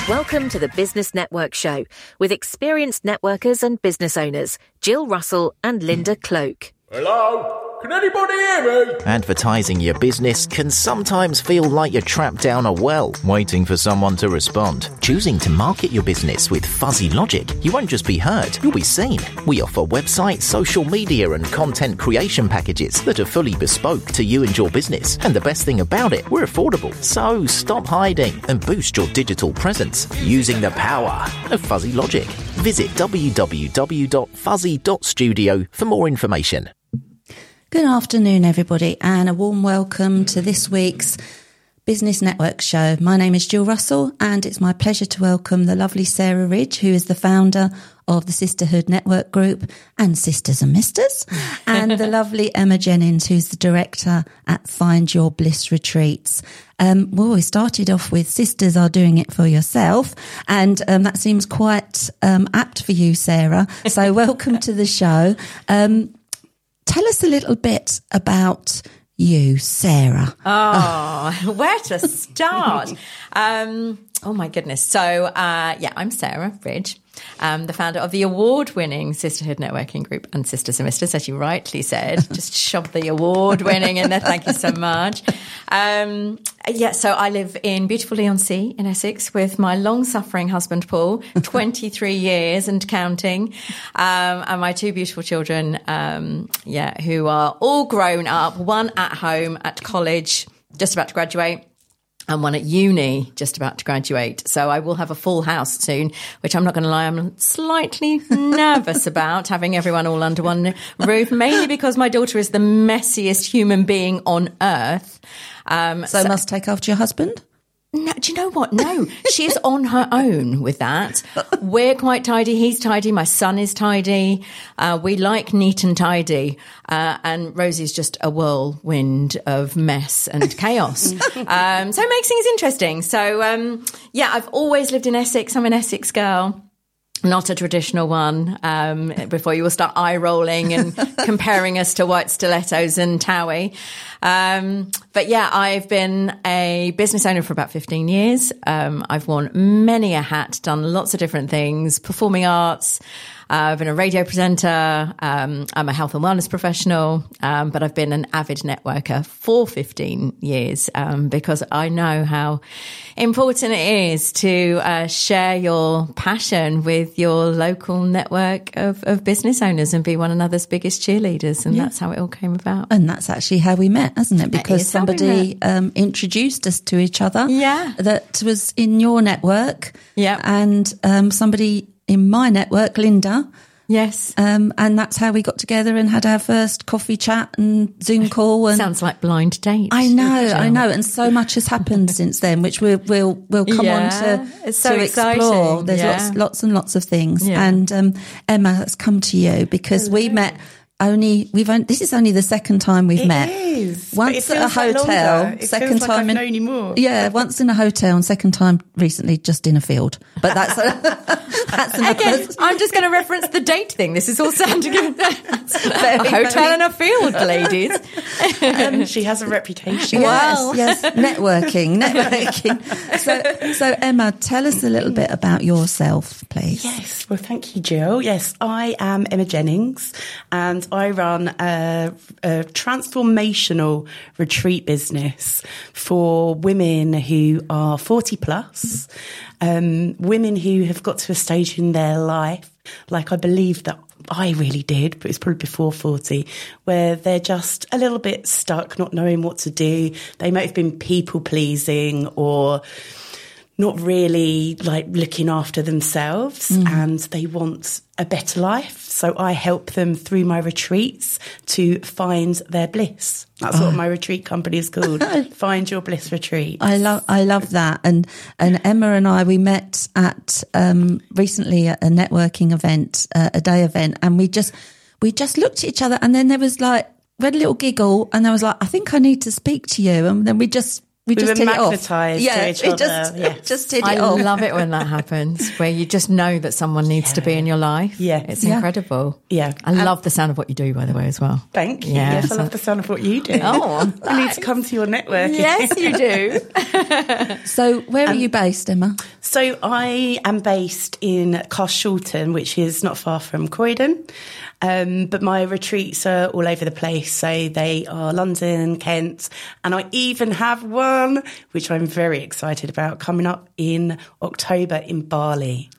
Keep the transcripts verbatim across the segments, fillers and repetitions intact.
Welcome to the Business Network Show with experienced networkers and business owners, Jill Russell and Linda Cloak. Hello? Can anybody hear me? Advertising your business can sometimes feel like you're trapped down a well, waiting for someone to respond. Choosing to market your business with Fuzzy Logic, you won't just be heard, you'll be seen. We offer website, social media and content creation packages that are fully bespoke to you and your business. And the best thing about it, we're affordable. So stop hiding and boost your digital presence using the power of Fuzzy Logic. Visit w w w dot fuzzy dot studio for more information. Good afternoon, everybody, and a warm welcome to this week's Business Network Show. My name is Jill Russell, and it's my pleasure to welcome the lovely Sarah Ridge, who is the founder of the Sisterhood Network Group and Sisters and Misters, and the lovely Emma Jennings, who's the director at Find Your Bliss Retreats. Um, well, we started off with Sisters Are Doing It For Yourself, and um, that seems quite um, apt for you, Sarah. So welcome to the show. Um, Tell us a little bit about you, Sarah. Oh, where to start? um, oh, my goodness. So, uh, yeah, I'm Sarah Ridge, um, the founder of the award-winning Sisterhood Networking Group and Sisters and Misters, as you rightly said. Just shove the award-winning in there. Thank you so much. Um, yeah, so I live in beautiful Leigh-on-Sea in Essex with my long-suffering husband, Paul, twenty-three years and counting, um, and my two beautiful children, um, yeah, who are all grown up, one at home, at college, just about to graduate, and one at uni, just about to graduate. So I will have a full house soon, which I'm not going to lie, I'm slightly nervous about, having everyone all under one roof, mainly because my daughter is the messiest human being on earth. Um, so, so must take after your husband? No, do you know what? No, she's on her own with that. We're quite tidy. He's tidy. My son is tidy. Uh, we like neat and tidy. Uh, and Rosie's just a whirlwind of mess and chaos. um, so it makes things interesting. So, um, yeah, I've always lived in Essex. I'm an Essex girl. Not a traditional one, um, before you will start eye rolling and comparing us to white stilettos and Towie. Um, but yeah, I've been a business owner for about fifteen years. Um, I've worn many a hat, done lots of different things, performing arts. Uh, I've been a radio presenter. Um, I'm a health and wellness professional, um, but I've been an avid networker for fifteen years um, because I know how important it is to uh, share your passion with your local network of, of business owners and be one another's biggest cheerleaders. And yeah. That's how it all came about. And that's actually how we met, hasn't it? Because somebody um, introduced us to each other. Yeah. That was in your network. Yeah. And um, somebody in my network, Linda. Yes. Um, and that's how we got together and had our first coffee chat and Zoom call. And sounds like blind date. I know, Jill. I know. And so much has happened since then, which we'll, we'll, we'll come yeah, on to, it's so to explore. There's yeah. lots, lots and lots of things. Yeah. And um, Emma, let's come to you because Hello. we met only, we've only, this is only the second time we've it met. It is. Once at a hotel, like it second feels time like I've in, known you more. Yeah, once in a hotel and second time recently just in a field. But that's a, that's again. I'm just going to reference the date thing. This is all sounding a hotel very, in a field, ladies. Um, she has a reputation. Yes, Well. yes, networking, networking. So, so Emma, tell us a little bit about yourself, please. Yes, well, thank you, Jill. Yes, I am Emma Jennings, and I run a, a transformational retreat business for women who are forty plus, um, women who have got to a stage in their life, like I believe that I really did, but it's probably before forty, where they're just a little bit stuck, not knowing what to do. They might have been people pleasing or not really like looking after themselves, mm. and they want a better life. So I help them through my retreats to find their bliss. That's oh. what my retreat company is called. Find Your Bliss Retreat. I love, I love that. And, and Emma and I, we met at, um, recently at a networking event, uh, a day event, and we just, we just looked at each other, and then there was like, we had a little giggle, and I was like, I think I need to speak to you. And then we just we, we just were hit it off. magnetised Yeah, to each we other. just, Yes. just hit it I off. love it when that happens, where you just know that someone needs to be in your life. Yes. It's Yeah. incredible. Yeah. I And- love the sound of what you do, by the way, as well. Thank you. Yeah, Yes, I so- love the sound of what you do. Oh, I need to come to your network. yes, you do. So where are you based, Emma? So I am based in Carshalton, which is not far from Croydon. Um, but my retreats are all over the place. So they are London, Kent, and I even have one, which I'm very excited about, coming up in October in Bali.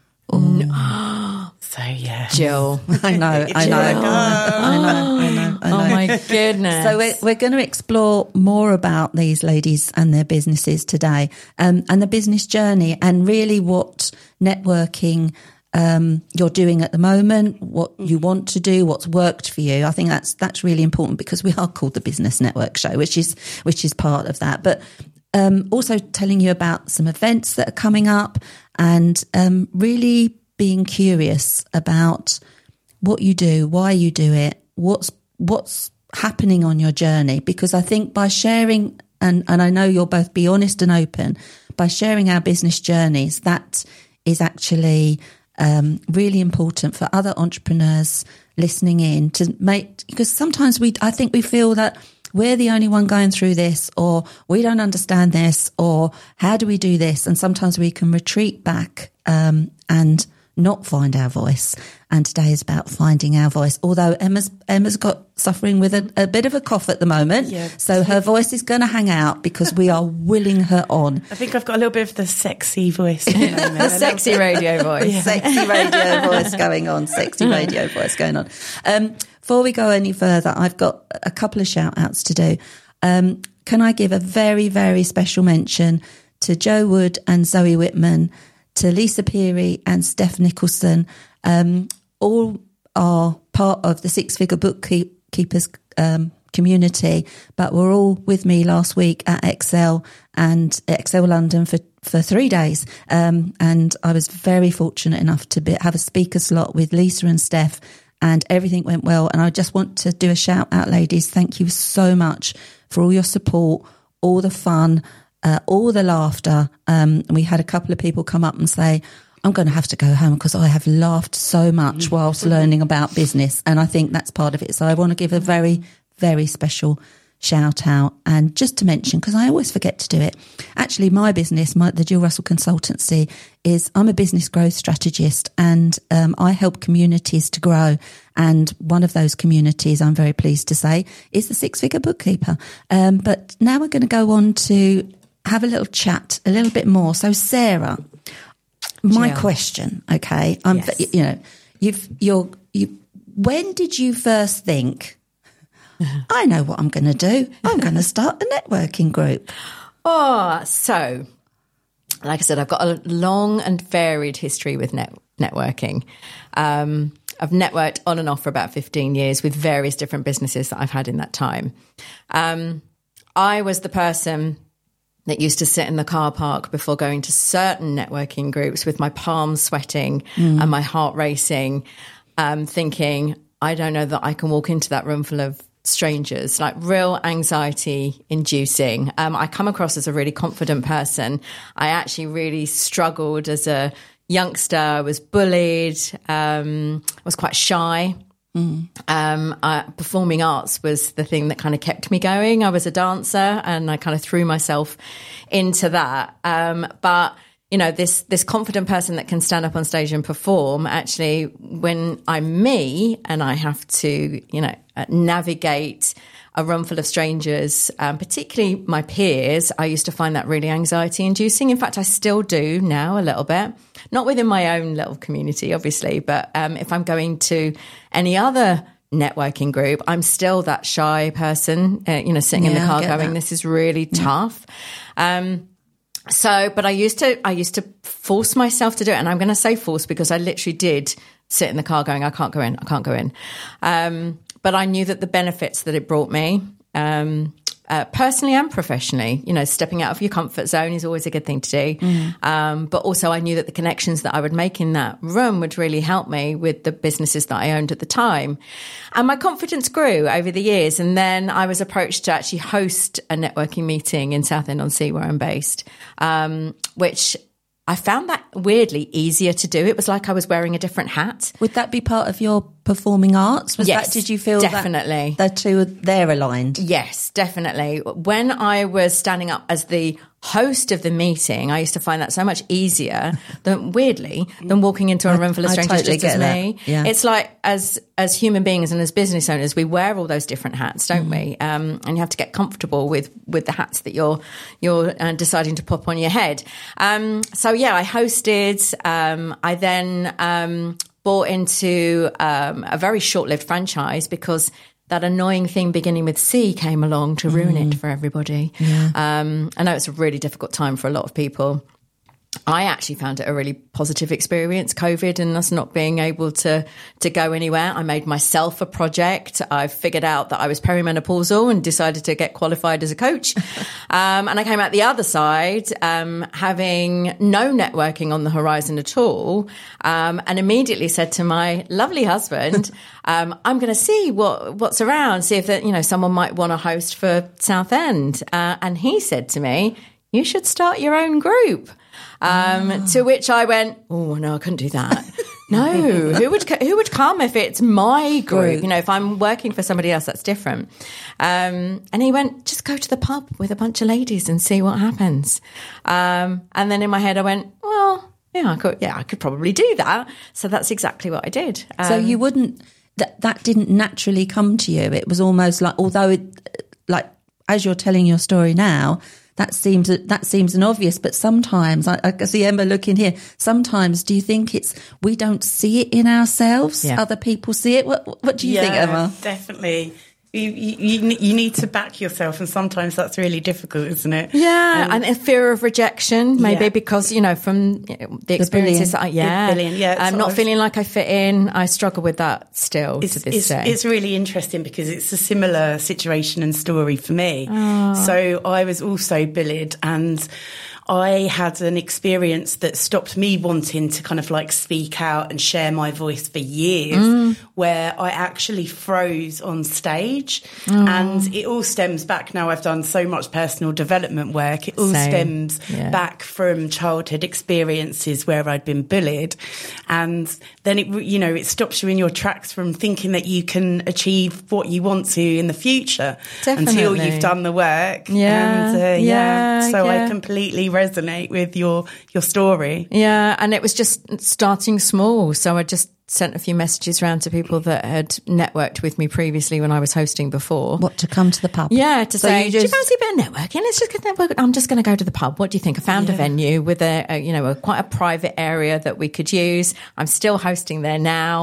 So, yeah. Jill. I know, I know, I know, I know, I know. Oh, my goodness. So we're, we're going to explore more about these ladies and their businesses today, um, and the business journey, and really what networking um, you're doing at the moment, what you want to do, what's worked for you. I think that's that's really important, because we are called the Business Network Show, which is which is part of that. But um, also telling you about some events that are coming up, and um, really being curious about what you do, why you do it, what's what's happening on your journey. Because I think by sharing, and, and I know you'll both be honest and open, by sharing our business journeys, that is actually um, really important for other entrepreneurs listening in to make, because sometimes we, I think we feel that we're the only one going through this, or we don't understand this, or how do we do this? And sometimes we can retreat back um, and not find our voice. And today is about finding our voice. Although Emma's Emma's got suffering with a, a bit of a cough at the moment, Yeah. so her voice is going to hang out because we are willing her on. I think I've got a little bit of the sexy voice at the moment. The sexy radio voice. Sexy radio voice going on. Sexy radio voice going on. Um, before we go any further, I've got a couple of shout outs to do. Um, can I give a very, very special mention to Joe Wood and Zoe Whitman, to Lisa Peary and Steph Nicholson. Um, all are part of the Six Figure Bookkeepers um, community, but were all with me last week at Excel and Excel London for, for three days. Um, and I was very fortunate enough to be, have a speaker slot with Lisa and Steph, and everything went well. And I just want to do a shout out, ladies. Thank you so much for all your support, all the fun, Uh, all the laughter. Um, we had a couple of people come up and say, I'm going to have to go home because I have laughed so much whilst learning about business. And I think that's part of it. So I want to give a very, very special shout out. And just to mention, because I always forget to do it, actually my business, my, the Jill Russell Consultancy, is I'm a business growth strategist, and um, I help communities to grow. And one of those communities, I'm very pleased to say, is the Six Figure Bookkeeper. Um, but now we're going to go on to have a little chat a little bit more. So Sarah, my Jill. question, okay, I'm, Yes. you know, you've, you're, you, when did you first think, I know what I'm going to do. I'm going to start a networking group. Oh, so, like I said, I've got a long and varied history with net- networking. Um, I've networked on and off for about fifteen years with various different businesses that I've had in that time. Um, I was the person that used to sit in the car park before going to certain networking groups with my palms sweating mm. and my heart racing, um, thinking, I don't know that I can walk into that room full of strangers, like real anxiety inducing. Um, I come across as a really confident person. I actually really struggled as a youngster. I was bullied, um, I was quite shy. Mm. Um, I, performing arts was the thing that kind of kept me going. I was a dancer and I kind of threw myself into that. Um, but, you know, this, this confident person that can stand up on stage and perform, actually, when I'm me and I have to, you know, navigate a room full of strangers, um, particularly my peers, I used to find that really anxiety inducing. In fact, I still do now a little bit, not within my own little community, obviously, but um, if I'm going to any other networking group, I'm still that shy person, uh, you know, sitting Yeah, in the car I get going, that. this is really tough. Um, so, but I used to, I used to force myself to do it. And I'm going to say force because I literally did sit in the car going, I can't go in, I can't go in. Um, but I knew that the benefits that it brought me, um, uh, personally and professionally. You know, stepping out of your comfort zone is always a good thing to do. Mm. Um, but also I knew that the connections that I would make in that room would really help me with the businesses that I owned at the time. And my confidence grew over the years. And then I was approached to actually host a networking meeting in Southend-on-Sea, where I'm based, um, which I found that weirdly easier to do. It was like I was wearing a different hat. Would that be part of your performing arts? Was yes, that, did you feel definitely. that the two, they're aligned? Yes, definitely. When I was standing up as the host of the meeting, I used to find that so much easier than, weirdly, than walking into a room full of I strangers totally just as get me. that. Yeah. It's like as as human beings and as business owners, we wear all those different hats, don't mm. we? Um, and you have to get comfortable with with the hats that you're you're uh, deciding to pop on your head. Um, so yeah, I hosted. Um, I then um, bought into um, a very short-lived franchise because that annoying thing beginning with C came along to ruin mm. it for everybody. Yeah. Um, I know it's a really difficult time for a lot of people. I actually found it a really positive experience, COVID, and us not being able to to go anywhere. I made myself a project. I figured out that I was perimenopausal and decided to get qualified as a coach. um, and I came out the other side um, having no networking on the horizon at all, um, and immediately said to my lovely husband, um, I'm going to see what what's around, see if that, you know, someone might want to host for Southend. Uh, and he said to me, you should start your own group. Um, oh. To which I went, oh, no, I couldn't do that. No, who would who would come if it's my group? You know, if I'm working for somebody else, that's different. Um, and he went, just go to the pub with a bunch of ladies and see what happens. Um, and then in my head, I went, well, yeah, I could, yeah, I could probably do that. So that's exactly what I did. Um, so you wouldn't, that that didn't naturally come to you. It was almost like, although, it, like as you're telling your story now, That seems that seems an obvious, but sometimes I, I see Emma looking here. Sometimes, do you think it's we don't see it in ourselves? Yeah. Other people see it. What What do you yeah, think, Emma? Definitely. You, you you need to back yourself, and sometimes that's really difficult, isn't it? Yeah, um, and a fear of rejection, maybe yeah. because you know from the experiences. The that I, yeah, the yeah, I'm not feeling like I fit in. I struggle with that still it's, to this it's, day. It's really interesting because it's a similar situation and story for me. Oh. So I was also bullied, and I had an experience that stopped me wanting to kind of like speak out and share my voice for years, mm. where I actually froze on stage. Oh. And it all stems back now. I've done so much personal development work. It all Same. stems yeah. back from childhood experiences where I'd been bullied. And then, it, you know, it stops you in your tracks from thinking that you can achieve what you want to in the future. Definitely. Until you've done the work. Yeah. And, uh, yeah. yeah. So yeah. I completely resonate with your your story. Yeah, and it was just starting small. So I just sent a few messages around to people that had networked with me previously when I was hosting before. What, to come to the pub? Yeah, to so say, you just, do you just... fancy a bit of networking? Let's just get network. I'm just going to go to the pub. What do you think? I found yeah. a venue with a, a you know, a, quite a private area that we could use. I'm still hosting there now.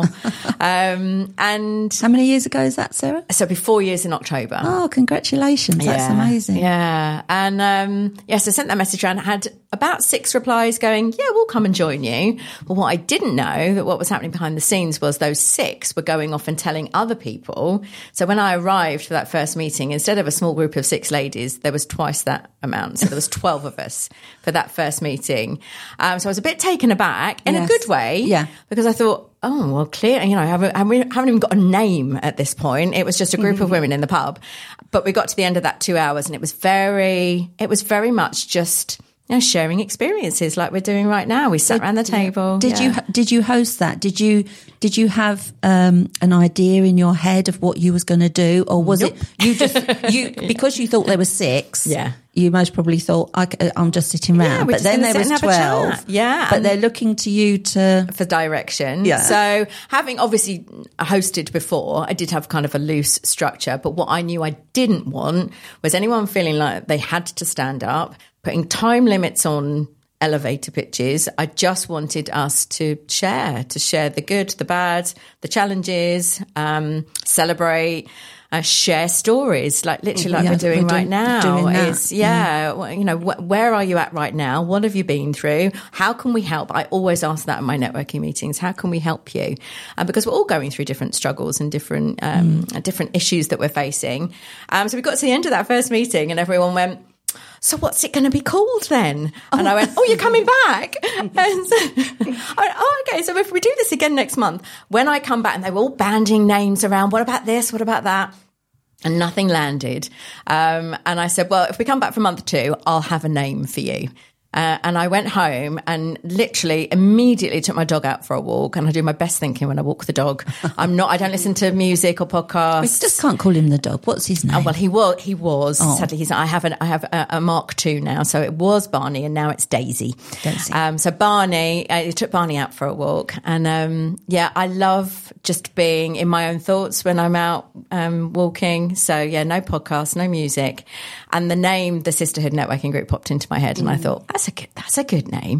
um, and how many years ago is that, Sarah? So it'll be four years in October. Oh, congratulations. Yeah. That's amazing. Yeah. And um, yes, I sent that message around. I had about six replies going, yeah, we'll come and join you. But what I didn't know, that what was happening behind the scenes was those six were going off and telling other people. So when I arrived for that first meeting, instead of a small group of six ladies, there was twice that amount. So there was twelve of us for that first meeting. Um, so I was a bit taken aback in yes. a good way. Yeah. Because I thought, oh, well, clear, you know, I haven't, haven't, haven't even got a name at this point. It was just a group of women in the pub. But we got to the end of that two hours and it was very, it was very much just, you know, sharing experiences like we're doing right now. We sat around the table. Did yeah. you did you host that? Did you did you have um, an idea in your head of what you was going to do, or was nope. it you just you because you thought there were six? Yeah. You most probably thought I, I'm just sitting around, yeah, but then there was twelve. Yeah, but they're looking to you to for direction. Yeah. So having obviously hosted before, I did have kind of a loose structure. But what I knew I didn't want was anyone feeling like they had to stand up, putting time limits on elevator pitches. I just wanted us to share, to share the good, the bad, the challenges, um, celebrate. uh, share stories, like literally like Yeah, we're doing we're right doing- now. doing that. Is yeah, well, you know, wh- where are you at right now? What have you been through? How can we help? I always ask that in my networking meetings. How can we help you? Uh, because we're all going through different struggles and different um, Mm. different issues that we're facing. Um, so we got to the end of that first meeting, and everyone went, so what's it going to be called then? And I went, oh, you're coming back? And so, I went, oh, okay, so if we do this again next month, when I come back, and they were all banding names around, what about this, what about that? And nothing landed. Um, and I said, well, if we come back for month two, I'll have a name for you. Uh, and I went home and literally immediately took my dog out for a walk. And I do my best thinking when I walk the dog. I'm not, I don't listen to music or podcasts. We just can't call him the dog. What's his name? Oh, well, he was. He was. Oh. Sadly, he's. I have. An, I have a, a Mark two now. So it was Barney, and now it's Daisy. Daisy. Um, so Barney, I took Barney out for a walk, and um, yeah, I love just being in my own thoughts when I'm out um, walking. So yeah, no podcast, no music, and the name, the Sisterhood Networking Group, popped into my head, and I thought that's a good, that's a good name.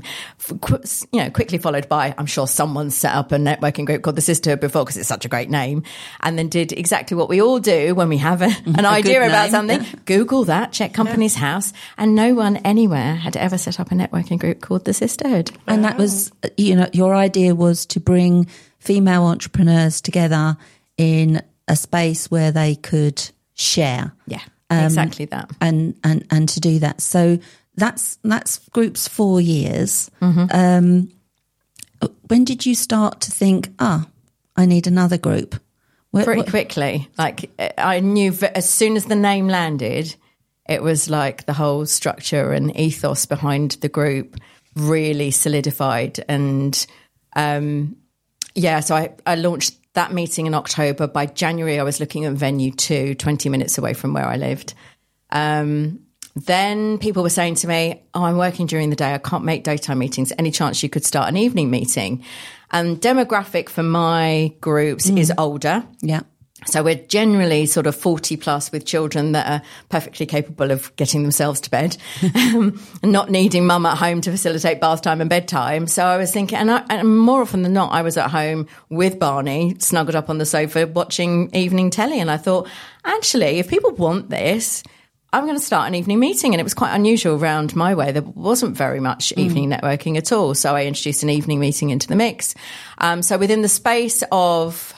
You know, quickly followed by, I'm sure someone set up a networking group called the Sisterhood before because it's such a great name, and then did exactly what we all do when we have a, an A idea good about name. something. Google that, check Company's House, and no one anywhere had ever set up a networking group called the Sisterhood. And that was, you know, your idea was to bring female entrepreneurs together in a space where they could share. Yeah, Um, exactly that. And, and, and to do that. So that's, that's group's four years. Mm-hmm. Um, when did you start to think, ah, I need another group? Where- Pretty what- quickly. Like, I knew v- as soon as the name landed, it was like the whole structure and ethos behind the group really solidified. And um, yeah, so I, I launched that meeting in October. By January, I was looking at venue two, twenty minutes away from where I lived. Um, then people were saying to me, oh, I'm working during the day. I can't make daytime meetings. Any chance you could start an evening meeting? And demographic for my groups is older. Yeah. So we're generally sort of forty plus with children that are perfectly capable of getting themselves to bed um, and not needing mum at home to facilitate bath time and bedtime. So I was thinking, and, I, and more often than not, I was at home with Barney, snuggled up on the sofa, watching evening telly. And I thought, actually, if people want this, I'm going to start an evening meeting. And it was quite unusual around my way. There wasn't very much evening mm. networking at all. So I introduced an evening meeting into the mix. Um, so within the space of...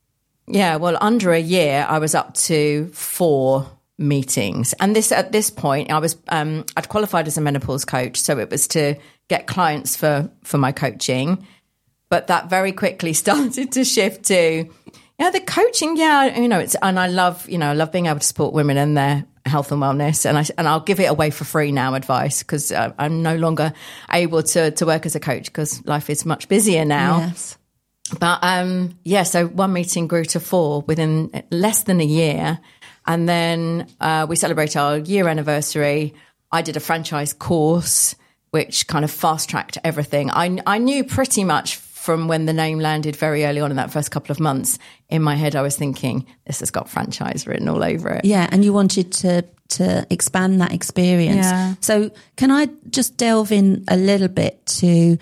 Yeah, well, under a year, I was up to four meetings. And this at this point, I was um, I'd qualified as a menopause coach, so it was to get clients for, for my coaching. But that very quickly started to shift to, yeah, the coaching, yeah, you know, it's and I love, you know, I love being able to support women in their health and wellness, and I and I'll give it away for free now, advice, because uh, I'm no longer able to to work as a coach because life is much busier now. Yes. But um, yeah, so one meeting grew to four within less than a year. And then uh, we celebrate our year anniversary. I did a franchise course, which kind of fast tracked everything. I, I knew pretty much from when the name landed very early on in that first couple of months. In my head, I was thinking, this has got franchise written all over it. Yeah, and you wanted to to expand that experience. Yeah. So can I just delve in a little bit to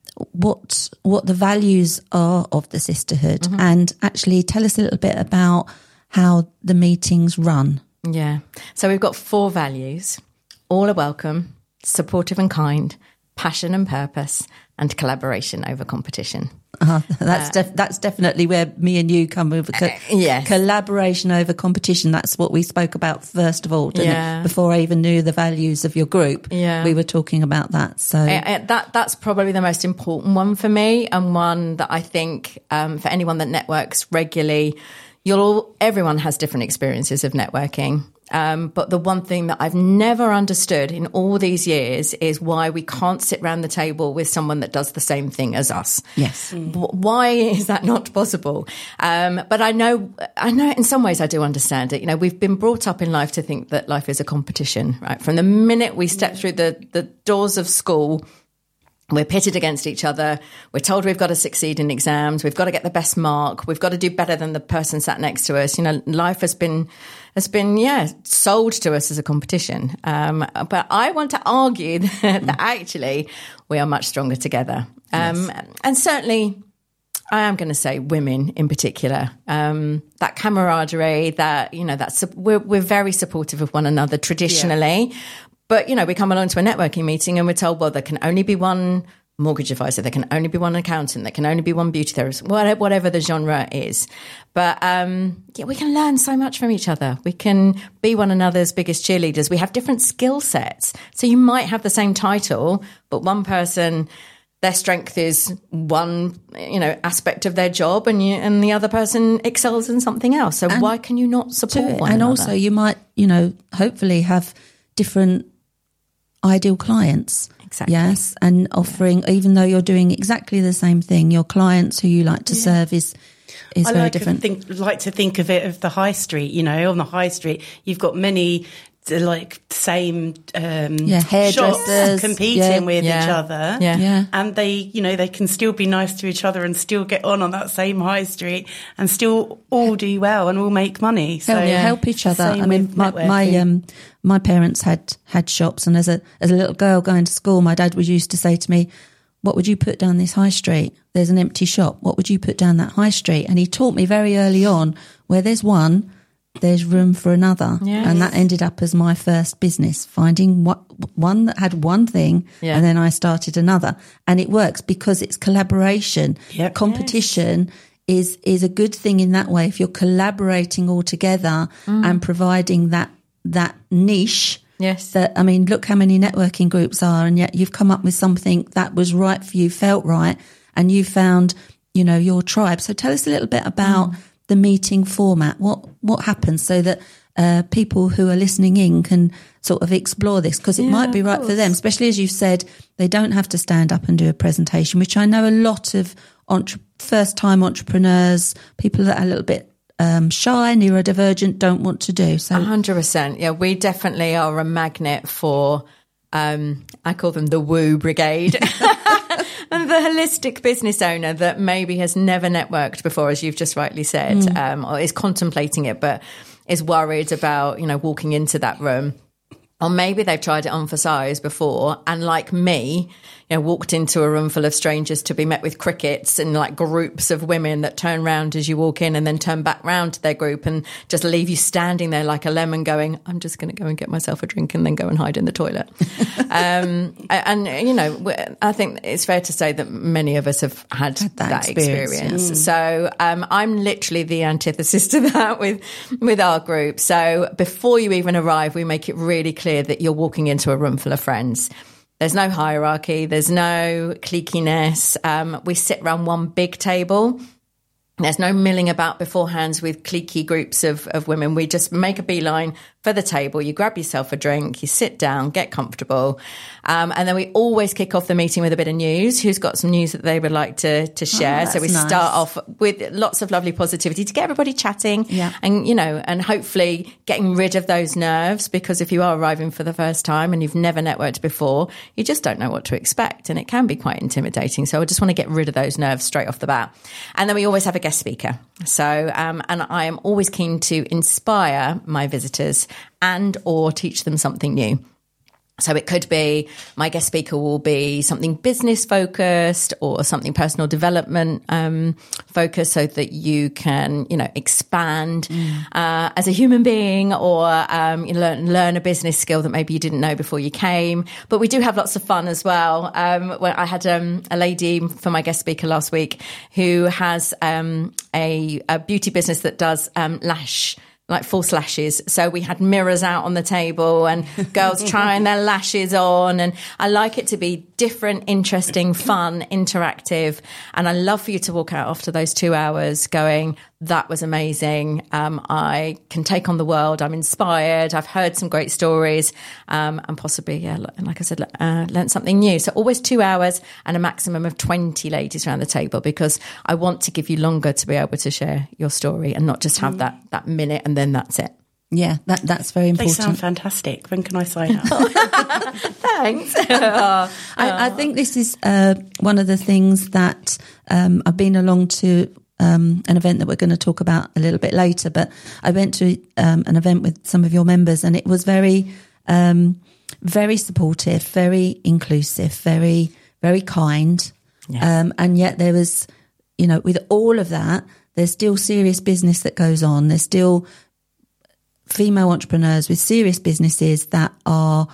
what what the values are of the Sisterhood, mm-hmm. and actually tell us a little bit about how the meetings run. Yeah. So we've got four values. All are welcome, supportive and kind, passion and purpose, and collaboration over competition. Uh, that's def- that's definitely where me and you come over. Co- uh, yes. Collaboration over competition. That's what we spoke about first of all, didn't yeah. it? Before I even knew the values of your group, yeah. we were talking about that. So uh, uh, that that's probably the most important one for me, and one that I think um, for anyone that networks regularly, you'll all, everyone has different experiences of networking. Um, but the one thing that I've never understood in all these years is why we can't sit around the table with someone that does the same thing as us. Yes. W- why is that not possible? Um, but I know, I know in some ways I do understand it. You know, we've been brought up in life to think that life is a competition, right? From the minute we step through the, the doors of school, we're pitted against each other. We're told we've got to succeed in exams. We've got to get the best mark. We've got to do better than the person sat next to us. You know, life has been, has been, yeah, sold to us as a competition. Um, but I want to argue that actually we are much stronger together. Um, yes. And certainly I am going to say women in particular. Um, that camaraderie, that, you know, that's, we're, we're very supportive of one another traditionally. Yeah. But, you know, we come along to a networking meeting and we're told, well, there can only be one mortgage advisor, there can only be one accountant, there can only be one beauty therapist, whatever the genre is. But um, yeah, we can learn so much from each other. We can be one another's biggest cheerleaders. We have different skill sets. So you might have the same title, but one person, their strength is one, you know, aspect of their job, and you, and the other person excels in something else. So and why can you not support one and another? Also, you might, you know, hopefully have different ideal clients. Exactly. Yes, and offering, yeah. even though you're doing exactly the same thing, your clients who you like to yeah. serve is is I very like different. I think, like to think of it of the high street. You know, on the high street, you've got many like same um, yeah, hairdressers competing yeah, with yeah, each other, yeah. yeah, and they, you know, they can still be nice to each other and still get on on that same high street and still all do well and all make money. So help, yeah. help each other. I mean, my, my um my parents had had shops, and as a as a little girl going to school, my dad was used to say to me, "What would you put down this high street? There's an empty shop. What would you put down that high street?" And he taught me very early on, where there's one, there's room for another. Yes. And that ended up as my first business, finding what, one that had one thing, yeah. and then I started another. And it works because it's collaboration. Yep. Competition yes. is is a good thing in that way. If you're collaborating all together mm. and providing that that niche. Yes. That, I mean, look how many networking groups are, and yet you've come up with something that was right for you, felt right, and you found, you know, your tribe. So tell us a little bit about mm. the meeting format. What what happens so that uh, people who are listening in can sort of explore this, because it yeah, might be right course. for them, especially as you've said, they don't have to stand up and do a presentation, which I know a lot of entre- first-time entrepreneurs, people that are a little bit um, shy, neurodivergent, don't want to do. So one hundred percent. Yeah, we definitely are a magnet for, um, I call them the woo brigade. And the holistic business owner that maybe has never networked before, as you've just rightly said, mm. um, or is contemplating it, but is worried about, you know, walking into that room. Or maybe they've tried it on for size before, and like me, you know, walked into a room full of strangers to be met with crickets and like groups of women that turn round as you walk in and then turn back round to their group and just leave you standing there like a lemon going, I'm just going to go and get myself a drink and then go and hide in the toilet. um, and, you know, I think it's fair to say that many of us have had, had that, that experience. experience. Mm. So um, I'm literally the antithesis to that with, with our group. So before you even arrive, we make it really clear that you're walking into a room full of friends. There's no hierarchy. There's no cliquiness. Um, we sit around one big table. There's no milling about beforehand with cliquey groups of, of women. We just make a beeline for the table. You grab yourself a drink, you sit down, get comfortable. Um, and then we always kick off the meeting with a bit of news. Who's got some news that they would like to, to share? Oh, so we nice. start off with lots of lovely positivity to get everybody chatting yeah. and, you know, and hopefully getting rid of those nerves, because if you are arriving for the first time and you've never networked before, you just don't know what to expect. And it can be quite intimidating. So I just want to get rid of those nerves straight off the bat. And then we always have a guest speaker. So, um, and I am always keen to inspire my visitors and or teach them something new. So it could be, my guest speaker will be something business focused or something personal development um, focused, so that you can, you know, expand mm. uh, as a human being, or um, you learn, learn a business skill that maybe you didn't know before you came. But we do have lots of fun as well. Um, when I had um, a lady for my guest speaker last week who has um, a, a beauty business that does um, lash like false lashes. So we had mirrors out on the table and girls trying their lashes on. And I like it to be different, interesting, fun, interactive. And I love for you to walk out after those two hours going, that was amazing. Um, I can take on the world. I'm inspired. I've heard some great stories, um, and possibly, yeah, like I said, uh, learned something new. So always two hours and a maximum of twenty ladies around the table, because I want to give you longer to be able to share your story and not just have mm. that, that minute and then that's it. Yeah, that that's very important. They sound fantastic. When can I sign up? Thanks. I, I think this is uh, one of the things that um, I've been along to um, an event that we're going to talk about a little bit later, but I went to um, an event with some of your members, and it was very, um, very supportive, very inclusive, very, very kind. Yeah. Um, and yet there was you know, with all of that, there's still serious business that goes on. There's still female entrepreneurs with serious businesses that are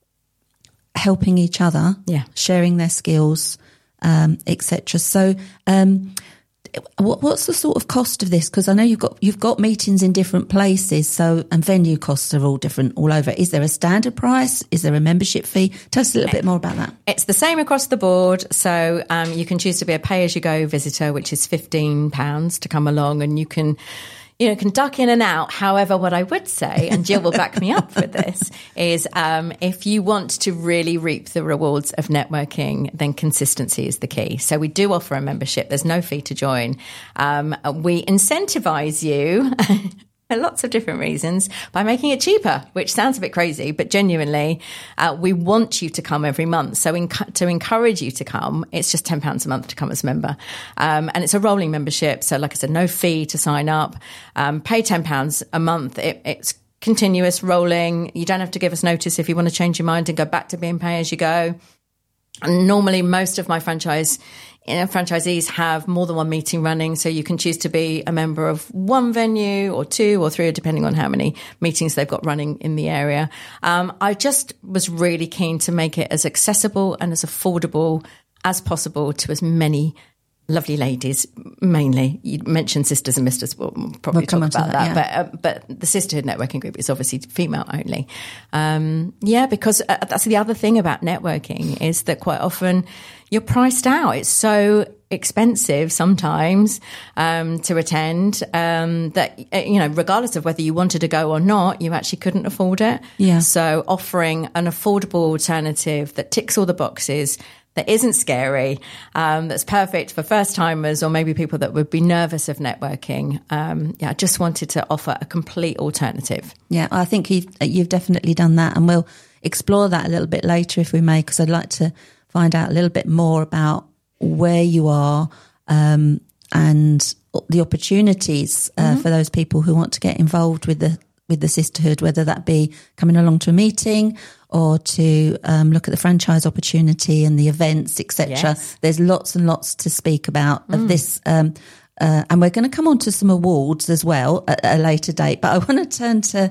helping each other, yeah, sharing their skills, um, et cetera. So, um, what, what's the sort of cost of this? Because I know you've got you've got meetings in different places, so and venue costs are all different all over. Is there a standard price? Is there a membership fee? Tell us a little bit more about that. It's the same across the board. So um, you can choose to be a pay-as-you-go visitor, which is fifteen pounds to come along, and you can. You know, can duck in and out. However, what I would say, and Jill will back me up for this, is um, if you want to really reap the rewards of networking, then consistency is the key. So we do offer a membership. There's no fee to join. Um, we incentivize you for lots of different reasons by making it cheaper, which sounds a bit crazy, but genuinely, uh, we want you to come every month. So in, to encourage you to come, it's just ten pounds a month to come as a member. Um, and it's a rolling membership. So like I said, no fee to sign up. Um, pay ten pounds a month. It, it's continuous rolling. You don't have to give us notice if you want to change your mind and go back to being pay as you go. And normally most of my franchise You know, franchisees have more than one meeting running, so you can choose to be a member of one venue or two or three, depending on how many meetings they've got running in the area. Um, I just was really keen to make it as accessible and as affordable as possible to as many lovely ladies, mainly. You mentioned sisters and misters. We'll probably we'll talk about that, that. yeah. But uh, but the Sisterhood Networking Group is obviously female only. Um, yeah, because uh, that's the other thing about networking is that quite often you're priced out. It's so expensive sometimes um, to attend um, that, you know, regardless of whether you wanted to go or not, you actually couldn't afford it. Yeah. So offering an affordable alternative that ticks all the boxes, that isn't scary, um, that's perfect for first timers or maybe people that would be nervous of networking. Um, yeah, I just wanted to offer a complete alternative. Yeah, I think you've, you've definitely done that, and we'll explore that a little bit later if we may, because I'd like to find out a little bit more about where you are um, and the opportunities uh, mm-hmm. for those people who want to get involved with the with the sisterhood, whether that be coming along to a meeting or to um, look at the franchise opportunity and the events, et cetera. Yes. There's lots and lots to speak about Mm. of this. Um, uh, and we're going to come on to some awards as well at a later date. But I want to turn to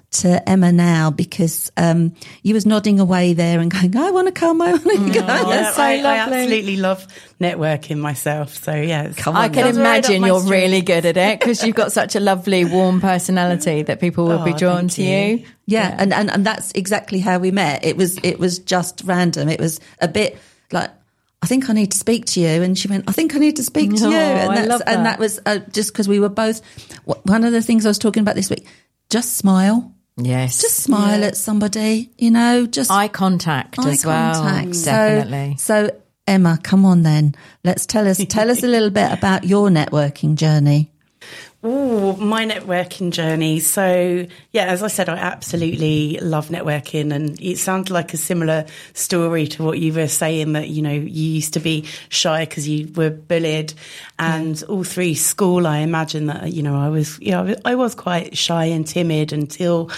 to Emma now, because um, you was nodding away there and going, I want to come, I want to go. Oh, yeah, so I, I lovely. absolutely love networking myself. So, yeah. It's, Come on I can That's right imagine up my you're street. really good at it because you've got such a lovely, warm personality that people will Oh, be drawn thank to you. you. Yeah, And, and and that's exactly how we met. It was it was just random. It was a bit like, I think I need to speak to you, and she went, I think I need to speak to Oh, you, and I that's, love and that. that was uh, just because we were both. One of the things I was talking about this week, just smile, Yes. just smile Yeah. at somebody, you know, just eye contact eye as well. contact. So- Definitely. So, Emma, come on then, let's tell us tell us a little bit about your networking journey. Oh, my networking journey. So, yeah, as I said, I absolutely love networking. And it sounds like a similar story to what you were saying, that, you know, you used to be shy because you were bullied. And all through school, I imagine that, you know, I was, you know, I was quite shy and timid until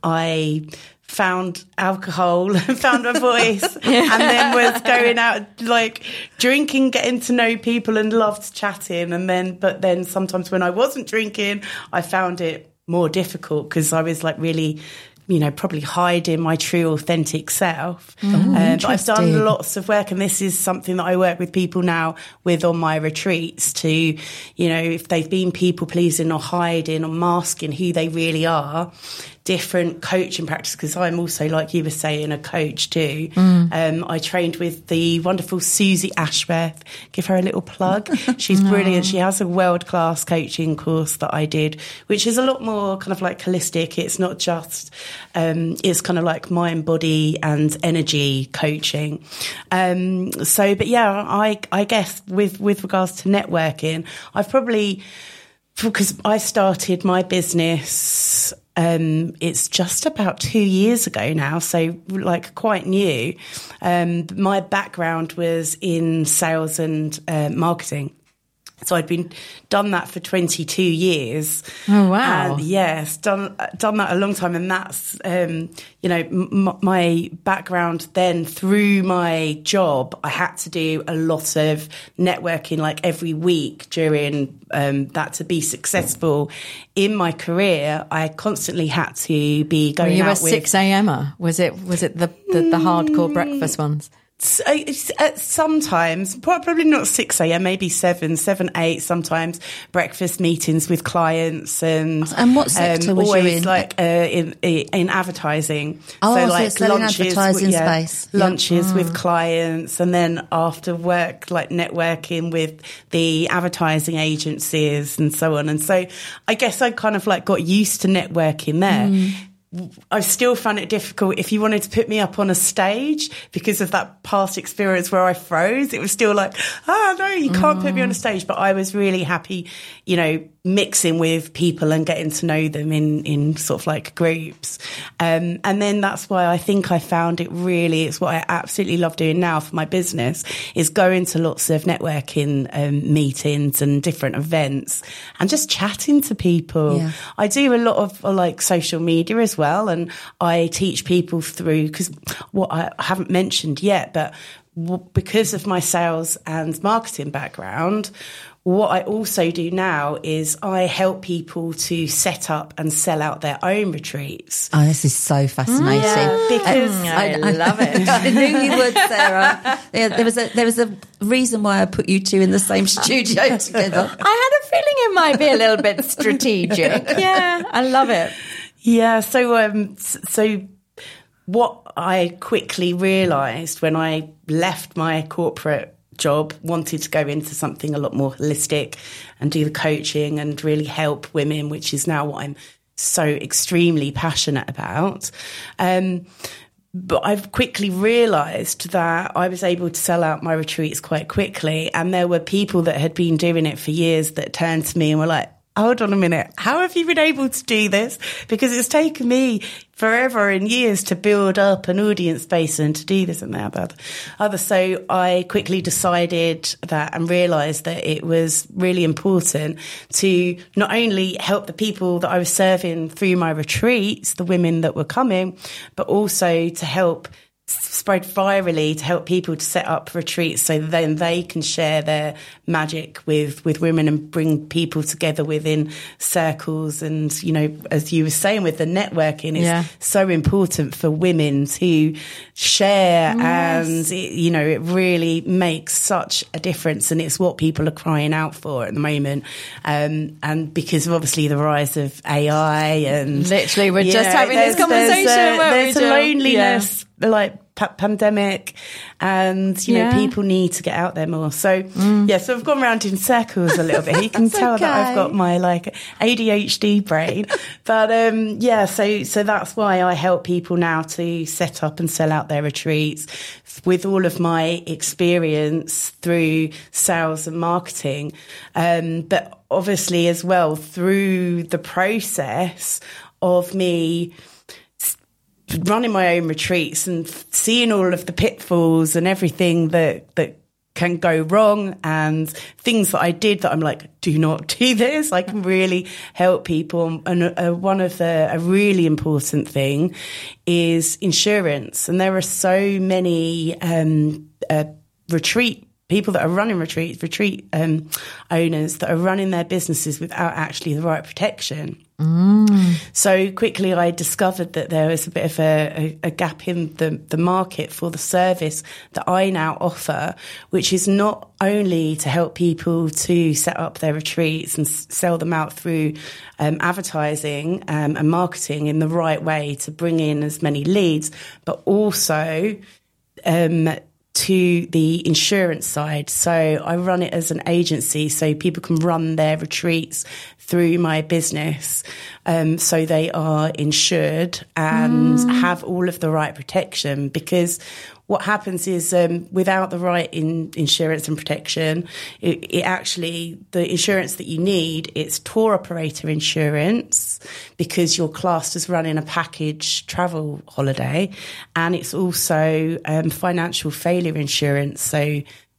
I found alcohol and found a voice and then was going out like drinking, getting to know people and loved chatting. And then, but then sometimes when I wasn't drinking, I found it more difficult because I was like really, you know, probably hiding my true authentic self. Oh, um, but I've interesting. done lots of work, and this is something that I work with people now with on my retreats to, you know, if they've been people pleasing or hiding or masking who they really are, different coaching practices, because I'm also, like you were saying, a coach too. Mm. Um, I trained with the wonderful Susie Ashworth. Give her a little plug. She's brilliant. She has a world-class coaching course that I did, which is a lot more kind of like holistic. It's not just, um, it's kind of like mind, body and energy coaching. Um, so, but yeah, I, I guess with, with regards to networking, I've probably, because I started my business, um, it's just about two years ago now, so like quite new. Um, my background was in sales and uh, marketing. So I'd been done that for twenty-two years. Oh, wow. And yes, done done that a long time. And that's, um, you know, m- my background then through my job, I had to do a lot of networking like every week during um, that to be successful in my career. I constantly had to be going Were you out a with... six a.m.er? Was it, was it the, the, the hardcore breakfast ones? Uh, sometimes, probably not six a.m, maybe seven, seven, eight, sometimes breakfast meetings with clients and... And what sector um, was you always in? like uh, in, in advertising. Oh, so like it's like an advertising yeah, space. Yeah. Lunches Mm. with clients, and then after work, like networking with the advertising agencies and so on. And so I guess I kind of like got used to networking there. Mm. I still found it difficult if you wanted to put me up on a stage because of that past experience where I froze. It was still like, ah, no, you can't mm. put me on a stage. But I was really happy, you know, mixing with people and getting to know them in, in sort of like groups. Um, and then that's why I think I found it really, it's what I absolutely love doing now for my business, is going to lots of networking um, meetings and different events and just chatting to people. Yeah. I do a lot of uh, like social media as well. Well, and I teach people through, because what I haven't mentioned yet, but w- because of my sales and marketing background, what I also do now is I help people to set up and sell out their own retreats. Oh, this is so fascinating. Yeah, because um, I, I love it. I knew you would, Sarah. Yeah, there was a there was a reason why I put you two in the same studio together. I had a feeling it might be a little bit strategic. Yeah, I love it. Yeah, so um, so what I quickly realised when I left my corporate job, wanted to go into something a lot more holistic and do the coaching and really help women, which is now what I'm so extremely passionate about. Um, but I've quickly realised that I was able to sell out my retreats quite quickly, and there were people that had been doing it for years that turned to me and were like, hold on a minute, how have you been able to do this? Because it's taken me forever and years to build up an audience base and to do this and that and other. So I quickly decided that and realised that it was really important to not only help the people that I was serving through my retreats, the women that were coming, but also to help spread virally, to help people to set up retreats so then they can share their magic with, with women and bring people together within circles. And, you know, as you were saying with the networking, it's yeah. so important for women to share. Yes. And, it, you know, it really makes such a difference, and it's what people are crying out for at the moment. Um, and because of obviously the rise of A I and... Literally, we're yeah, just having this conversation. There's a, there's there's a loneliness, yeah. like p- pandemic, and you know yeah. people need to get out there more. So mm. yeah, so I've gone around in circles a little bit. You can tell okay. that I've got my like A D H D brain, but um, yeah, so so that's why I help people now to set up and sell out their retreats with all of my experience through sales and marketing, um, but obviously as well through the process of me running my own retreats and seeing all of the pitfalls and everything that, that can go wrong and things that I did that I'm like, do not do this. I can really help people. And uh, one of the, a really important thing is insurance. And there are so many um, uh, retreat people that are running retreats, retreat um, owners that are running their businesses without actually the right protection. Mm. So quickly I discovered that there was a bit of a, a, a gap in the, the market for the service that I now offer, which is not only to help people to set up their retreats and s- sell them out through um, advertising um, and marketing in the right way to bring in as many leads, but also um to the insurance side. So I run it as an agency so people can run their retreats through my business. Um, so they are insured and mm. have all of the right protection, because what happens is um, without the right in insurance and protection, it, it actually, the insurance that you need, it's tour operator insurance because you're classed as running a package travel holiday, and it's also um, financial failure insurance. So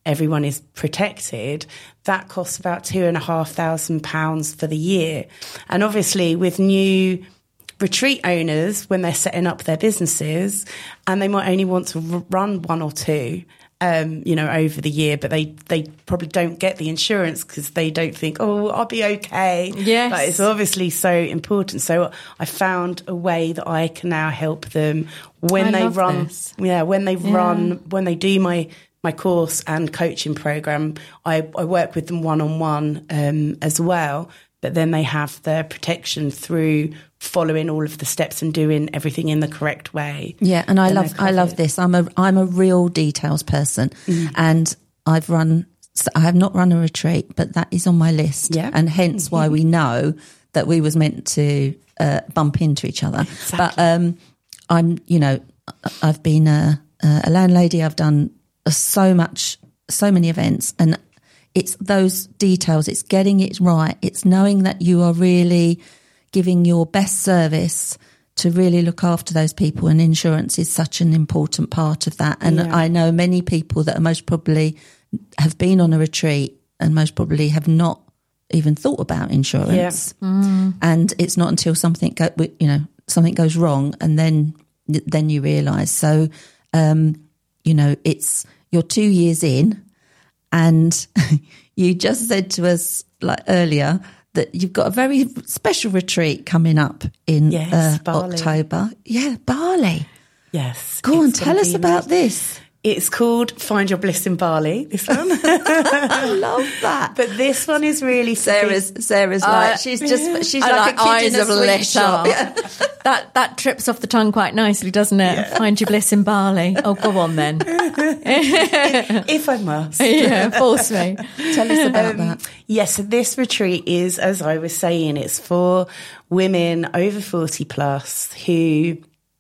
everyone is protected, that costs about two and a half thousand pounds for the year. And obviously with new retreat owners, when they're setting up their businesses, and they might only want to r- run one or two, um, you know, over the year, but they, they probably don't get the insurance because they don't think, oh, I'll be okay. Yes. But it's obviously so important. So I found a way that I can now help them when I they love run, this. yeah, when they Yeah. run, when they do my, my course and coaching program, I, I work with them one-on-one um, as well. But then they have their protection through following all of the steps and doing everything in the correct way. Yeah, and I Then love they're I love covered. this. I'm a I'm a real details person, Mm. and I've run. I have not run a retreat, but that is on my list. Yeah. And hence why we know that we was meant to uh, bump into each other. But um, I'm, you know, I've been a, a landlady. I've done so much, so many events, and it's those details. It's getting it right. It's knowing that you are really giving your best service to really look after those people, and insurance is such an important part of that. And Yeah. I know many people that are most probably have been on a retreat and most probably have not even thought about insurance. And it's not until something go, you know, something goes wrong, and then then you realise. So, um, you know, it's you're two years in, and you just said to us like earlier that you've got a very special retreat coming up in Yes, uh, Bali. October. Yeah, Bali. Yes. Go on, it's tell gonna us be about amazing. this. It's called Find Your Bliss in Bali, this one. I love that. But this one is really Sarah's Sarah's like she's just she's I like, like a kid eyes in a of sweet letter. shop. Yeah. That that trips off the tongue quite nicely, doesn't it? Find your bliss in Bali. Oh, go on then. If I must. Yeah, force me. Tell us about Um, that. Yes, so this retreat is, as I was saying, it's for women over forty plus who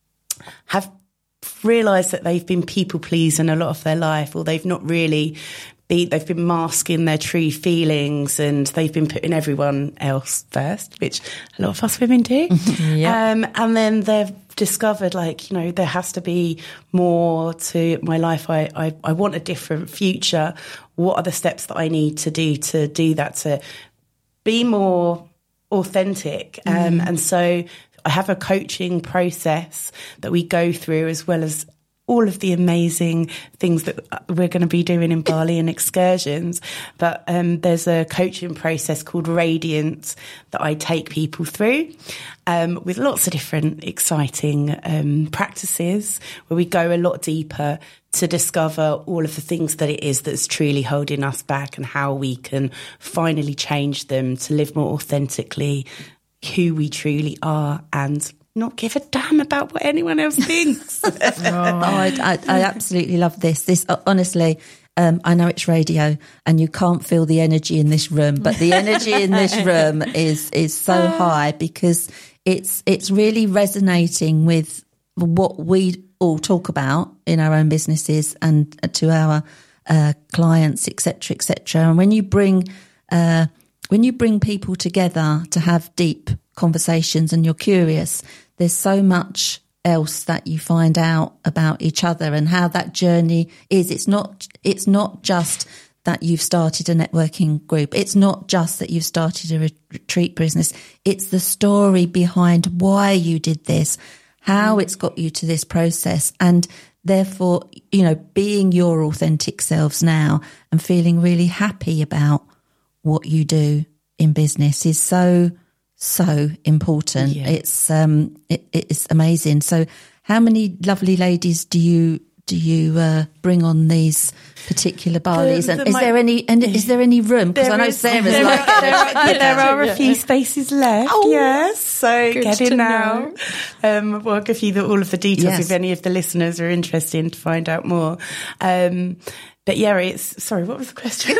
have realised that they've been people pleasing a lot of their life, or they've not really be, they've been masking their true feelings, and they've been putting everyone else first, which a lot of us women do. um, and then they've discovered, like, you know, there has to be more to my life. I, I, I want a different future. What are the steps that I need to do to do that, to be more authentic? Um, and so I have a coaching process that we go through, as well as all of the amazing things that we're going to be doing in Bali and excursions. But um, there's a coaching process called Radiant that I take people through um, with lots of different exciting um, practices, where we go a lot deeper to discover all of the things that it is that's truly holding us back, and how we can finally change them to live more authentically who we truly are, and not give a damn about what anyone else thinks. Oh, I, I, I absolutely love this. This uh, honestly, um, I know it's radio and you can't feel the energy in this room, but the energy in this room is is so high, because it's it's really resonating with what we all talk about in our own businesses and to our uh, clients, et cetera, et cetera. And when you bring uh, when you bring people together to have deep conversations and you're curious, there's so much else that you find out about each other and how that journey is. It's not, it's not just that you've started a networking group. It's not just that you've started a retreat business. It's the story behind why you did this, how it's got you to this process. And therefore, you know, being your authentic selves now and feeling really happy about what you do in business is so, so important. Yeah. It's um, it, it's amazing. So, how many lovely ladies do you do you uh, bring on these particular Balis? The- And the- is my- there any and is there any room? Because I know is- Sarah's there, like are, there, are, there are a Yeah. few spaces left. Oh, yes, so get to in now. Um, we'll give you the, all of the details Yes. if any of the listeners are interested to find out more. Um, But yeah, it's, sorry, what was the question?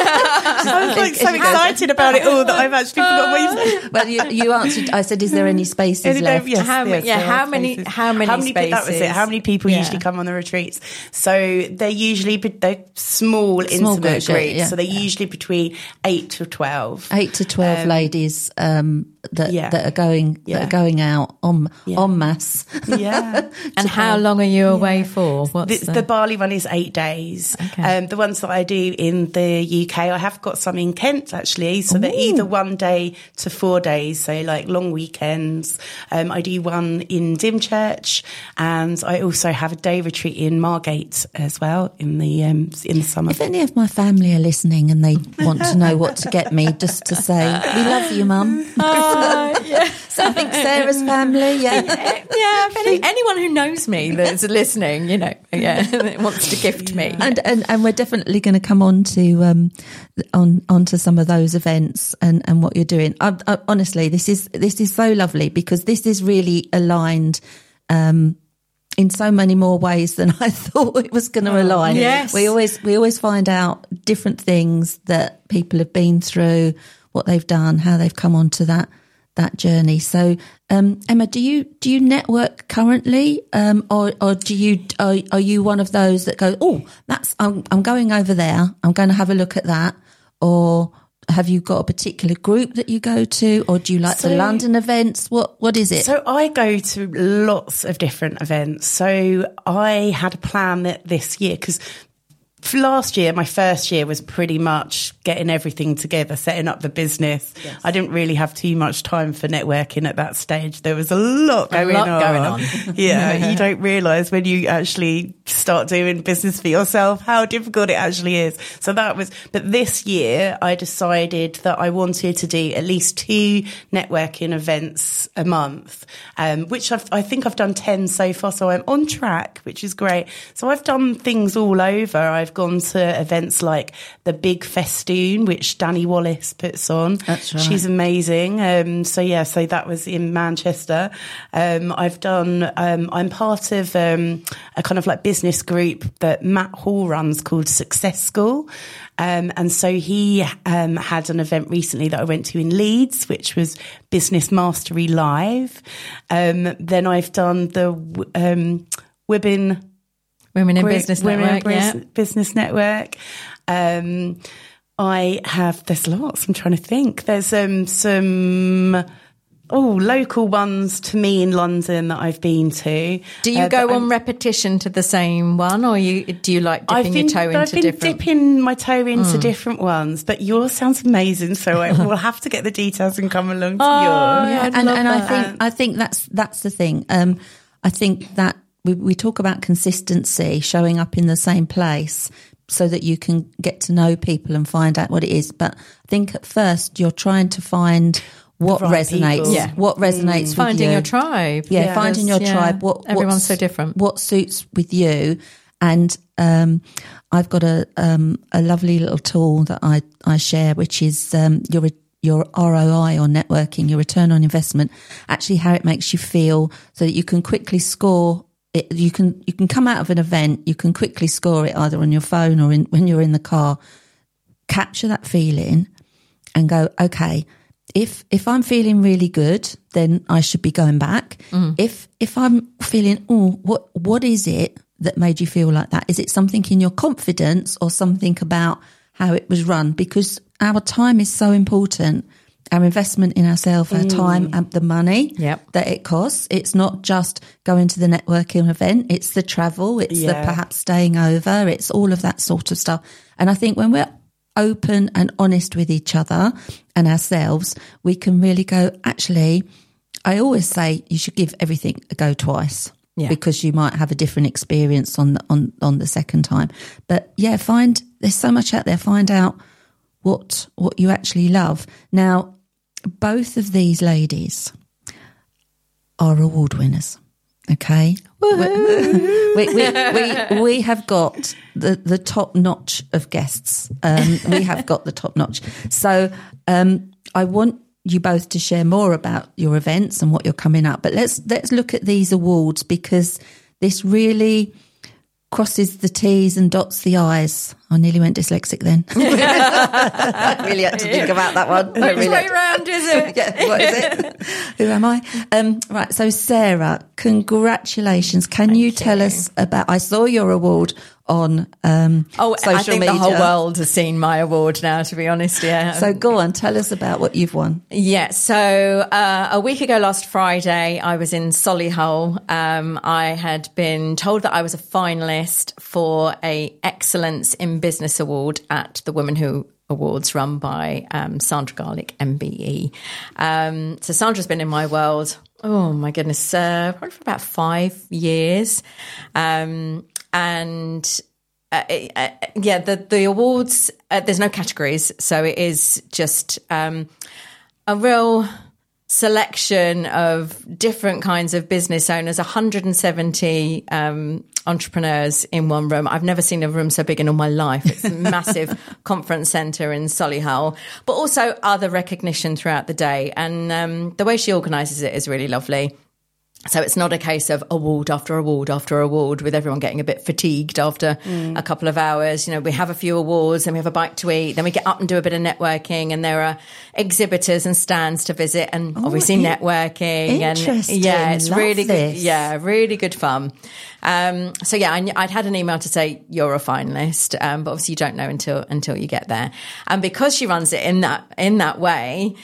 I was like so excited about it all that I've actually forgotten what you said. Well, you, you answered. I said, "Is there any spaces Any- left?" yes, How yes, ma- yeah, there how are many- spaces. how many How many? pe- That was it. spaces? How many people Yeah. usually come on the retreats? So they're usually be- they're small, intimate groups, groups. yeah, yeah. So they're usually between eight to twelve. Eight to twelve Um, ladies um, that Yeah. that are going Yeah. that are going out en, Yeah. en masse. Yeah. And how long are you away for? What's The, the Bali one is eight days. Okay. Um, the ones that I do in the U K, I have got some in Kent actually. So they're either one day to four days, so like long weekends. Um, I do one in Dymchurch, and I also have a day retreat in Margate as well in the um, in the summer. If any of my family are listening and they want to know what to get me, just to say, we love you, Mum. Oh, yeah. So I think Sarah's family, yeah. Yeah, if any, anyone who knows me that's listening, you know, yeah, wants to gift me. And, and and we're definitely going to come on to um on onto some of those events and, and what you're doing. I, I, honestly, this is this is so lovely because this is really aligned um, in so many more ways than I thought it was going to align. yes. we always we always find out different things that people have been through, what they've done, how they've come onto that that journey. So, um, Emma, do you do you network currently, um, or or do you are, are you one of those that go, oh, that's I'm I'm going over there, I'm going to have a look at that, or have you got a particular group that you go to, or do you like So- the London events? What what is it? So I go to lots of different events. So I had a plan that this year, because last year, my first year was pretty much getting everything together, setting up the business. Yes. I didn't really have too much time for networking at that stage. There was a lot A going lot on. going on. Yeah, you don't realise when you actually start doing business for yourself how difficult it actually is. So that was, but this year I decided that I wanted to do at least two networking events a month, um, which I've, I think I've done ten so far. So I'm on track, which is great. So I've done things all over. I've gone to events like the Big Festoon, which Danny Wallace puts on. That's right. She's amazing. Um, so yeah, so that was in Manchester. Um, I've done, um, I'm part of um, a kind of like business group that Matt Hall runs called Success School. Um, and so he um, had an event recently that I went to in Leeds, which was Business Mastery Live. Um, then I've done the um, Women... Women in Group, Business Women Network, in yeah. Bus- Business Network. Um, I have, there's lots, I'm trying to think. There's um, some, oh, local ones to me in London that I've been to. Do you Uh, go that on I'm- repetition to the same one, or you do you like dipping I've been, your toe into I've been different? dipping my toe into different ones, but yours sounds amazing, so I will have to get the details and come along to Oh, yours. yeah, I'd and love and I that. think I think that's that's the thing. Um, I think that we, we talk about consistency, showing up in the same place, so that you can get to know people and find out what it is. But I think at first you're trying to find what The right resonates, people. Yeah. what resonates with Finding you. your tribe. Yeah, Yeah. finding your Yeah. tribe. What Everyone's what's- so different. What suits with you? And um, I've got a um, a lovely little tool that I I share, which is um, your your R O I on networking, your return on investment. Actually, how it makes you feel, so that you can quickly score. It, you can you can come out of an event, you can quickly score it either on your phone or in, when you're in the car. Capture that feeling and go, okay, if if I'm feeling really good, then I should be going back. Mm. If if I'm feeling, oh, what what is it that made you feel like that? Is it something in your confidence or something about how it was run? Because our time is so important. Our investment in ourselves, our time and the money Yep. that it costs. It's not just going to the networking event. It's the travel. It's the Yeah. perhaps staying over. It's all of that sort of stuff. And I think when we're open and honest with each other and ourselves, we can really go, actually, I always say you should give everything a go twice. Yeah. Because you might have a different experience on the, on, on the second time. But yeah, find, there's so much out there. Find out what what you actually love. Now, both of these ladies are award winners. Okay, we, we, we we have got the the top notch of guests. Um, we have got the top notch. So um, I want you both to share more about your events and what you're coming up. But let's let's look at these awards, because this really crosses the T's and dots the I's I nearly went dyslexic then. I really had to think about that one. Which really way round is it? Yeah, what is it? Who am I? Um, right, so Sarah, congratulations. Can Thank you you. tell us about, I saw your award on um, Oh, social I think media. the whole world has seen my award now, to be honest, yeah. So go on, tell us about what you've won. Yeah, so uh, a week ago last Friday, I was in Solihull. Um, I had been told that I was a finalist for a Excellence in Business Award at the Women Who Awards run by um, Sandra Garlick, M B E. Um, so Sandra's been in my world, oh my goodness, uh, probably for about five years. Um, and uh, uh, yeah, the, the awards, uh, there's no categories. So it is just um, a real selection of different kinds of business owners, one hundred seventy um, entrepreneurs in one room. I've never seen a room so big in all my life. It's a massive conference centre in Solihull, but also other recognition throughout the day. And um, the way she organises it is really lovely. So it's not a case of award after award after award with everyone getting a bit fatigued after mm. a couple of hours. You know, we have a few awards, then we have a bite to eat, then we get up and do a bit of networking, and there are exhibitors and stands to visit, and oh, obviously in- networking. Interesting. And yeah, it's Love really this. good. Yeah, really good fun. Um, so yeah, I, I'd had an email to say you're a finalist, um, but obviously you don't know until until you get there. And because she runs it in that in that way.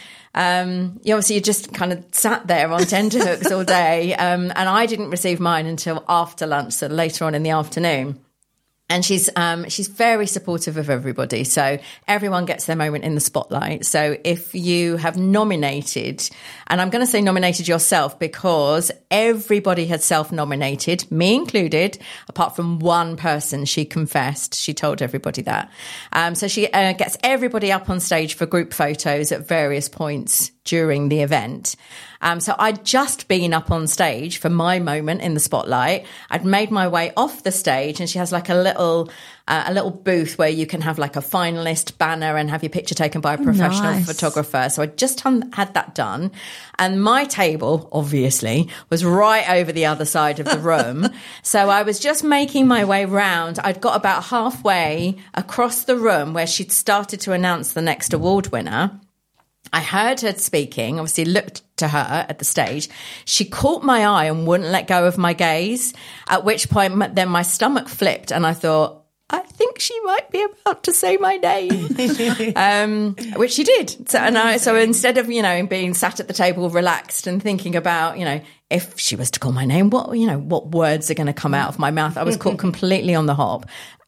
Um, you obviously you just kind of sat there on tenterhooks all day. Um, and I didn't receive mine until after lunch, so later on in the afternoon. And she's um, she's very supportive of everybody. So everyone gets their moment in the spotlight. So if you have nominated, and I'm going to say nominated yourself because everybody had self-nominated, me included, apart from one person. She confessed. She told everybody that. Um, so she uh, gets everybody up on stage for group photos at various points during the event. Um, so I'd just been up on stage for my moment in the spotlight. I'd made my way off the stage, and she has like a little uh, a little booth where you can have like a finalist banner and have your picture taken by a professional Nice. photographer. So I just had that done. And my table, obviously, was right over the other side of the room. So I was just making my way round. I'd got about halfway across the room where she'd started to announce the next award winner. I heard her speaking, obviously looked to her at the stage. She caught my eye and wouldn't let go of my gaze, at which point then my stomach flipped and I thought, I think she might be about to say my name, um, which she did. So, and I, so instead of, you know, being sat at the table relaxed and thinking about, you know, if she was to call my name, what, you know, what words are going to come out of my mouth, I was caught completely on the hop.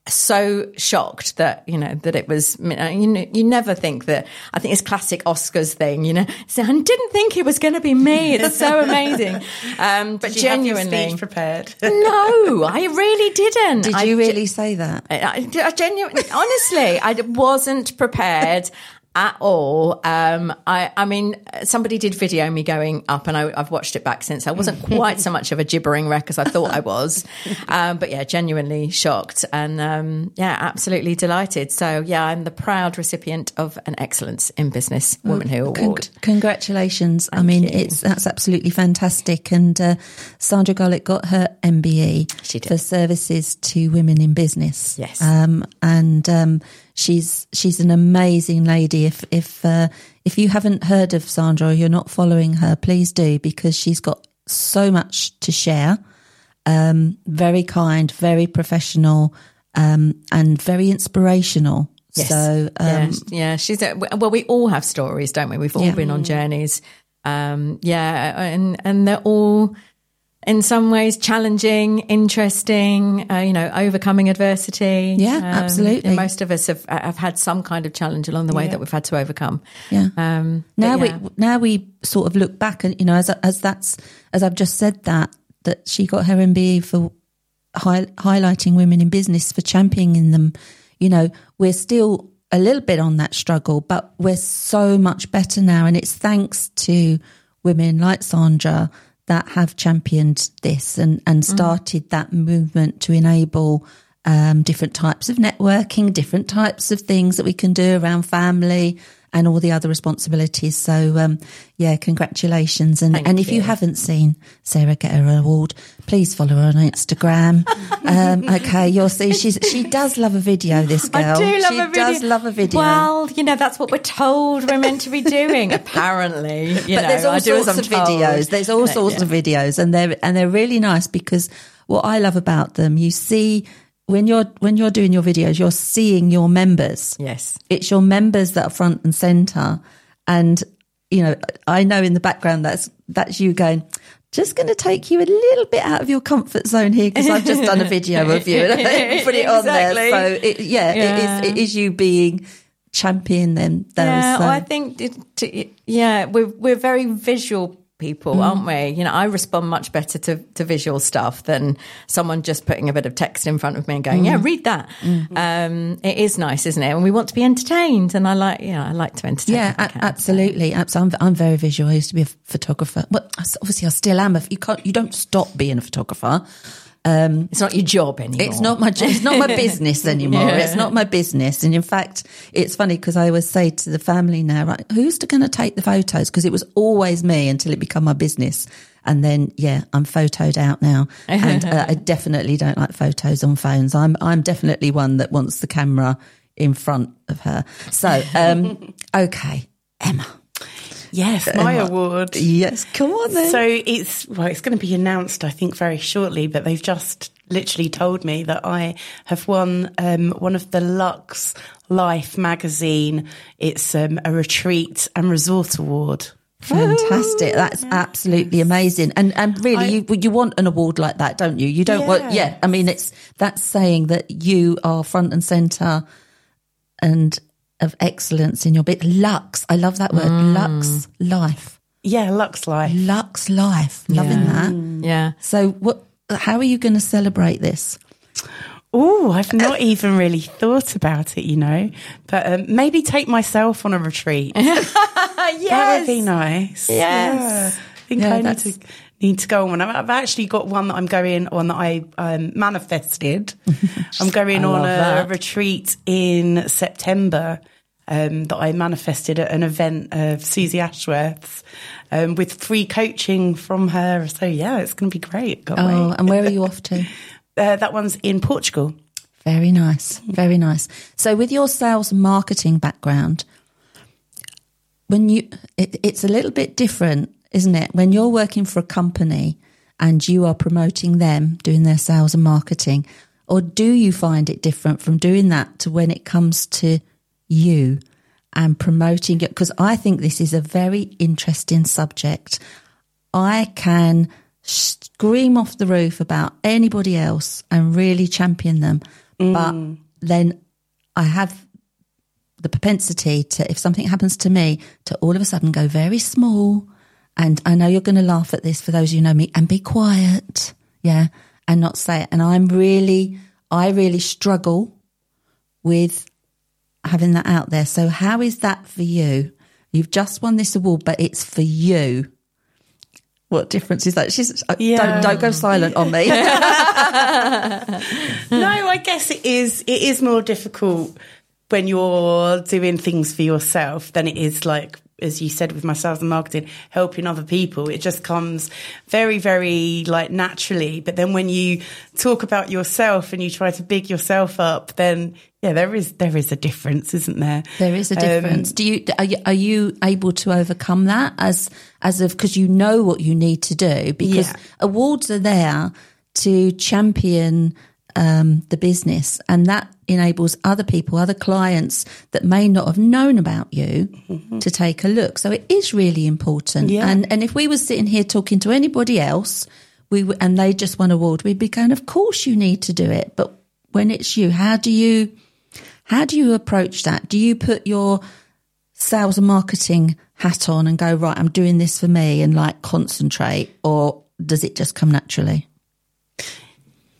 So shocked that, you know, that it was, you know, you never think that, I think it's classic Oscars thing, you know, so I didn't think it was going to be me. It's so amazing. Um, but Did you genuinely. have your speech prepared? No, I really didn't. Did I you ge- really say that? I, I genuinely, honestly, I wasn't prepared at all. Um, I, I mean, somebody did video me going up, and I, I've watched it back since. I wasn't quite so much of a gibbering wreck as I thought I was. Um, but yeah, genuinely shocked and, um, yeah, absolutely delighted. So yeah, I'm the proud recipient of an Excellence in Business Woman Who Con- Award. Congratulations. I Thank mean, you. it's that's absolutely fantastic. And uh, Sandra Garlick got her M B E She did. for services to women in business. Yes. Um, and um, she's she's an amazing lady. If if uh, if you haven't heard of Sandra or you're not following her, please do, because she's got so much to share. Um, very kind, very professional, um, and very inspirational. Yes. So um, yeah, yeah, she's a, well, we all have stories, don't we? We've all Yeah. been on journeys. Um, yeah, and and they're all in some ways challenging, interesting. Uh, you know, overcoming adversity. Yeah, Um, absolutely. and most of us have have had some kind of challenge along the way Yeah. that we've had to overcome. Yeah. Um, Now but yeah. we now we sort of look back, and you know, as as that's as I've just said that that she got her M B E for high, highlighting women in business, for championing them. You know, we're still a little bit on that struggle, but we're so much better now, and it's thanks to women like Sandra that have championed this and and started that movement to enable um, different types of networking, different types of things that we can do around family and all the other responsibilities. So, um, yeah, congratulations. And, Thank and if you. you haven't seen Sarah get her award, please follow her on Instagram. um, okay, you'll see she's, she does love a video, this girl. I do love she a video. does love a video. Well, you know, that's what we're told we're meant to be doing, apparently. You But know, there's all I do as sorts I'm of told. videos. There's all But, sorts yeah. of videos, and they're and they're really nice because what I love about them, you see when you're when you're doing your videos, you're seeing your members. Yes. It's your members that are front and centre, and you know I know in the background that's that's you going. Just going to take you a little bit out of your comfort zone here because I've just done a video of you and put it on there. Exactly. So it, yeah, Yeah. it is it is you being champion them. Those, Yeah, so. well, I think, it, to, yeah, we're, we're very visual people, Mm. aren't we? You know, I respond much better to, to visual stuff than someone just putting a bit of text in front of me and going, Mm. yeah, read that. Mm-hmm. Um, it is nice, isn't it? And we want to be entertained. And I like, yeah, I like to entertain. Yeah, if I a- can. absolutely. Absolutely. I'm, I'm very visual. I used to be a photographer. Well, I s- obviously I still am. A, you can't, you don't stop being a photographer. It's not your job anymore. It's not my, jo- it's not my business anymore. Yeah. It's not my business. And in fact, it's funny because I always say to the family now, right, who's going to take the photos? Because it was always me until it became my business. And then, yeah, I'm photoed out now. And uh, I definitely don't like photos on phones. I'm, I'm definitely one that wants the camera in front of her. So, um, okay, Emma. Yes, my award. Yes, come on then. So it's well, it's going to be announced, I think, very shortly. But they've just literally told me that I have won um, one of the Lux Life magazine. It's um, a retreat and resort award. Fantastic. That's absolutely amazing. And and really, I- you you want an award like that, don't you? You don't want, yeah. I mean, it's that's saying that you are front and centre and of excellence in your bit. Lux. I love that word. Lux Life. Yeah, Lux Life. Lux Life. Loving that. Yeah. So what, how are you going to celebrate this? Oh, I've not even really thought about it, you know. But um, maybe take myself on a retreat. That would be nice. Yes. Yeah. I think Yeah, I need that's- to need to go on one. I've I've actually got one that I'm going on that I um, manifested. I'm going I on love a that. retreat in September um, that I manifested at an event of Susie Ashworth's um, with free coaching from her. So yeah, it's going to be great. Can't Oh, wait. and where are you off to? Uh, that one's in Portugal. Very nice. Very nice. So with your sales and marketing background, when you, it, it's a little bit different, isn't it? When you're working for a company and you are promoting them, doing their sales and marketing, or do you find it different from doing that to when it comes to you and promoting it? Because I think this is a very interesting subject. I can scream off the roof about anybody else and really champion them. But then I have the propensity to, if something happens to me, to all of a sudden go very small. And I know you're going to laugh at this for those of you who know me, and be quiet. Yeah. And not say it. And I'm really, I really struggle with having that out there. So how is that for you? You've just won this award, but it's for you. What difference is that? She's Yeah. don't don't go silent on me. No, I guess it is. It is more difficult when you're doing things for yourself than it is, like, as you said, with my sales and marketing, helping other people. It just comes very, very like naturally. But then when you talk about yourself and you try to big yourself up, then yeah, there is there is a difference, isn't there? There is a Um, difference. Do you are, you are you able to overcome that as as of, because you know what you need to do, because Yeah. awards are there to champion um, the business, and that enables other people, other clients that may not have known about you Mm-hmm. to take a look. So it is really important. Yeah. And and if we were sitting here talking to anybody else, we w- and they just won an award, we'd be going, of course you need to do it. But when it's you, how do you how do you approach that? Do you put your sales and marketing hat on and go, right, I'm doing this for me, and like concentrate, or does it just come naturally?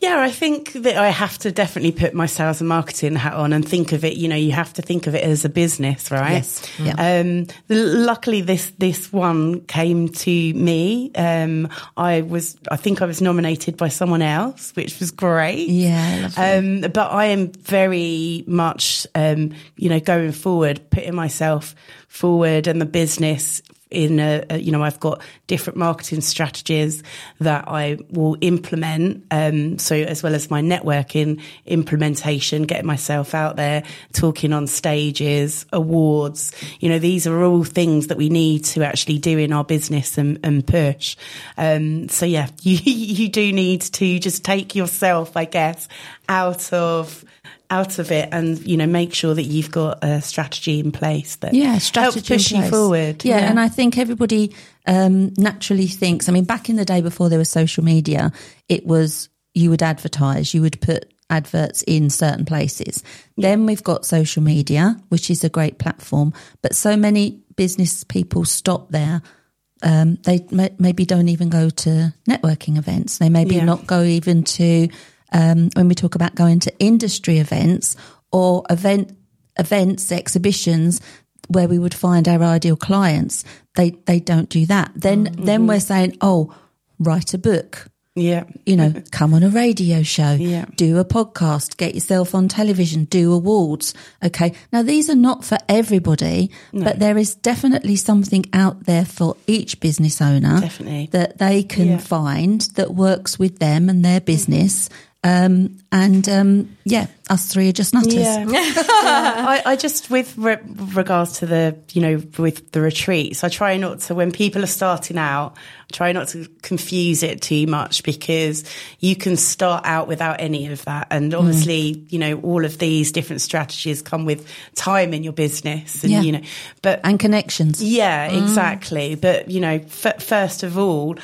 Yeah, I think that I have to definitely put my sales and marketing hat on and think of it, you know, you have to think of it as a business, right? Yes. Yeah. Um, luckily this, this one came to me. Um, I was, I think I was nominated by someone else, which was great. Yeah. Um, but I am very much, um, you know, going forward, putting myself forward and the business in a, a, you know, I've got different marketing strategies that I will implement. Um, so as well as my networking implementation, getting myself out there, talking on stages, awards, you know, these are all things that we need to actually do in our business and, and push. Um, so yeah, you, you do need to just take yourself, I guess, out of, out of it and, you know, make sure that you've got a strategy in place that yeah, strategy helps push in you place. forward. Yeah, yeah, and I think everybody um, naturally thinks, I mean, back in the day before there was social media, it was you would advertise, you would put adverts in certain places. Yeah. Then we've got social media, which is a great platform, but so many business people stop there. Um, they may, maybe don't even go to networking events. They maybe yeah. not go even to Um, when we talk about going to industry events or event events, exhibitions where we would find our ideal clients, they they don't do that. Then mm-hmm. then we're saying, oh, write a book. Yeah. You know, come on a radio show, yeah. do a podcast, get yourself on television, do awards. Okay. Now, these are not for everybody, no. but there is definitely something out there for each business owner definitely. that they can yeah. find that works with them and their business. Um, and, um, yeah, us three are just nutters. Yeah. yeah. I, I just, with re- regards to the, you know, with the retreats, I try not to, when people are starting out, I try not to confuse it too much because you can start out without any of that. And obviously, mm. you know, all of these different strategies come with time in your business and, yeah. you know, but. And connections. Yeah, mm. exactly. But, you know, f- first of all,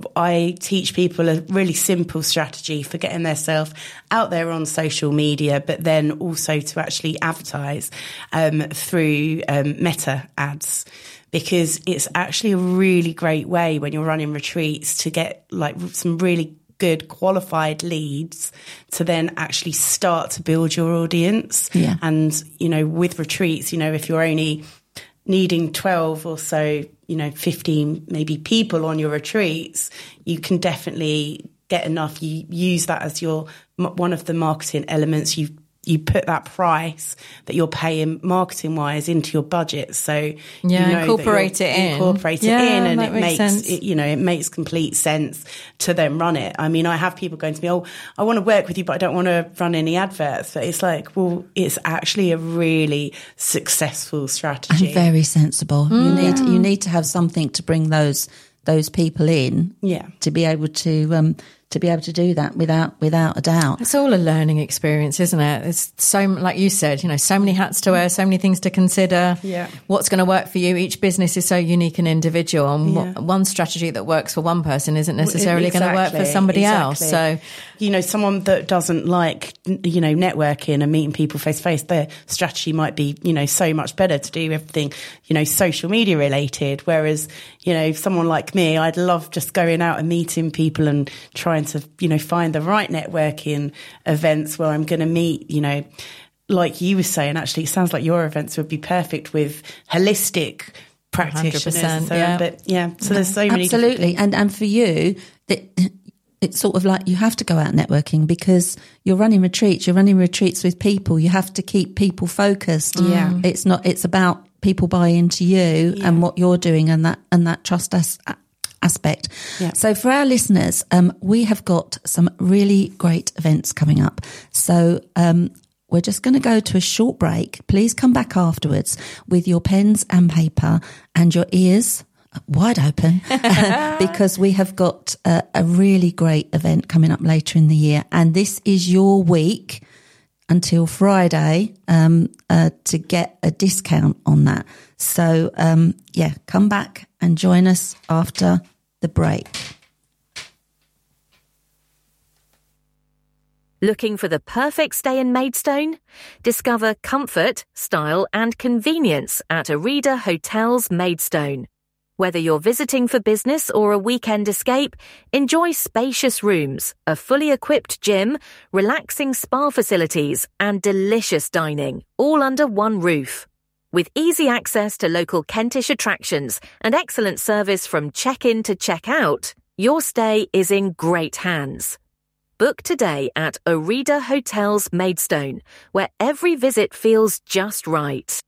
I teach people a really simple strategy for getting themselves out there on social media, but then also to actually advertise um, through um, Meta ads, because it's actually a really great way when you're running retreats to get like some really good qualified leads to then actually start to build your audience. Yeah. And, you know, with retreats, you know, if you're only needing twelve or so, you know, fifteen maybe people on your retreats, you can definitely get enough. You use that as your one of the marketing elements. You you put that price that you're paying marketing wise into your budget, so yeah, you know incorporate it in, incorporate yeah, it in, and it makes, makes it, you know it makes complete sense to then run it. I mean, I have people going to me, oh, I want to work with you, but I don't want to run any adverts. But it's like, well, it's actually a really successful strategy and very sensible. Mm. You need you need to have something to bring those those people in, yeah, to be able to. Um, to be able to do that without without a doubt. It's all a learning experience, isn't it? It's so, like you said, you know, so many hats to wear, so many things to consider. Yeah. What's going to work for you? Each business is so unique and individual, and yeah. what, one strategy that works for one person isn't necessarily exactly, going to work for somebody exactly. else. So, you know, someone that doesn't like, you know, networking and meeting people face to face, their strategy might be, you know, so much better to do everything, you know, social media related. Whereas, you know, someone like me, I'd love just going out and meeting people and trying to, you know, find the right networking events where I'm going to meet, you know, like you were saying, actually, it sounds like your events would be perfect with holistic practitioners. So, yeah. But yeah, so there's so many. Absolutely. And, and for you, that it's sort of like you have to go out networking because you're running retreats, you're running retreats with people. You have to keep people focused. Yeah. It's not, it's about people buy into you yeah. and what you're doing and that, and that trust as, aspect. Yeah. So for our listeners, um, we have got some really great events coming up. So, um, we're just going to go to a short break. Please come back afterwards with your pens and paper and your ears wide open because we have got a, a really great event coming up later in the year. And this is your week until Friday um, uh, to get a discount on that. So, um, yeah, come back and join us after the break. Looking for the perfect stay in Maidstone? Discover comfort, style and convenience at Arida Hotels Maidstone. Whether you're visiting for business or a weekend escape, enjoy spacious rooms, a fully equipped gym, relaxing spa facilities, and delicious dining, all under one roof. With easy access to local Kentish attractions and excellent service from check-in to check-out, your stay is in great hands. Book today at Orida Hotels Maidstone, where every visit feels just right.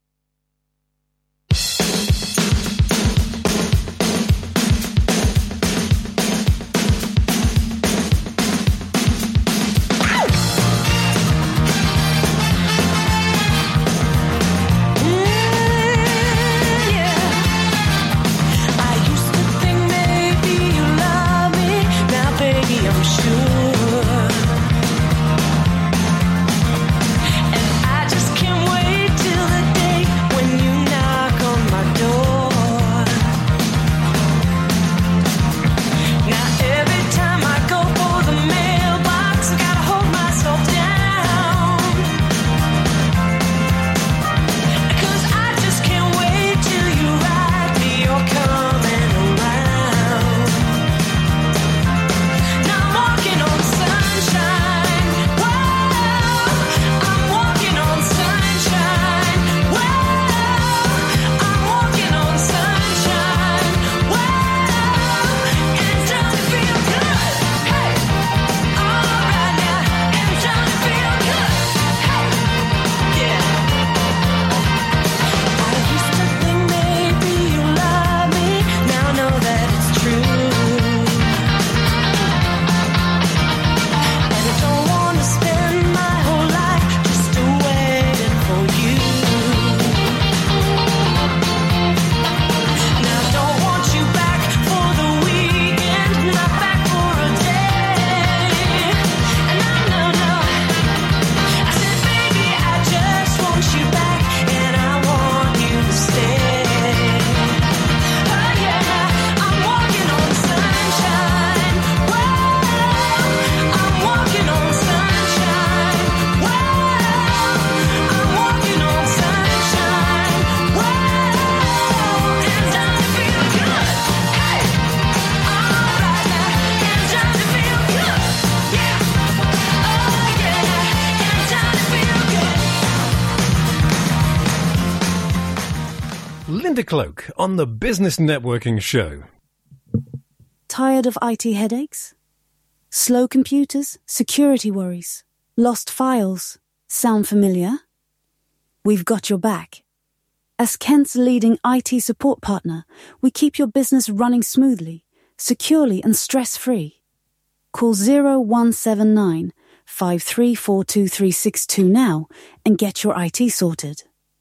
Linda Cloak on the Business Networking Show. Tired of I T headaches? Slow computers? Security worries? Lost files? Sound familiar? We've got your back. As Kent's leading I T support partner, we keep your business running smoothly, securely and stress-free. Call zero one seven nine, five three four two three six two now and get your I T sorted.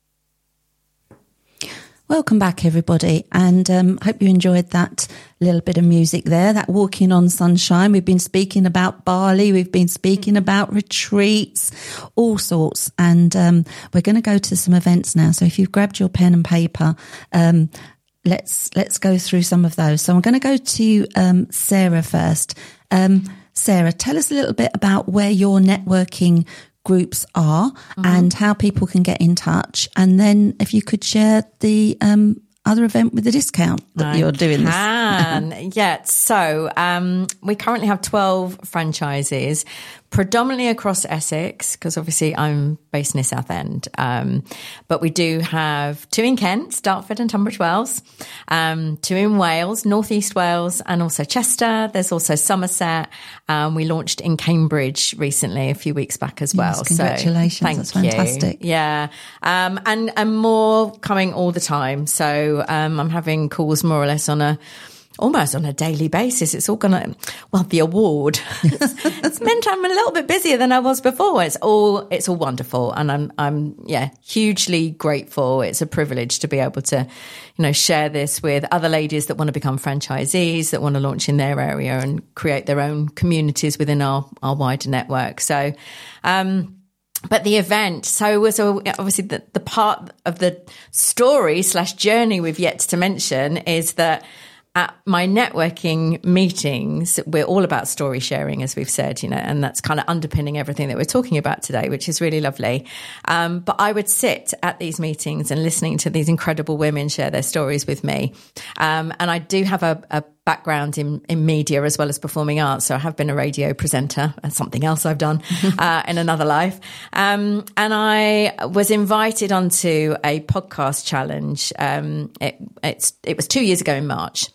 Welcome back, everybody, and um, hope you enjoyed that little bit of music there, that Walking on Sunshine. We've been speaking about Bali, we've been speaking about retreats, all sorts, and um, we're going to go to some events now. So if you've grabbed your pen and paper, um, let's let's go through some of those. So I'm going to go to um, Sarah first. Um, Sarah, tell us a little bit about where your networking groups are mm-hmm. and how people can get in touch, and then if you could share the um other event with the discount that I you're doing can. this. Yeah, so um we currently have twelve franchises, predominantly across Essex, because obviously I'm based near Southend. Um, but we do have two in Kent, Dartford and Tunbridge Wells, um, two in Wales, North East Wales, and also Chester. There's also Somerset. Um, we launched in Cambridge recently, a few weeks back as well. Yes, congratulations. So, thank That's fantastic. You. Yeah. Um, and, and more coming all the time. So um, I'm having calls more or less on a almost on a daily basis. It's all gonna, well, the award, it's, it's meant I'm a little bit busier than I was before. It's all, it's all wonderful. And I'm, I'm, yeah, hugely grateful. It's a privilege to be able to, you know, share this with other ladies that want to become franchisees, that want to launch in their area and create their own communities within our, our wider network. So, um, But the event, so, so obviously the, the part of the story slash journey we've yet to mention is that at my networking meetings, we're all about story sharing, as we've said, you know, and that's kind of underpinning everything that we're talking about today, which is really lovely. Um, but I would sit at these meetings and listening to these incredible women share their stories with me. Um, and I do have a, a background in, in media as well as performing arts. So I have been a radio presenter, and something else I've done uh, in another life. Um, and I was invited onto a podcast challenge. Um, it, it's, it was two years ago in March.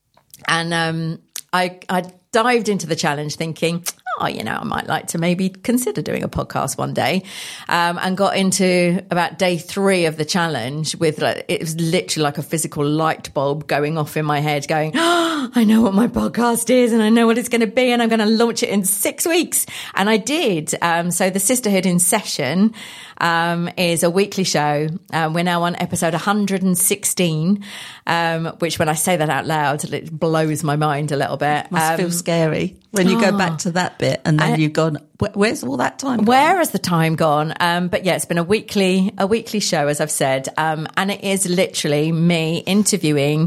And um, I, I dived into the challenge thinking, oh, you know, I might like to maybe consider doing a podcast one day, um, and got into about day three of the challenge with, like, it was literally like a physical light bulb going off in my head going, oh, I know what my podcast is and I know what it's going to be and I'm going to launch it in six weeks. And I did. Um, so the Sisterhood in Session um, is a weekly show. Um, we're now on episode one hundred sixteen, um, which when I say that out loud, it blows my mind a little bit. It must um, feel scary when you oh, go back to that bit and then I, you've gone, where's all that time gone? Where has the time gone? Um, but yeah, it's been a weekly, a weekly show, as I've said. Um, and it is literally me interviewing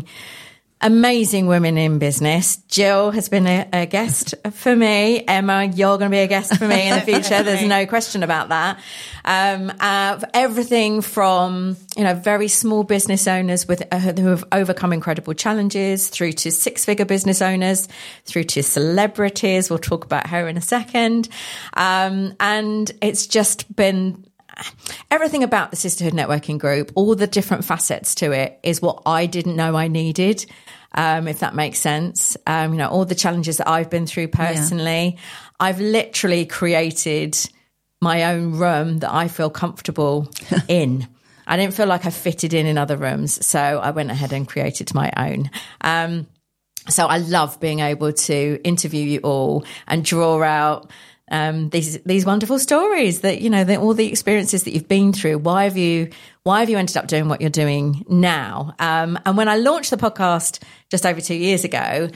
amazing women in business. Jill has been a, a guest for me. Emma, you're going to be a guest for me in the future. There's no question about that. Um, uh, everything from, you know, very small business owners with uh, who have overcome incredible challenges, through to six-figure business owners, through to celebrities. We'll talk about her in a second. Um, and it's just been everything about the Sisterhood Networking Group, all the different facets to it is what I didn't know I needed, um, if that makes sense. Um, you know, all the challenges that I've been through personally. Yeah. I've literally created my own room that I feel comfortable in. I didn't feel like I fitted in in other rooms, so I went ahead and created my own. Um, so I love being able to interview you all and draw out Um, these these wonderful stories that, you know, the, all the experiences that you've been through. Why have you why have you ended up doing what you're doing now? Um, and when I launched the podcast just over two years ago,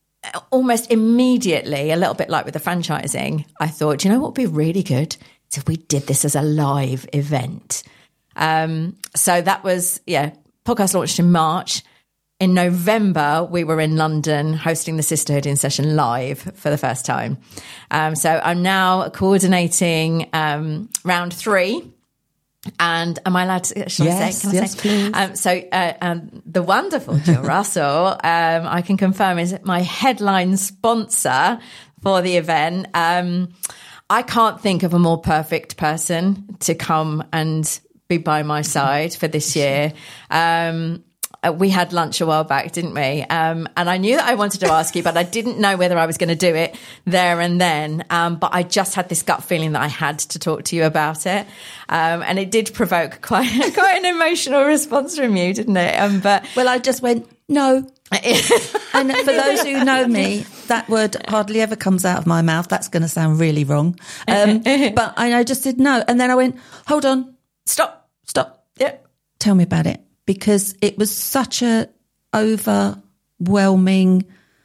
almost immediately, a little bit like with the franchising, I thought, you know what would be really good? Is if we did this as a live event. Um, so that was, yeah, podcast launched in March. In November, we were in London hosting the Sisterhood in Session live for the first time. Um, so I'm now coordinating um, round three. And am I allowed to, shall yes, I say? Can I yes, say? please. Um, so uh, um, the wonderful Jill Russell, um, I can confirm, is my headline sponsor for the event. Um, I can't think of a more perfect person to come and be by my side for this year. Um Uh, we had lunch a while back, didn't we? Um, and I knew that I wanted to ask you, but I didn't know whether I was going to do it there and then. Um, but I just had this gut feeling that I had to talk to you about it. Um, and it did provoke quite quite an emotional response from you, didn't it? Um, but well, I just went, no. And for those who know me, that word hardly ever comes out of my mouth. That's going to sound really wrong. Um, but I, I just said no. And then I went, hold on. Stop. Stop. Yeah. Tell me about it. Because it was such a overwhelming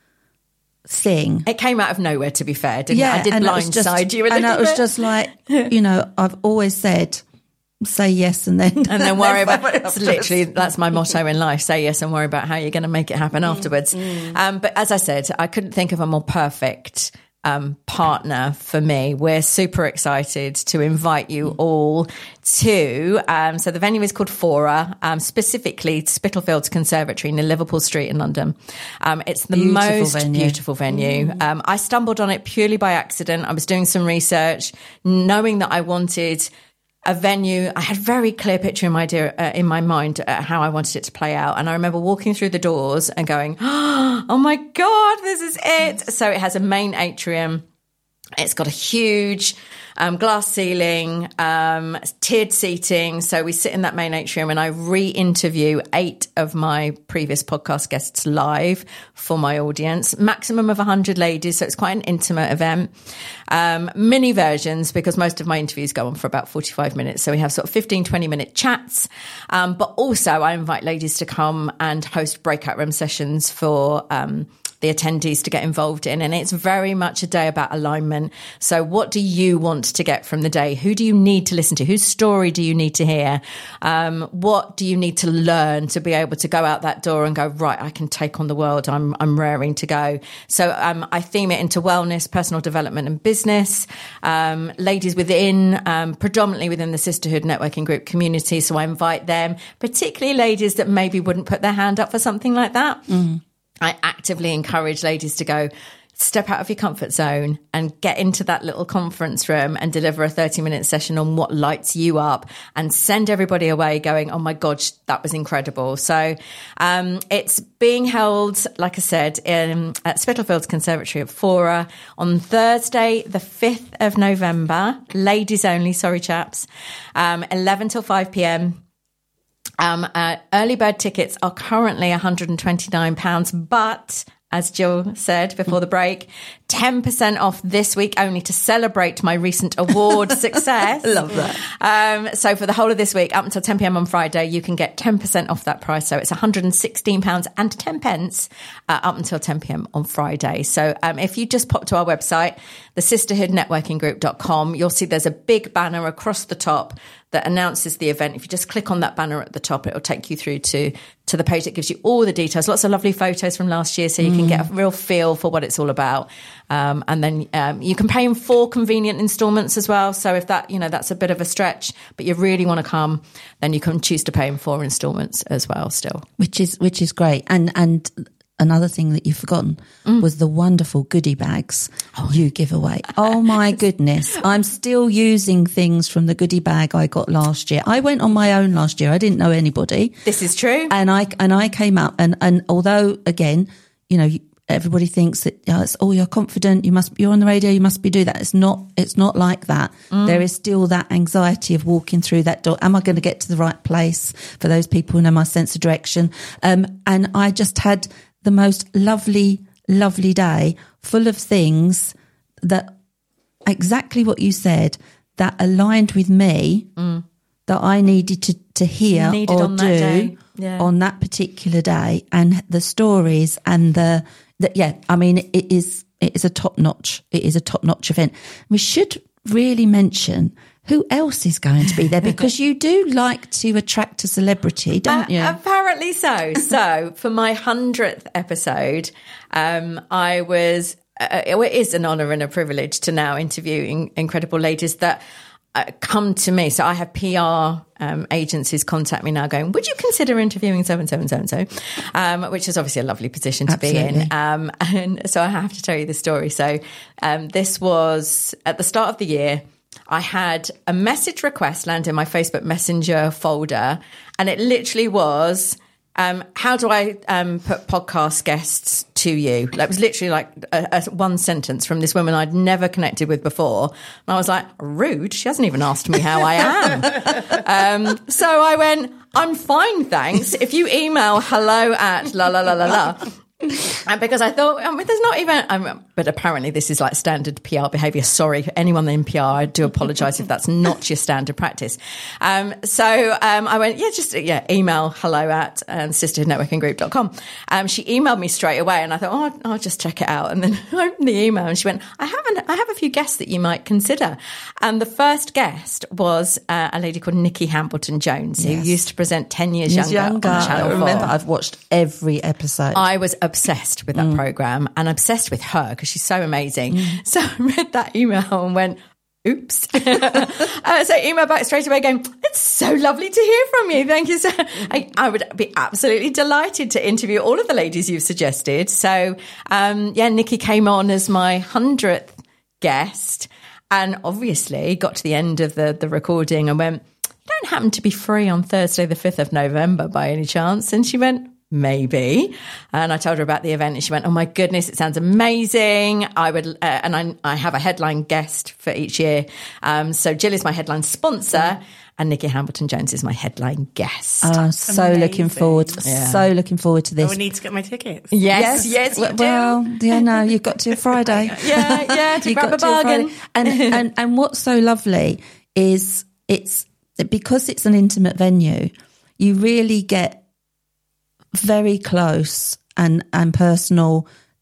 thing. It came out of nowhere, to be fair, didn't yeah, it? I did blindside you a little And it was bit. just like, you know, I've always said, say yes and then... And then worry about... It's literally, that's my motto in life. Say yes and worry about how you're going to make it happen afterwards. Mm. Um, but as I said, I couldn't think of a more perfect... Um, partner for me. We're super excited to invite you all to, um, so the venue is called Fora, um, specifically Spitalfields Conservatory near Liverpool Street in London. Um, it's the beautiful most venue. beautiful venue. Mm. Um, I stumbled on it purely by accident. I was doing some research, knowing that I wanted a venue. I had a very clear picture in my idea, uh, in my mind uh, how I wanted it to play out. And I remember walking through the doors and going, oh my God, this is it. So it has a main atrium. It's got a huge um, glass ceiling, um, tiered seating. So we sit in that main atrium and I re-interview eight of my previous podcast guests live for my audience, maximum of one hundred ladies. So it's quite an intimate event. Um, mini versions, because most of my interviews go on for about forty-five minutes. So we have sort of fifteen, twenty minute chats. Um, but also I invite ladies to come and host breakout room sessions for um the attendees to get involved in. And it's very much a day about alignment. So what do you want to get from the day? Who do you need to listen to? Whose story do you need to hear? Um, what do you need to learn to be able to go out that door and go, right, I can take on the world. I'm, I'm raring to go. So um, I theme it into wellness, personal development and business, um, ladies within, um, predominantly within the Sisterhood Networking Group community. So I invite them, particularly ladies that maybe wouldn't put their hand up for something like that. Mm. I actively encourage ladies to go, step out of your comfort zone and get into that little conference room and deliver a thirty minute session on what lights you up and send everybody away going, oh my God, that was incredible. So um, it's being held, like I said, in, at Spitalfields Conservatory at Fora on Thursday, the fifth of November, ladies only, sorry chaps, um, eleven till five p.m. Um, uh, early bird tickets are currently one hundred twenty-nine pounds, but as Jill said before the break, ten percent off this week only to celebrate my recent award success. Love that. Um, so for the whole of this week, up until ten p.m. on Friday, you can get ten percent off that price. So it's one hundred sixteen pounds and ten pence uh, up until ten p.m. on Friday. So um, if you just pop to our website, the sisterhood networking group dot com, you'll see there's a big banner across the top that announces the event. If you just click on that banner at the top, it'll take you through to, to the page that gives you all the details. Lots of lovely photos from last year so you mm. can get a real feel for what it's all about. Um, and then um, you can pay in four convenient installments as well. So if that, you know, that's a bit of a stretch, but you really want to come, then you can choose to pay in four installments as well still. Which is, which is great. And, and, another thing that you've forgotten mm. was the wonderful goodie bags oh. you give away. Oh my goodness. I'm still using things from the goodie bag I got last year. I went on my own last year. I didn't know anybody. This is true. And I, and I came up and, and although again, you know, everybody thinks that, oh, it's, oh, you're confident. You must, you're on the radio. You must be do that. It's not, it's not like that. Mm. There is still that anxiety of walking through that door. Am I going to get to the right place? For those people who know my sense of direction. Um, and I just had the most lovely, lovely day full of things that exactly what you said that aligned with me mm. that I needed to, to hear needed or on do that day. Yeah. on that particular day. And the stories and the, the, yeah, I mean, it is, it is a top notch. It is a top notch event. We should really mention who else is going to be there, because you do like to attract a celebrity, don't you? Uh, apparently so. So for my hundredth episode, um, I was, uh, it is an honour and a privilege to now interview in, incredible ladies that uh, come to me. So I have P R um, agencies contact me now going, would you consider interviewing so-and-so and so-and-so? Um, which is obviously a lovely position to Absolutely. be in. Um, and so I have to tell you the story. So um, this was at the start of the year. I had a message request land in my Facebook Messenger folder, and it literally was, um, how do I um, put podcast guests to you? Like, it was literally like a, a one sentence from this woman I'd never connected with before. And I was like, rude. She hasn't even asked me how I am. um, so I went, I'm fine, thanks. If you email hello at la la la la la. And because I thought, I mean, there's not even, um, but apparently this is like standard P R behaviour. Sorry, anyone in P R, I do apologise if that's not your standard practice. Um, so um, I went, yeah, just yeah, email hello at um, sisterhood networking group dot com. Um, she emailed me straight away, and I thought, oh, I'll just check it out. And then I opened the email, and she went, I haven't, I have a few guests that you might consider. And the first guest was uh, a lady called Nikki Hambleton Jones, yes. who used to present ten years Years younger, younger. on Channel I remember, four. I've watched every episode. I was obsessed with that mm. programme, and obsessed with her because she's so amazing. Mm. So I read that email and went, oops. uh, so email back straight away going, it's so lovely to hear from you. Thank you. So I, I would be absolutely delighted to interview all of the ladies you've suggested. So um, yeah, Nikki came on as my hundredth guest, and obviously got to the end of the, the recording and went, you don't happen to be free on Thursday the fifth of November by any chance? And she went, maybe. And I told her about the event, and she went, oh my goodness, it sounds amazing. I would, uh, and I, I have a headline guest for each year. Um, so Jill is my headline sponsor, and Nikki Hambleton Jones is my headline guest. Oh, so amazing. looking forward, yeah. so looking forward to this. Oh, we need to get my tickets. Yes, yes, yes you well, do. yeah, no, you've got to Friday. yeah, yeah, to grab a bargain. And, and, and what's so lovely is it's, because it's an intimate venue, you really get very close and, and personal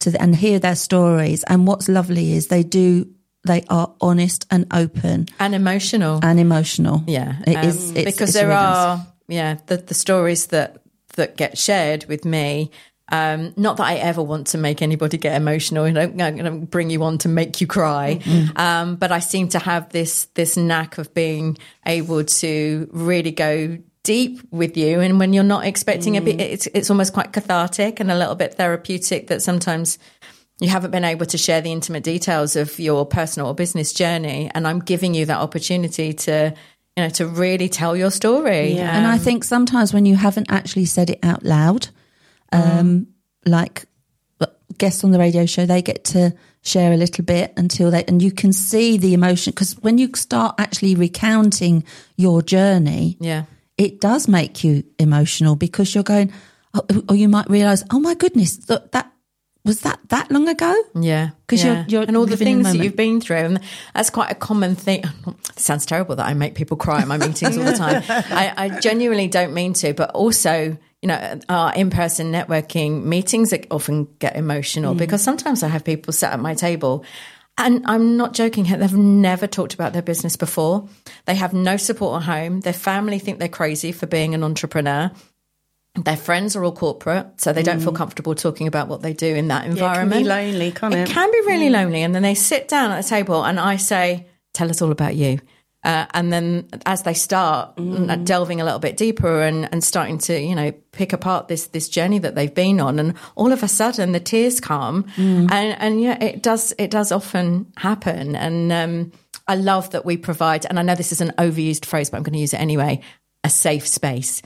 to the, and hear their stories. And what's lovely is they do, they are honest and open and emotional and emotional. Yeah. It um, is, it's, because it's there really are, nice. yeah, the, the stories that, that get shared with me. Um, not that I ever want to make anybody get emotional. I don't, I'm going to bring you on to make you cry. Mm-hmm. Um, but I seem to have this, this knack of being able to really go deep with you. And when you're not expecting mm. a bit, it's, it's almost quite cathartic and a little bit therapeutic that sometimes you haven't been able to share the intimate details of your personal or business journey. And I'm giving you that opportunity to, you know, to really tell your story. Yeah. Um, and I think sometimes when you haven't actually said it out loud, um, mm. like guests on the radio show, they get to share a little bit until they, and you can see the emotion. Because when you start actually recounting your journey, yeah, it does make you emotional because you're going, oh, or you might realise, oh my goodness, that, that was that that long ago? Yeah. Because yeah. you're, you're and all the living things in the that moment. you've been through. And that's quite a common thing. It sounds terrible that I make people cry at my meetings all the time. I, I genuinely don't mean to, but also, you know, our in-person networking meetings often get emotional mm. because sometimes I have people sat at my table and I'm not joking, they've never talked about their business before. They have no support at home. Their family think they're crazy for being an entrepreneur. Their friends are all corporate, so they don't mm. feel comfortable talking about what they do in that environment. Yeah, it can be lonely, can't it? It can be really mm. lonely. And then they sit down at the table and I say, tell us all about you. Uh, and then as they start mm. delving a little bit deeper and, and starting to, you know, pick apart this this journey that they've been on, and all of a sudden the tears come. Mm. And, and yeah, it does it does often happen. And um, I love that we provide, and I know this is an overused phrase, but I'm going to use it anyway, a safe space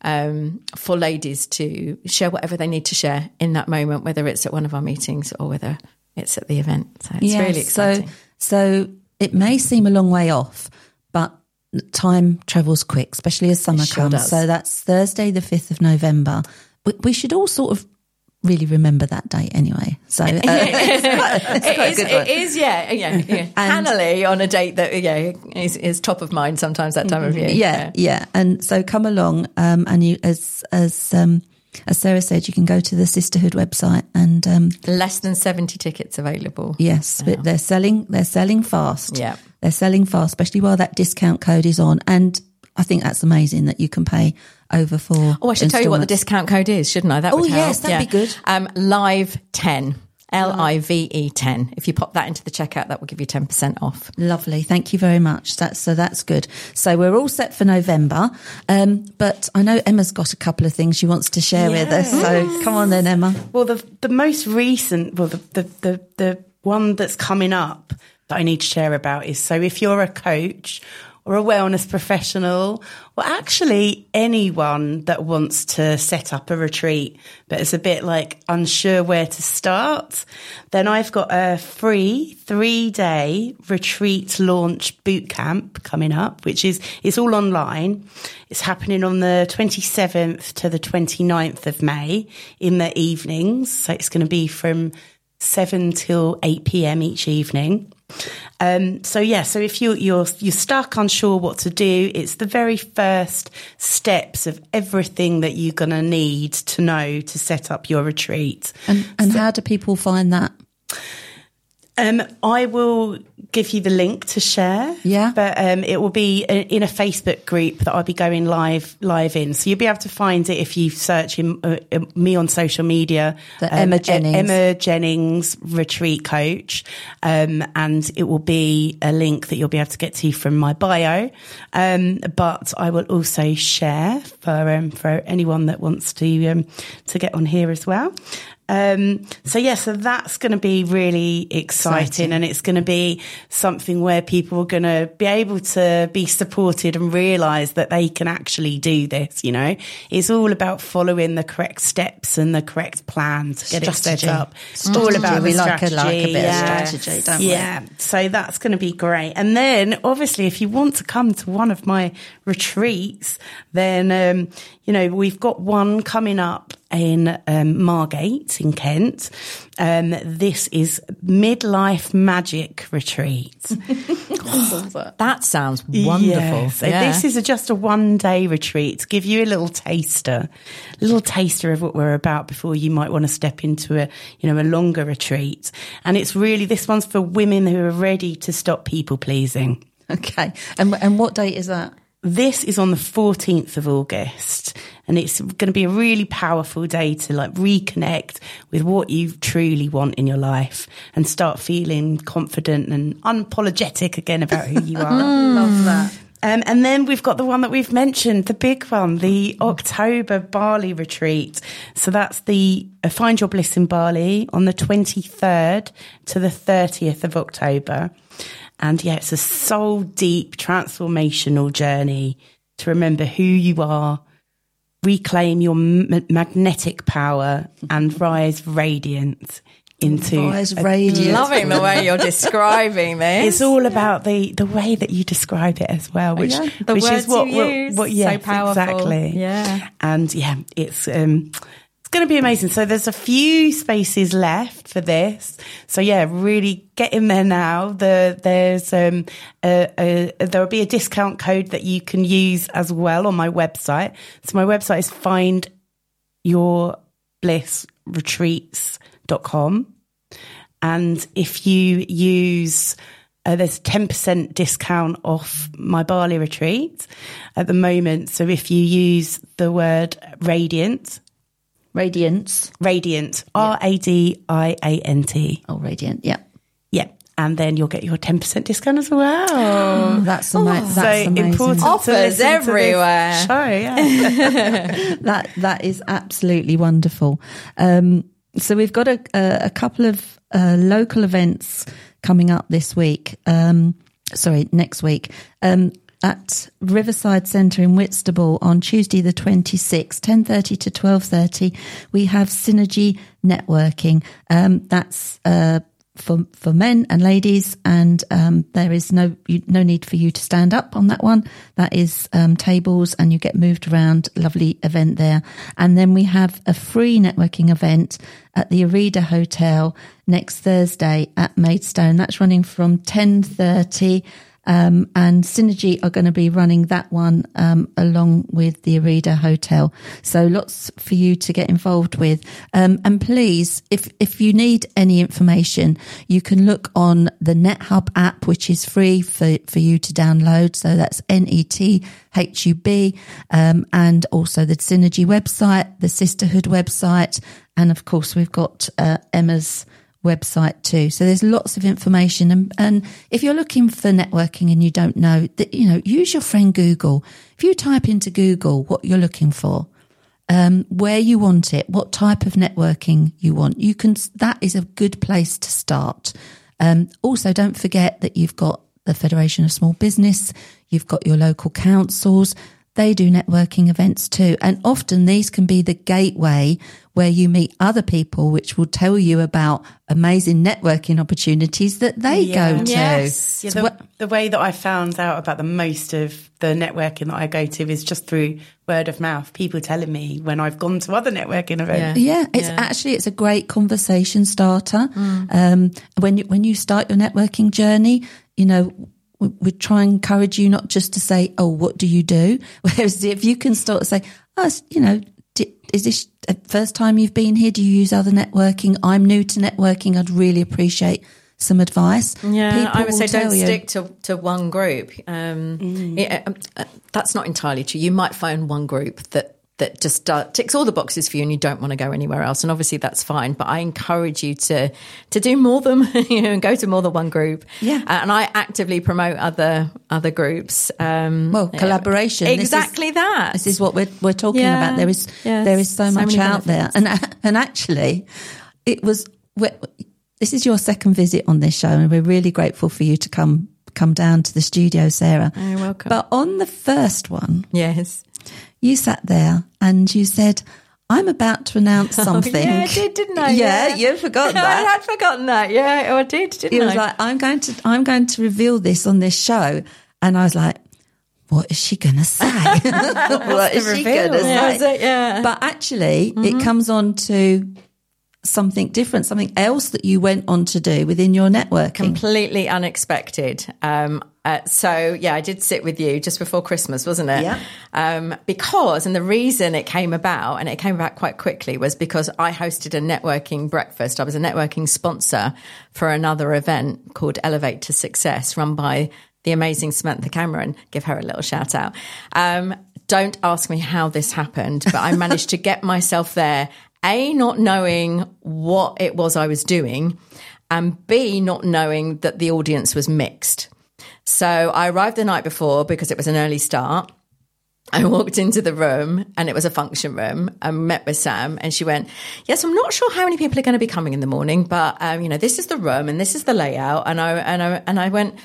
um, for ladies to share whatever they need to share in that moment, whether it's at one of our meetings or whether it's at the event. So it's yes, really exciting. So, so it may seem a long way off, but time travels quick, especially as summer sure comes. Does. So that's Thursday, the fifth of November. We, we should all sort of really remember that date anyway. So uh, it's quite, it's quite it, a is, good one. it is, yeah, yeah. yeah. Cannily on a date that yeah is, is top of mind sometimes that time of year. Yeah, yeah. yeah. And so come along, um, and you, as as um, as Sarah said, you can go to the Sisterhood website and um, less than seventy tickets available. Yes, now. But they're selling. They're selling fast. Yeah, they're selling fast, especially while that discount code is on. And I think that's amazing that you can pay over four. Oh, I should tell you what the discount code is, shouldn't I? That would oh, help. yes, that'd yeah. be good. Um, Live ten. L I V E ten. If you pop that into the checkout, that will give you ten percent off. Lovely. Thank you very much. That's, so that's good. So we're all set for November. Um, but I know Emma's got a couple of things she wants to share yes. with us. So come on then, Emma. Well, the the most recent, well, the, the, the, the one that's coming up that I need to share about is, so if you're a coach or a wellness professional, or actually anyone that wants to set up a retreat but is a bit like unsure where to start, then I've got a free three-day retreat launch bootcamp coming up, which is it's all online. It's happening on the twenty-seventh to the twenty-ninth of May in the evenings. So it's going to be from seven till eight p.m. each evening. Um, so yeah, so if you, you're you're stuck, unsure what to do, it's the very first steps of everything that you're going to need to know to set up your retreat. And, and so, how do people find that? Um, I will give you the link to share. Yeah. But um, it will be a, in a Facebook group that I'll be going live live in. So you'll be able to find it if you search in, uh, me on social media. The um, Emma Jennings. Emma Jennings Retreat Coach. Um, and it will be a link that you'll be able to get to from my bio. Um, but I will also share for um, for anyone that wants to um, to get on here as well. Um, so yeah, so that's going to be really exciting, exciting. And it's going to be something where people are going to be able to be supported and realise that they can actually do this, you know. It's all about following the correct steps and the correct plan to get strategy. It set up. It's all about we the like strategy. A, like a bit yeah. of strategy, don't yeah. we? Yeah, so that's going to be great. And then obviously if you want to come to one of my retreats, then, um, you know, we've got one coming up in um, Margate in Kent. Um, this is Midlife Magic Retreat. That sounds wonderful. Yeah. So yeah. this is a, just a one-day retreat to give you a little taster, a little taster of what we're about before you might want to step into a, you know, a longer retreat. And it's really, this one's for women who are ready to stop people pleasing. Okay. And and what date is that? This is on the fourteenth of August, and it's going to be a really powerful day to like reconnect with what you truly want in your life and start feeling confident and unapologetic again about who you are. Love that. Um, and then we've got the one that we've mentioned, the big one, the October Bali retreat. So that's the uh, Find Your Bliss in Bali on the twenty-third to the thirtieth of October. And yeah, it's a soul deep transformational journey to remember who you are, reclaim your m- magnetic power and rise radiant into Rise radiant. Loving the way you're describing this. It's all about the, the way that you describe it as well, which, yeah, the which words is what, you what, use, what yes, so powerful. Exactly. Yeah. And yeah, it's, um, it's going to be amazing. So there's a few spaces left for this. So yeah, really get in there now. The, there's, um, a, a, there will be a discount code that you can use as well on my website. So my website is find your bliss retreats dot com. And if you use, uh, there's a ten percent discount off my Bali retreat at the moment. So if you use the word radiant, Radiance. radiant, R A D I A N T. Oh, radiant. Yeah. Yeah. And then you'll get your ten percent discount as well. Oh, that's, ama- that's so amazing. important. to Offers listen to this everywhere. Show, yeah. that that is absolutely wonderful. Um, so we've got a, a, a couple of uh, local events coming up this week. Um, sorry, next week. Um, at Riverside Centre in Whitstable on Tuesday the twenty-sixth, ten thirty to twelve thirty, we have Synergy Networking. Um, that's uh, for for men and ladies, and um, there is no you, no need for you to stand up on that one. That is um, tables, and you get moved around. Lovely event there. And then we have a free networking event at the Arida Hotel next Thursday at Maidstone. That's running from ten thirty. Um, and Synergy are going to be running that one um, along with the Arida Hotel. So lots for you to get involved with. Um, and please, if if you need any information, you can look on the NetHub app, which is free for, for you to download. So that's N E T H U B, um, and also the Synergy website, the Sisterhood website, and of course we've got uh, Emma's website too. So there's lots of information, and, and if you're looking for networking and you don't know that, you know, use your friend Google. If you type into Google what you're looking for, um, where you want it, what type of networking you want, you can, that is a good place to start. Um, also don't forget that you've got the Federation of Small Business, you've got your local councils. They do networking events too. And often these can be the gateway where you meet other people, which will tell you about amazing networking opportunities that they Yeah. go to. Yes. Yeah, So the, what- the way that I found out about the most of the networking that I go to is just through word of mouth. People telling me when I've gone to other networking events. Yeah, it's Yeah. actually, it's a great conversation starter. Mm. Um, when you, when you start your networking journey, you know, we, we try and encourage you not just to say, oh, what do you do? Whereas if you can start to say, oh, you know, di- is this the first time you've been here? Do you use other networking? I'm new to networking. I'd really appreciate some advice. Yeah, People I would will say tell don't you. stick to, to one group. Um, Mm. it- um, uh, that's not entirely true. You might find one group that that just uh, ticks all the boxes for you, and you don't want to go anywhere else. And obviously that's fine. But I encourage you to to do more than you know, and go to more than one group. Yeah. Uh, and I actively promote other other groups. Um, Well, collaboration. This is- Exactly that. This is what we're we're talking Yeah. about. There is Yes. there is so, So much many out there, benefits. and and actually, it was. we're- This is your second visit on this show, and we're really grateful for you to come come down to the studio, Sarah. Oh, you're welcome. But on the first one, Yes. you sat there and you said, "I'm about to announce something." Oh, yeah, I did, didn't I? Yeah, you've forgotten I that. had forgotten that. Yeah, I did, didn't It I? was like, "I'm going to I'm going to reveal this on this show," and I was like, what is she going to say? What is she going to Yeah, say? is it? Yeah. But actually, it comes on to something different, something else that you went on to do within your networking. Completely unexpected. Um, uh, so, yeah, I did sit with you just before Christmas, wasn't it? Yeah. Um, because, and the reason it came about, and it came about quite quickly, was because I hosted a networking breakfast. I was a networking sponsor for another event called Elevate to Success, run by the amazing Samantha Cameron. Give her a little shout out. Um, don't ask me how this happened, but I managed to get myself there, A, not knowing what it was I was doing, and B, not knowing that the audience was mixed. So I arrived the night before because it was an early start. I walked into the room and it was a function room. I met with Sam and she went, yes, I'm not sure how many people are going to be coming in the morning, but, um, you know, this is the room and this is the layout. And I, and I, and I went,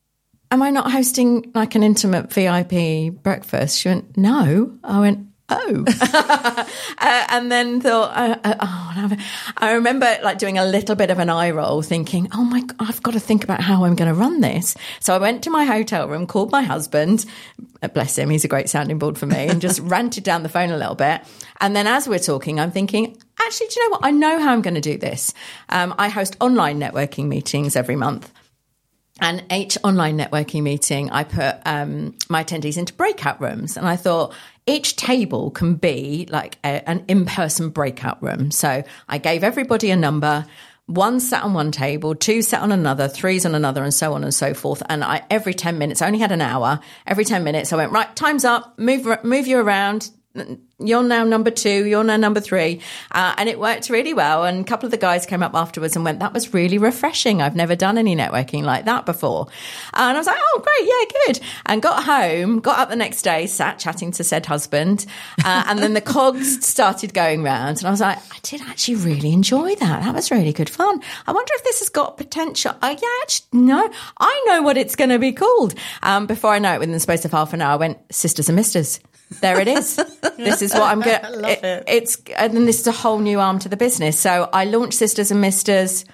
am I not hosting like an intimate V I P breakfast? She went, no. I went, oh. uh, and then thought, uh, uh, oh, I remember like doing a little bit of an eye roll thinking, oh my God, I've got to think about how I'm going to run this. So I went to my hotel room, called my husband, bless him, he's a great sounding board for me, and just ranted down the phone a little bit. And then as we're talking, I'm thinking, actually, do you know what? I know how I'm going to do this. Um, I host online networking meetings every month. And each online networking meeting, I put um, my attendees into breakout rooms. And I thought each table can be like a, an in-person breakout room. So I gave everybody a number. One sat on one table, two sat on another, three's on another, and so on and so forth. And I every ten minutes, I only had an hour. Every ten minutes, I went, right, time's up, move, move you around. You're now number two, you're now number three. Uh, and it worked really well. And a couple of the guys came up afterwards and went, that was really refreshing. I've never done any networking like that before. Uh, and I was like, oh, great, yeah, good. And got home, got up the next day, sat chatting to said husband. Uh, and then the cogs started going round. And I was like, I did actually really enjoy that. That was really good fun. I wonder if this has got potential. Oh, yeah, actually, no, I know what it's going to be called. Um, before I know it, within the space of half an hour, I went, Sisters and Misters. There it is. This is what I'm going to... love it, it. It's, and then this is a whole new arm to the business. So I launched Sisters and Misters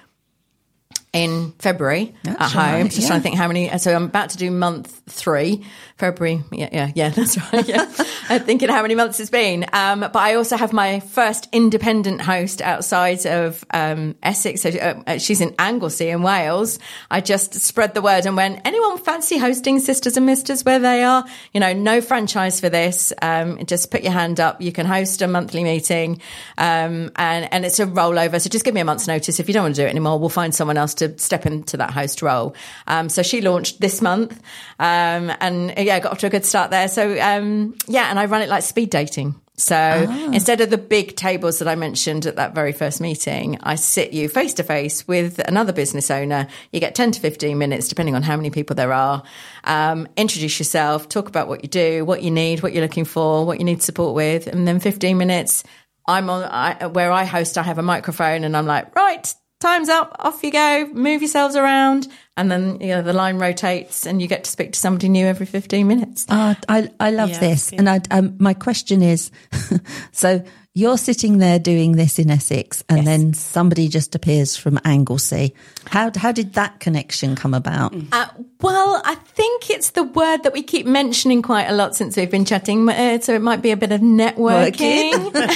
in February That's at home. right, Just yeah. trying to think how many... So I'm about to do month three, February. Yeah, yeah, yeah, that's right. Yeah. I'm thinking how many months it's been. Um, but I also have my first independent host outside of um, Essex. So, uh, she's in Anglesey in Wales. I just spread the word and went, anyone fancy hosting Sisters and Misters where they are? You know, no franchise for this. Um, just put your hand up. You can host a monthly meeting. Um, and, and it's a rollover. So just give me a month's notice. If you don't want to do it anymore, we'll find someone else to step into that host role. Um, so she launched this month. Um, and yeah, got off to a good start there. So, um, yeah, and I run it like speed dating. So Ah. instead of the big tables that I mentioned at that very first meeting, I sit you face to face with another business owner. You get ten to fifteen minutes, depending on how many people there are. Um, introduce yourself, talk about what you do, what you need, what you're looking for, what you need support with. And then fifteen minutes, I'm on, I, where I host, I have a microphone and I'm like, right, time's up, off you go, move yourselves around. And then, you know, the line rotates and you get to speak to somebody new every fifteen minutes. Oh, I, I love Yeah, this. good. And I, um, my question is, so you're sitting there doing this in Essex and Yes. then somebody just appears from Anglesey. How, how did that connection come about? Uh, well, I think it's the word that we keep mentioning quite a lot since we've been chatting. Uh, so it might be a bit of networking.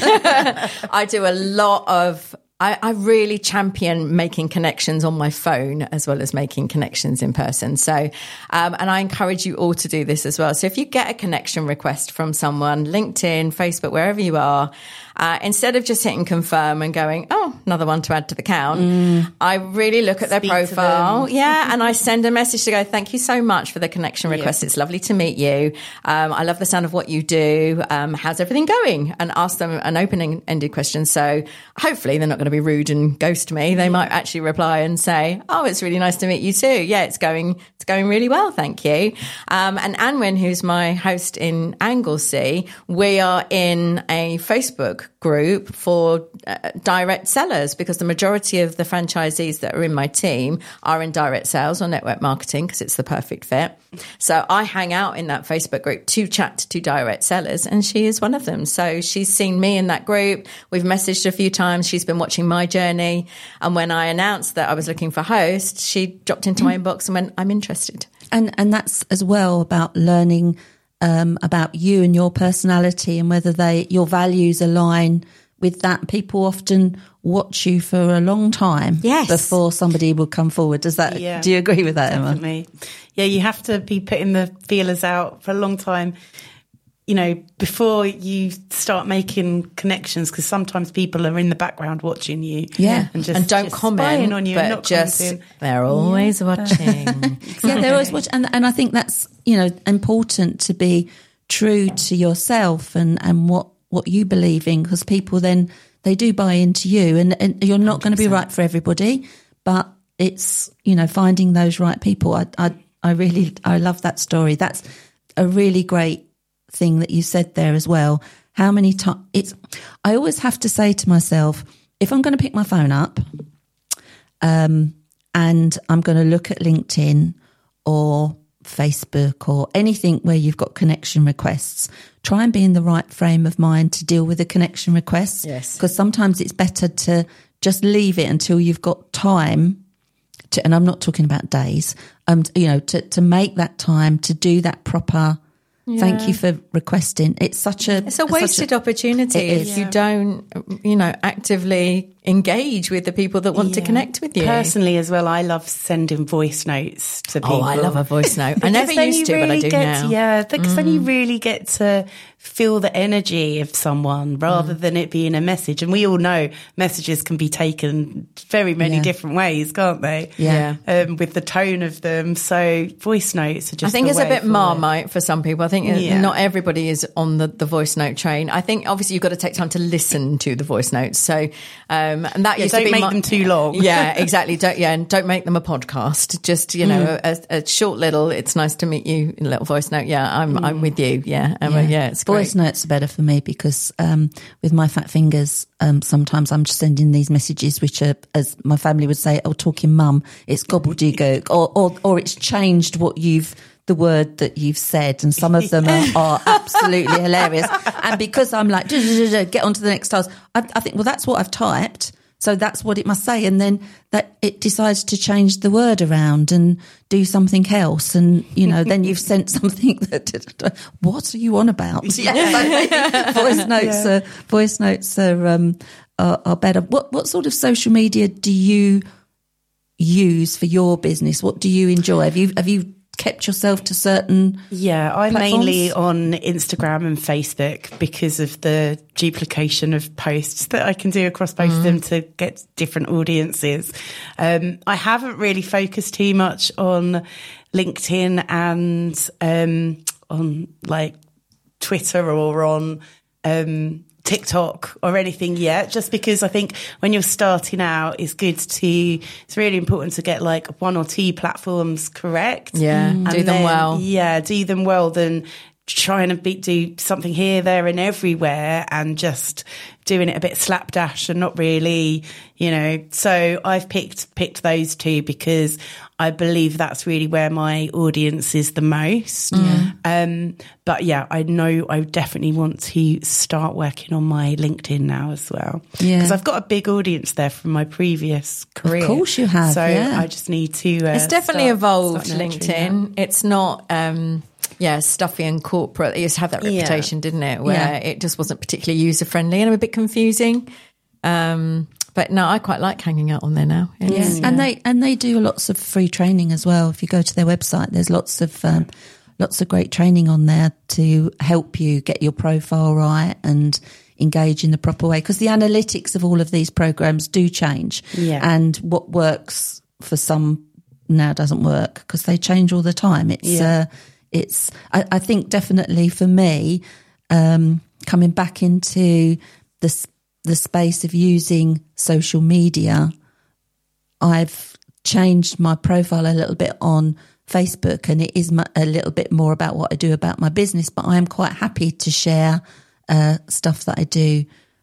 I do a lot of... I, I really champion making connections on my phone as well as making connections in person. So, um, and I encourage you all to do this as well. So if you get a connection request from someone, LinkedIn, Facebook, wherever you are, uh, instead of just hitting confirm and going, oh, another one to add to the count, mm. I really look at their Speak to profile. them. Yeah. And I send a message to go, thank you so much for the connection request. Yeah. It's lovely to meet you. Um, I love the sound of what you do. Um, how's everything going? And ask them an open-ended question. So hopefully they're not going to be rude and ghost me. They might actually reply and say, oh, it's really nice to meet you too. Yeah, it's going, it's going really well. Thank you. Um, and Anwen, who's my host in Anglesey, we are in a Facebook group for uh, direct sellers because the majority of the franchisees that are in my team are in direct sales or network marketing because it's the perfect fit. So I hang out in that Facebook group to chat to direct sellers and she is one of them. So she's seen me in that group. We've messaged a few times. She's been watching my journey. And when I announced that I was looking for hosts, she dropped into my inbox and went, I'm interested. And, and that's as well about learning um, about you and your personality and whether they your values align with that. People often watch you for a long time yes. before somebody will come forward. Does that? Yeah, do you agree with that, definitely. Emma? Yeah, you have to be putting the feelers out for a long time, you know, before you start making connections, because sometimes people are in the background watching you. Yeah. And, just, and don't just comment spying on you but and not just commenting. they're always Yeah. watching. Yeah, they're always watching. And, and I think that's, you know, important to be true to yourself and, and what, what you believe in, because people then, they do buy into you, and, and you're not going to be right for everybody, but it's, you know, finding those right people. I, I, I really, I love that story. That's a really great thing that you said there as well. How many times it's, I always have to say to myself, if I'm going to pick my phone up, um, and I'm going to look at LinkedIn or Facebook or anything where you've got connection requests, try and be in the right frame of mind to deal with the connection requests. Yes. Because sometimes it's better to just leave it until you've got time to, and I'm not talking about days, um, you know, to, to make that time to do that proper. Yeah. Thank you for requesting. It's such a it's a wasted a, opportunity if yeah. you don't, you know, actively engage with the people that want Yeah. to connect with you. Personally as well, I love sending voice notes to people. Oh, I love a voice note. I never then used you to, really but I do get now. To, yeah, because mm. then you really get to feel the energy of someone rather mm. than it being a message. And we all know messages can be taken very many yeah. different ways, can't they? Yeah. Um, with the tone of them. So voice notes are just I think the it's a way bit forward. Marmite for some people. I think Yeah. not everybody is on the, the voice note train. I think obviously you've got to take time to listen to the voice notes. So, um, and that Yeah, used don't to be make my, them too long. Yeah, exactly. Don't, yeah, and don't make them a podcast. Just, you know, mm. a, a short little, it's nice to meet you, a little voice note. Yeah, I'm, mm. I'm with you. Yeah. Um, yeah. yeah, it's great. Voice notes are better for me because, um, with my fat fingers, um, sometimes I'm just sending these messages, which are, as my family would say, oh, talking mum, it's gobbledygook, or, or, or it's changed what you've, the word that you've said, and some of them are, are absolutely hilarious. And because I'm like, get on to the next task, I, I think, well, that's what I've typed, so that's what it must say. And then that it decides to change the word around and do something else. And, you know, then you've sent something that, what are you on about? Yes, voice notes yeah. are, voice notes are, um, are, are better. What, what sort of social media do you use for your business? What do you enjoy? Have you, have you, kept yourself to certain yeah I'm platforms? Mainly on Instagram and Facebook because of the duplication of posts that I can do across both mm. of them to get different audiences. um I haven't really focused too much on LinkedIn and um on like Twitter or on um TikTok or anything yet, just because I think when you're starting out, it's good to, it's really important to get like one or two platforms correct. Yeah, and do them then, well. Yeah, do them well, then trying to be, do something here, there and everywhere and just doing it a bit slapdash and not really, you know. So I've picked picked those two because I believe that's really where my audience is the most. Mm. Um, but yeah, I know I definitely want to start working on my LinkedIn now as well. Yeah. Because I've got a big audience there from my previous career. Of course you have, So yeah. I just need to uh, It's definitely start, evolved, start nurturing LinkedIn. that. It's not, um, yeah, stuffy and corporate. It used to have that Yeah. reputation, didn't it? Where Yeah. it just wasn't particularly user-friendly and a bit confusing. Um, but no, I quite like hanging out on there now. Yeah. It's- And they and they do lots of free training as well. If you go to their website, there's lots of um, lots of great training on there to help you get your profile right and engage in the proper way. Because the analytics of all of these programs do change, Yeah. and what works for some now doesn't work because they change all the time. It's Yeah. uh, it's I, I think definitely for me um, coming back into the the space of using social media, I've changed my profile a little bit on Facebook, and it is a little bit more about what I do about my business, but I am quite happy to share uh, stuff that I do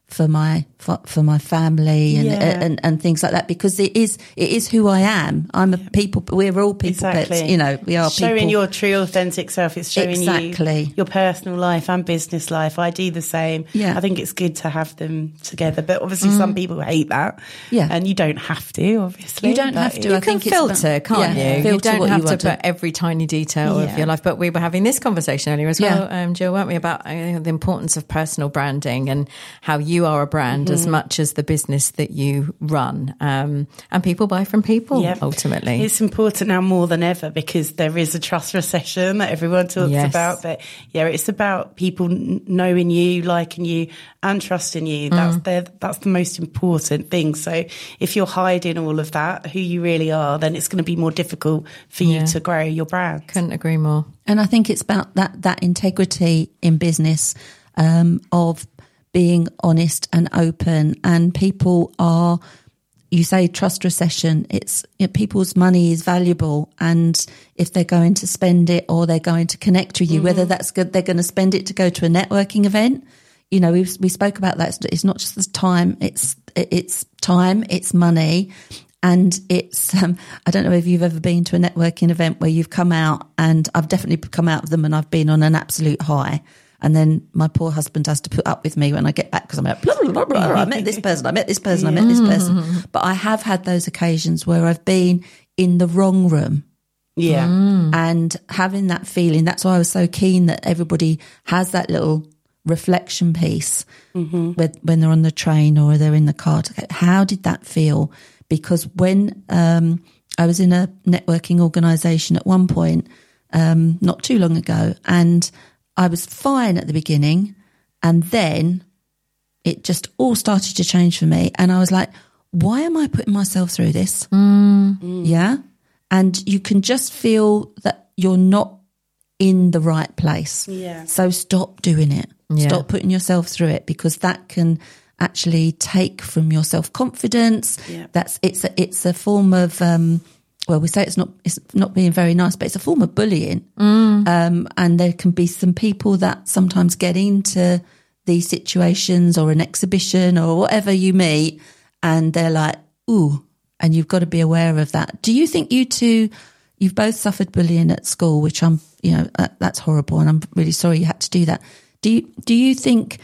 for my for, for my family and, Yeah. and and things like that, because it is it is who I am. I'm a people. We're all people. Exactly. Pets, you know, we are showing people. your true authentic self. It's showing Exactly. you your personal life and business life. I do the same. Yeah. I think it's good to have them together, but obviously some people hate that. Yeah. And you don't have to, obviously. You don't have Like, to. You I can think it's filter, about- can't yeah, you? You filter don't what have you to want put every tiny detail of Yeah. your life. But we were having this conversation earlier as well, Yeah. um, Jill, weren't we, about uh, the importance of personal branding and how you are a brand Mm-hmm. as much as the business that you run. Um, and people buy from people, Yep. ultimately. It's important now more than ever because there is a trust recession that everyone talks Yes. about. But yeah, it's about people n- knowing you, liking you, and trusting you. That's Mm. the that's the most important thing. So if you're hiding all of that, who you really are, then it's going to be more difficult for you Yeah. to grow your brand. Couldn't agree more. And I think it's about that that integrity in business, um, of being honest and open. And people are, you say trust recession, it's, you know, people's money is valuable, and if they're going to spend it or they're going to connect with you, whether that's good, they're going to spend it to go to a networking event. You know, we we spoke about that. It's, it's not just the time; it's it's time, it's money, and it's. Um, I don't know if you've ever been to a networking event where you've come out, and I've definitely come out of them, and I've been on an absolute high. And then my poor husband has to put up with me when I get back because I'm like, blah, blah, blah, blah, I met this person, I met this person, I met this person. But I have had those occasions where I've been in the wrong room. Yeah. And having that feeling, that's why I was so keen that everybody has that little reflection piece with, when they're on the train or they're in the car. To go, how did that feel? Because when um, I was in a networking organisation at one point, um, not too long ago, and I was fine at the beginning, and then it just all started to change for me. And I was like, why am I putting myself through this? Mm. Yeah. And you can just feel that you're not in the right place. Yeah. So stop doing it. Yeah. Stop putting yourself through it, because that can actually take from your self-confidence. Yeah. That's it's a, it's a form of um, well, we say it's not it's not being very nice, but it's a form of bullying. Mm. Um, and there can be some people that sometimes get into these situations or an exhibition or whatever you meet, and they're like, ooh, and you've got to be aware of that. Do you think you two, you've both suffered bullying at school, which I'm, you know, uh, that's horrible, and I'm really sorry you had to do that. Do you, do you think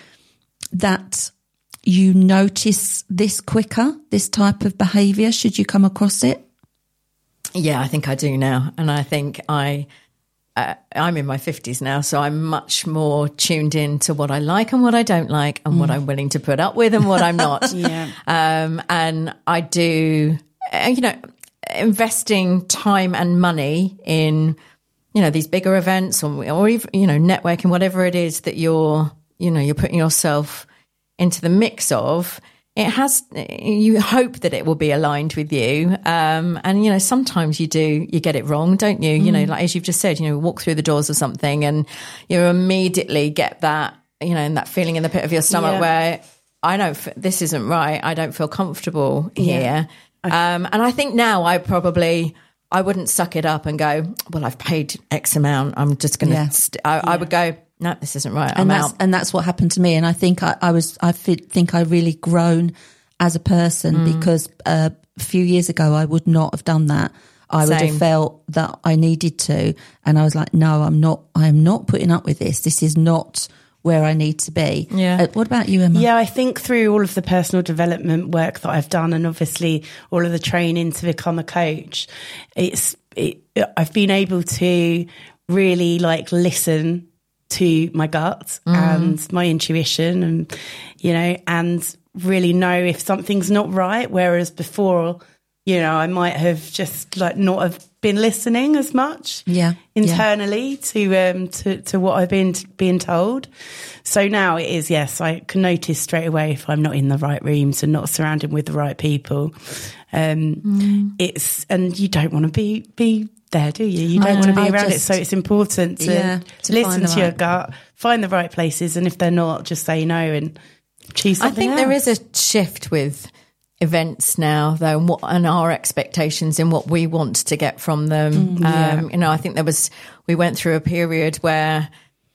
that you notice this quicker, this type of behaviour, should you come across it? Yeah, I think I do now. And I think I, uh, I'm in my fifties now, so I'm much more tuned in to what I like and what I don't like and mm. what I'm willing to put up with and what I'm not. Yeah. Um, and I do, uh, you know, investing time and money in, you know, these bigger events or, or even, you know, networking, whatever it is that you're, you know, you're putting yourself into the mix of. It has, you hope that it will be aligned with you. Um, and, you know, sometimes you do, you get it wrong, don't you? Mm. You know, like as you've just said, you know, walk through the doors or something and you immediately get that, you know, and that feeling in the pit of your stomach Yeah. where I don't, this isn't right. I don't feel comfortable here. Yeah. Um, and I think now I probably, I wouldn't suck it up and go, well, I've paid X amount. I'm just going to, Yeah. st-. I, I would go, no, this isn't right. I'm and that's out. and that's what happened to me. And I think I, I was I fi- think I really grown as a person Mm. because uh, a few years ago I would not have done that. I would Same. have felt that I needed to, and I was like, no, I'm not. I'm not putting up with this. This is not where I need to be. Yeah. Uh, what about you, Emma? Yeah, I think through all of the personal development work that I've done, and obviously all of the training to become a coach, it's it, I've been able to really like listen to my gut mm. and my intuition, and you know, and really know if something's not right. Whereas before, you know, I might have just like not have been listening as much, yeah, internally yeah. to um to, to what I've been being told. So now it is, yes, I can notice straight away if I'm not in the right rooms and not surrounded with the right people. Um, mm. It's and you don't want to be be there, do you? You don't want to be I around just, it. So it's important to, yeah, to listen to right. your gut, find the right places, and if they're not, just say no and choose something I think else. there is a shift with events now, though, and, what, and our expectations in what we want to get from them. Mm, yeah. um, you know, I think there was, we went through a period where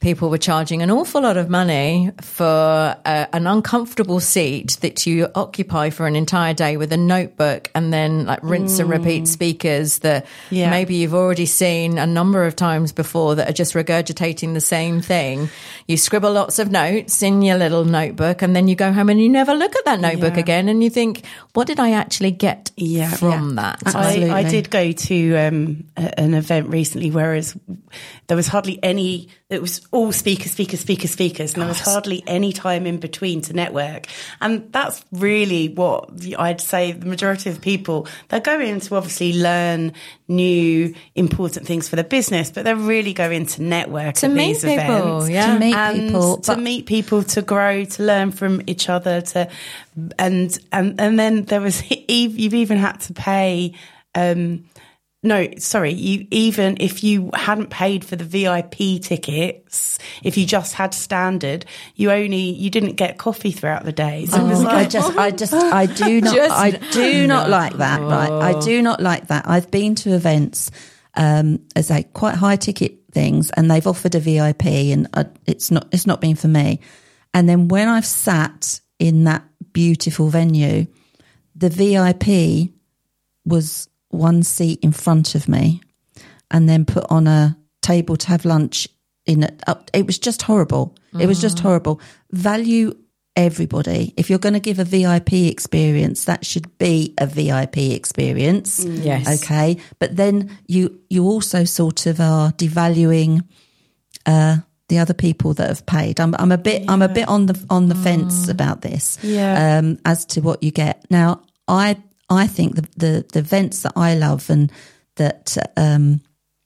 people were charging an awful lot of money for uh, an uncomfortable seat that you occupy for an entire day with a notebook and then like rinse mm. and repeat speakers that yeah. maybe you've already seen a number of times before that are just regurgitating the same thing. You scribble lots of notes in your little notebook and then you go home and you never look at that notebook yeah. again and you think, what did I actually get yeah, from yeah. that? I, I did go to um, a, an event recently whereas there was hardly any, it was all speakers, speakers, speakers, speakers, and there was hardly any time in between to network. And that's really what I'd say the majority of people, they're going to obviously learn new important things for the business, but they're really going to network to at meet these people, events. yeah. To meet and people. To meet people, to grow, to learn from each other, to and and, and then there was, you've even had to pay... Um, No, sorry, you even if you hadn't paid for the V I P tickets, if you just had standard, you only you didn't get coffee throughout the day. So oh, it was like, I just I just I do not just, I do not no. like that, right? I do not like that. I've been to events um as a quite high ticket things and they've offered a V I P and I, it's not it's not been for me. And then when I've sat in that beautiful venue, the V I P was one seat in front of me and then put on a table to have lunch in it. It was just horrible. Mm. It was just horrible. Value everybody. If you're going to give a V I P experience, that should be a V I P experience. Mm. Yes. Okay. But then you, you also sort of are devaluing, uh, the other people that have paid. I'm, I'm a bit, yeah. I'm a bit on the, on the mm. fence about this, yeah. um, as to what you get. Now, I, I think the, the, the events that I love and that um,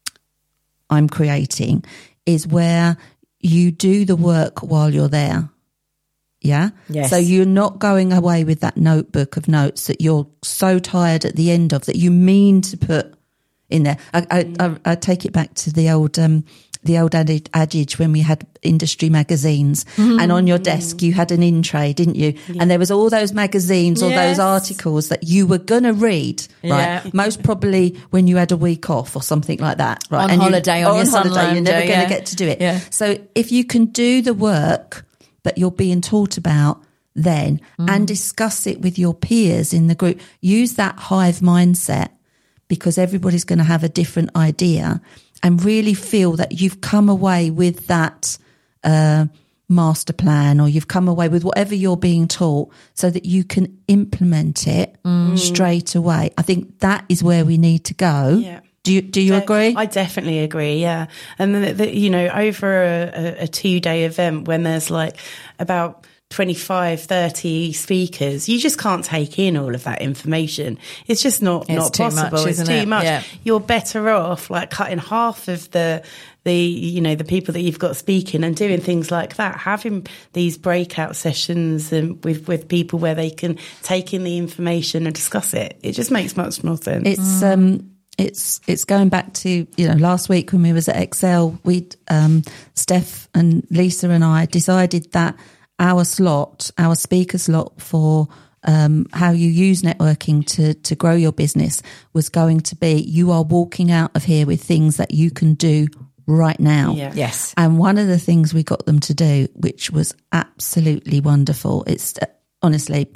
I'm creating is where you do the work while you're there. Yeah? Yes. So you're not going away with that notebook of notes that you're so tired at the end of that you mean to put in there. I, I, mm. I, I take it back to the old... Um, the old adage when we had industry magazines mm-hmm. and on your desk you had an in tray, didn't you? Yeah. And there was all those magazines, all yes. those articles that you were going to read, right? Yeah. Most probably when you had a week off or something like that, right? On and holiday, you, on your on sun holiday, you're never yeah. going to get to do it. Yeah. So if you can do the work that you're being taught about then mm. and discuss it with your peers in the group, use that hive mindset because everybody's going to have a different idea and really feel that you've come away with that uh, master plan or you've come away with whatever you're being taught so that you can implement it mm. straight away. I think that is where we need to go. Yeah. Do you, do you De- agree? I definitely agree, yeah. And then, the, you know, over a, a, a two-day event when there's like about twenty-five, thirty speakers, you just can't take in all of that information. It's just not, it's not possible. Much, it's too it? much. Yeah. You're better off like cutting half of the, the, you know, the people that you've got speaking and doing things like that, having these breakout sessions and with, with people where they can take in the information and discuss it. It just makes much more sense. It's, mm. um, It's it's going back to, you know, last week when we was at Excel, we um, Steph and Lisa and I decided that our slot, our speaker slot for um, how you use networking to, to grow your business was going to be you are walking out of here with things that you can do right now. Yeah. Yes. And one of the things we got them to do, which was absolutely wonderful, it's uh, honestly,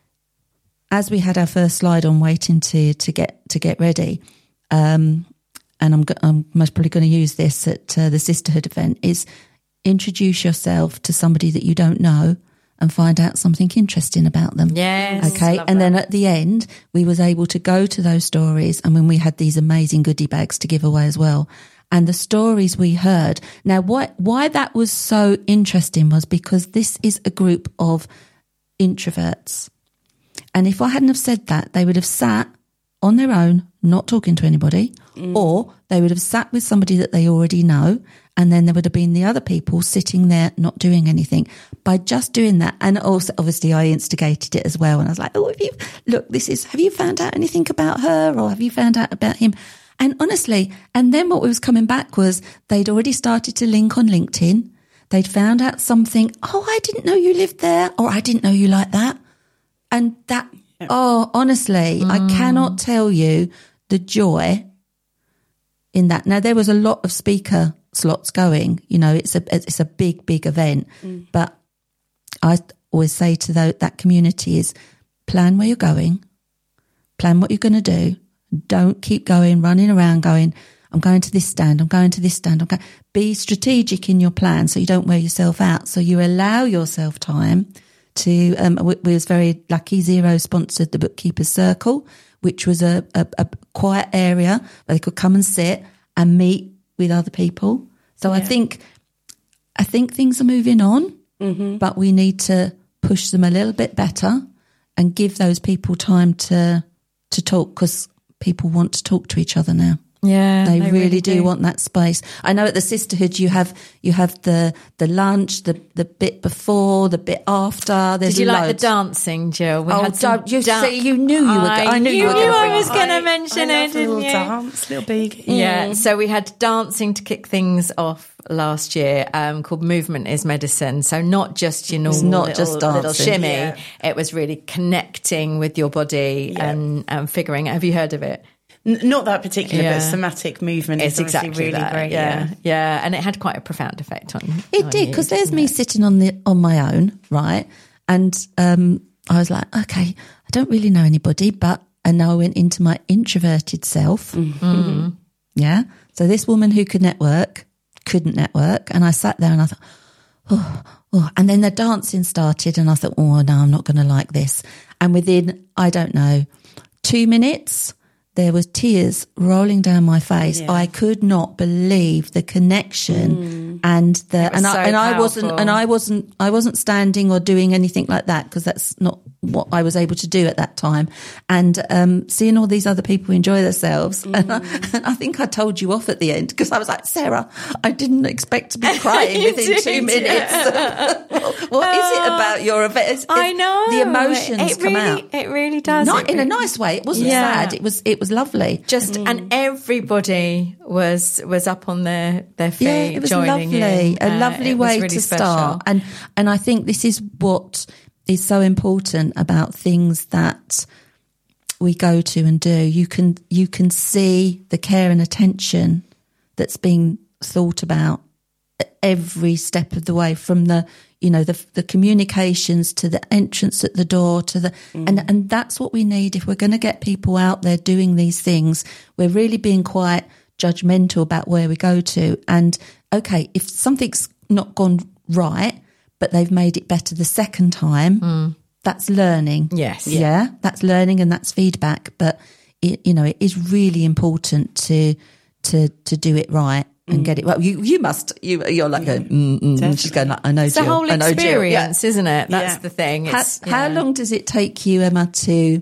as we had our first slide on waiting to to get to get ready, um, and I'm, I'm most probably going to use this at uh, the Sisterhood event, is introduce yourself to somebody that you don't know and find out something interesting about them. Yes. Okay. And that. then at the end, we was able to go to those stories and when we had these amazing goodie bags to give away as well. And the stories we heard. Now, why, why that was so interesting was because this is a group of introverts. And if I hadn't have said that, they would have sat on their own, not talking to anybody, mm. or they would have sat with somebody that they already know. And then there would have been the other people sitting there not doing anything. By just doing that, and also obviously I instigated it as well. And I was like, oh, have you, look, this is, have you found out anything about her or have you found out about him? And honestly, and then what was coming back was they'd already started to link on LinkedIn. They'd found out something, oh, I didn't know you lived there, or I didn't know you like that. And that, yeah. oh, honestly, mm. I cannot tell you the joy in that. Now, there was a lot of speaker slots going. You know, it's a it's a big, big event. Mm. But I always say to the, that community is plan where you're going, plan what you're going to do. Don't keep going, running around going, I'm going to this stand, I'm going to this stand. I'm going. Be strategic in your plan so you don't wear yourself out. So you allow yourself time to, um, we, we was very lucky, Xero sponsored the Bookkeeper's Circle, which was a, a, a quiet area where they could come and sit and meet with other people. So yeah. I think, I think things are moving on, mm-hmm. but we need to push them a little bit better and give those people time to, to talk, because people want to talk to each other now. Yeah, they, they really, really do. do want that space. I know at the Sisterhood you have you have the the lunch, the the bit before, the bit after. There's Did you loads. like the dancing, Jill? We oh, had some don't you da- see? You knew you were. I, I knew you, you were. knew Gonna I bring was it. going to mention I it, love a didn't little you? dance, little big. Yeah, so we had dancing to kick things off last year, um, called Movement is Medicine. So not just your normal not little, just little dancing. shimmy. Yeah. It was really connecting with your body Yeah. and, and figuring out. Have you heard of it? N- Not that particular, Yeah. but somatic movement It's is obviously exactly really that. great. Yeah, yeah, and it had quite a profound effect on It on did, you, because there's didn't me it? sitting on the on my own, right? And um, I was like, okay, I don't really know anybody, but and now I went into my introverted self. Mm-hmm. Yeah. So this woman who could network couldn't network, and I sat there and I thought, oh, oh, and then the dancing started, and I thought, oh no, I'm not going to like this. And within, I don't know, two minutes. There was tears rolling down my face. Yeah. I could not believe the connection Mm. and the It was and so I and I wasn't powerful. and I wasn't I wasn't standing or doing anything like that, because that's not what I was able to do at that time. And um, seeing all these other people enjoy themselves, Mm. and, I, and I think I told you off at the end, because I was like, Sarah, I didn't expect to be crying You within did, two minutes. yeah. What is it about your event? It's- I it's- know the emotions it come really, out. It really does. Not It in a really- nice way. It wasn't Yeah. sad. It was it was lovely. Just and everybody was was up on their their feet, Yeah, it was joining lovely. in. A Uh, lovely it was way really to special. start. And and I think this is what is so important about things that we go to and do. You can you can see the care and attention that's being thought about at every step of the way, from the you know the the communications to the entrance at the door to the mm. and and that's what we need if we're going to get people out there doing these things. We're really being quite judgmental about where we go to. And okay, if something's not gone right, but they've made it better the second time, mm. that's learning. Yes. Yeah. yeah, that's learning and that's feedback. But it, you know, it is really important to to to do it right and mm. get it well. You you must you you're like going, mm, mm, and she's going like, I know. It's Jill, the whole I know, Jill. experience, Yeah. isn't it? That's Yeah. the thing. How, It's, how yeah. long does it take you, Emma, to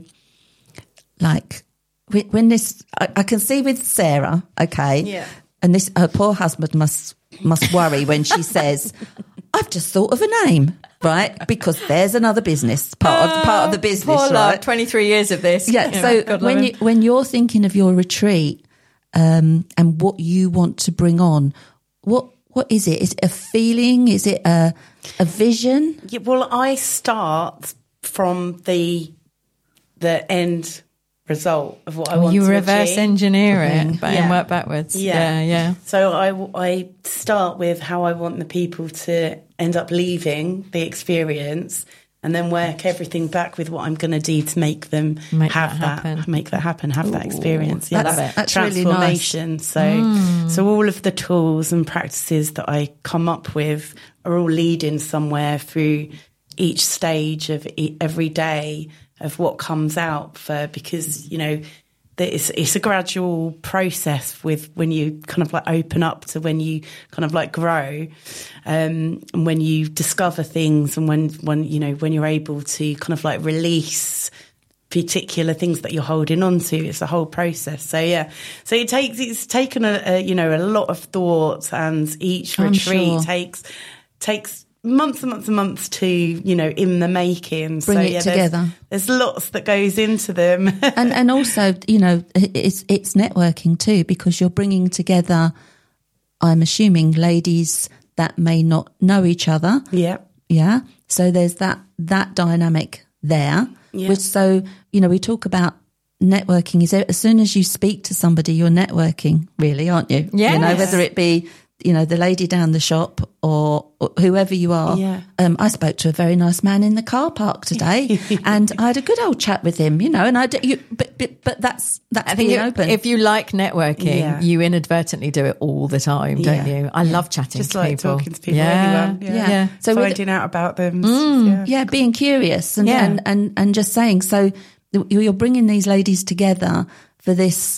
like when, when this? I, I can see with Sarah, okay, Yeah. and this her poor husband must must worry when she says, "I've just thought of a name." Right, because there's another business part of the part of the business, Poor love, right? twenty-three years of this. Yeah. You know, So God love when him. you when you're thinking of your retreat um, and what you want to bring on, what what is it? Is it a feeling? Is it a a vision? Yeah, well, I start from the the end result of what I want you to reverse achieve. engineer it but Yeah. and work backwards. Yeah, yeah. So I, I start with how I want the people to end up leaving the experience, and then work everything back with what I'm going to do to make them Make have that that, happen. make that happen, have that experience. Yeah, That's- that that's really nice. transformation. So, so all of the tools and practices that I come up with are all leading somewhere through each stage of e- every day of what comes out for, because, you know, that it's, it's a gradual process with when you kind of like open up to when you kind of like grow, um, and when you discover things, and when, when, you know, when you're able to kind of like release particular things that you're holding on to. It's a whole process. So yeah, so it takes, it's taken a, a you know, a lot of thought, and each I'm retreat sure. takes, takes, months and months and months to, you know, in the making. Bring so, it yeah, together. There's, there's lots that goes into them. and and also, you know, it's it's networking too, because you're bringing together, I'm assuming, ladies that may not know each other. Yeah. Yeah. So there's that that dynamic there. Yeah. Which, so, you know, we talk about networking is as soon as you speak to somebody, you're networking, really, aren't you? Yes. You know, whether it be you know, the lady down the shop or, or whoever you are. Yeah. Um, I spoke to a very nice man in the car park today, and I had a good old chat with him. You know, and I, d- you, but, but but that's that's I think being it- open. if you like networking, Yeah. you inadvertently do it all the time, don't Yeah. you? I love chatting Just to like people. talking to people, Yeah. anyone. Yeah. yeah. So with- Finding out about them. Yeah. yeah, being curious and, Yeah. and, and, and just saying. So you're bringing these ladies together for this.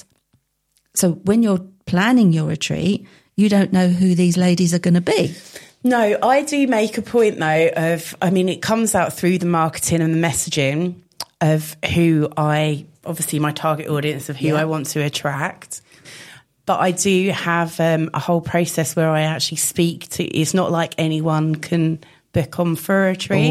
So when you're planning your retreat, you don't know who these ladies are going to be. No, I do make a point though of, I mean, it comes out through the marketing and the messaging of who I, obviously my target audience of who Yeah. I want to attract. But I do have um, a whole process where I actually speak to, it's not like anyone can book on for a retreat.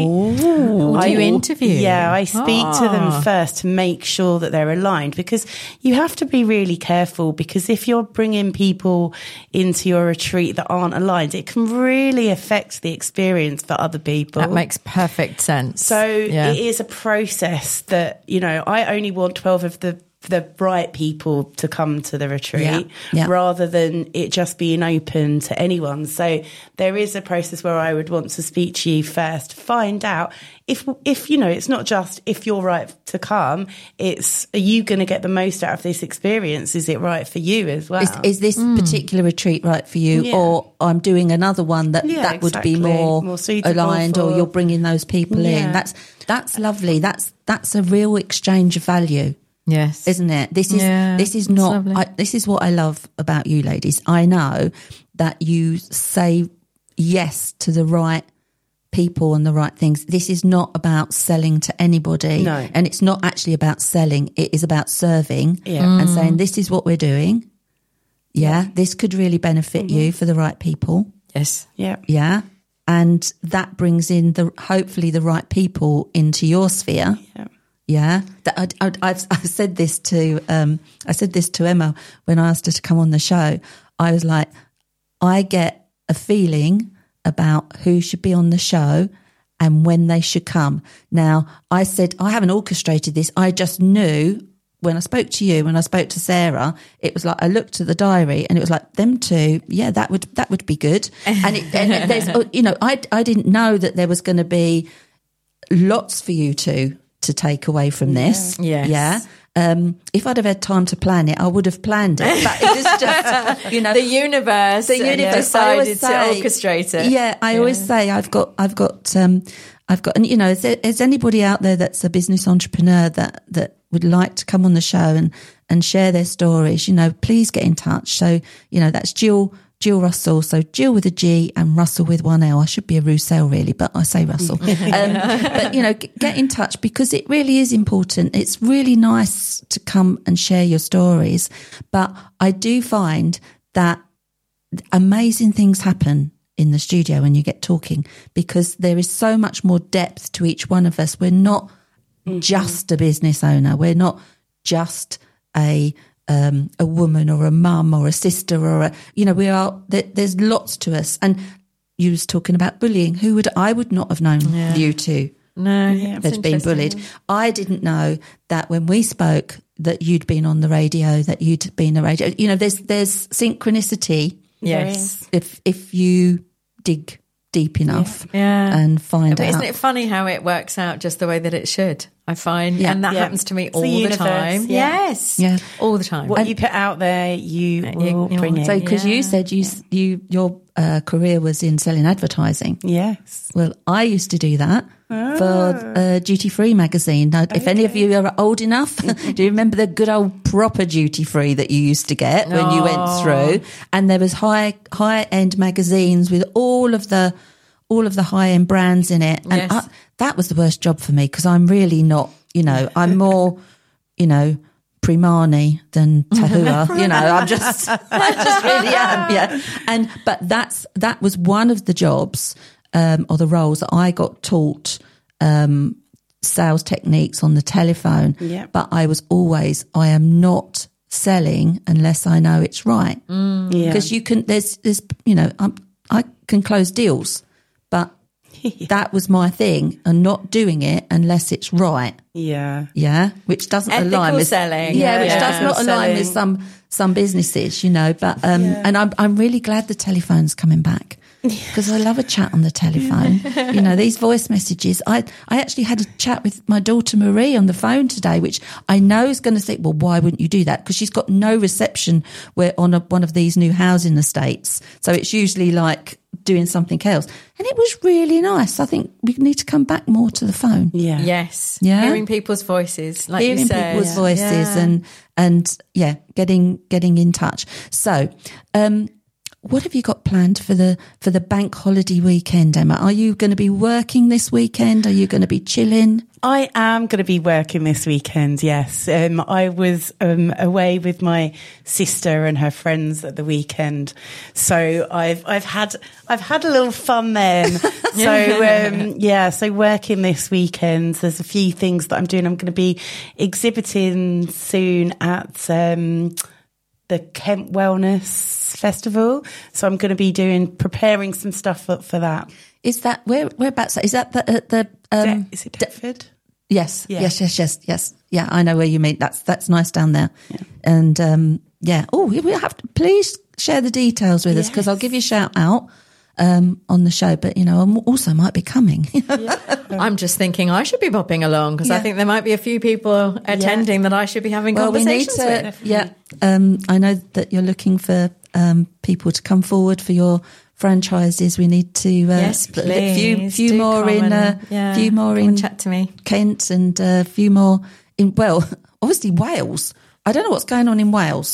Do you interview? Yeah, I speak to Ah. them first to make sure that they're aligned, because you have to be really careful, because if you're bringing people into your retreat that aren't aligned, it can really affect the experience for other people. That makes perfect sense. So yeah. it is a process that, you know, I only want twelve of the the right people to come to the retreat Yeah, yeah. rather than it just being open to anyone. So there is a process where I would want to speak to you first, find out if, if you know, it's not just if you're right to come, it's are you going to get the most out of this experience? Is it right for you as well? Is, is this particular retreat right for you? Yeah. Or I'm doing another one that, Yeah, that would be exactly. more, More suitable aligned, or for- you're bringing those people in. Yeah. That's that's lovely. That's that's a real exchange of value. yes. Isn't it? This is Yeah, this is it's not. lovely. I, this is what I love about you, ladies. I know that you say yes to the right people and the right things. This is not about selling to anybody, No. and it's not actually about selling. It is about serving Yeah. and saying this is what we're doing. Yeah, this could really benefit you for the right people. Yes. Yeah. Yeah, and that brings in the hopefully the right people into your sphere. Yeah. Yeah, that I, I, I've, I've said this to um, I said this to Emma when I asked her to come on the show. I was like, I get a feeling about who should be on the show and when they should come. Now, I said I haven't orchestrated this. I just knew when I spoke to you, when I spoke to Sarah, it was like I looked at the diary and it was like them two. Yeah, that would that would be good. And, it, and there's, you know, I I didn't know that there was going to be lots for you two to take away from this. Yes. Yeah. Um, if I'd have had time to plan it, I would have planned it. But it was just, you know, The universe, the universe I always decided to say- orchestrate it. Yeah, I always say I've got, I've got, um, I've got, and you know, is, there, is anybody out there that's a business entrepreneur that that would like to come on the show and and share their stories? You know, please get in touch. So you know, that's Jill. Jill Russell, so Jill with a G and Russell with one L. I should be a Roussel really, but I say Russell. um, but, you know, g- get in touch because it really is important. It's really nice to come and share your stories. But I do find that amazing things happen in the studio when you get talking because there is so much more depth to each one of us. We're not just a business owner. We're not just a... Um, a woman or a mum or a sister or a, you know, we are, there, there's lots to us. And you was talking about bullying. Who would, I would not have known you two No, Yeah. had been bullied. I didn't know that when we spoke that you'd been on the radio, that you'd been a radio, you know, there's, there's synchronicity. Yes. If, if you dig deep enough Yeah. and find But out. isn't it funny how it works out just the way that it should? I find, Yeah. and that Yeah. happens to me It's all the the, universe, time. yeah. Yes, Yeah. all the time. What you put out there, you you- will you bring will- in. So, because Yeah. you said you, you, your uh, career was in selling advertising. Yes. Well, I used to do that for uh, Duty Free magazine. Now, if any of you are old enough, do you remember the good old proper Duty Free that you used to get when you went through? And there was high high end magazines with all of the all of the high end brands in it. And Yes. I, that was the worst job for me because I'm really not. You know, I'm more. You know. Primani than Tahua, you know, I'm just, I just really am, yeah. And, but that's, that was one of the jobs, um, or the roles that I got taught, um, sales techniques on the telephone. Yeah. But I was always, I am not selling unless I know it's right. Yeah. Because you can, there's, there's, you know, I'm, I can close deals, but that was my thing, and not doing it unless it's right. Yeah. Yeah, which doesn't Ethical align with selling. Yeah, Yeah, which yeah. does not Ethical align with selling. some some businesses, you know. But um, Yeah. and I'm I'm really glad the telephone's coming back, because I love a chat on the telephone. You know, these voice messages. I I actually had a chat with my daughter Marie on the phone today, which I know is going to say, well, why wouldn't you do that? Because she's got no reception where on a, one of these new housing estates, so it's usually like doing something else. And it was really nice. I think we need to come back more to the phone. Yeah. Yes. Yeah. Hearing people's voices, like Hearing you said. people's Yeah. voices Yeah. and and yeah, getting getting in touch. So, um, what have you got planned for the for the bank holiday weekend, Emma? Are you going to be working this weekend? Are you going to be chilling? I am going to be working this weekend, yes. Um, I was um, away with my sister and her friends at the weekend. So I've I've had I've had a little fun then. So um, yeah, so working this weekend, there's a few things that I'm doing. I'm going to be exhibiting soon at um, the Kent Wellness Festival. So I'm going to be doing preparing some stuff for, for that. Is that where whereabouts? Is that the uh, the um, De- is it Deptford? Yes, Yeah. yes, yes, yes, yes. Yeah, I know where you mean. That's that's nice down there. Yeah. And um, yeah. Oh, we have to please share the details with us, because I'll give you a shout out um, on the show. But you know, I also might be coming. I'm just thinking I should be popping along, because Yeah. I think there might be a few people attending that I should be having Well, we need conversations to. with. Yeah. Um, I know that you're looking for um, people to come forward for your franchises. We need to uh, Yes, a few please, few do more come in and, uh, yeah, few more come in and chat to me. Kent, and a few more in, well, obviously Wales. I don't know what's going on in Wales.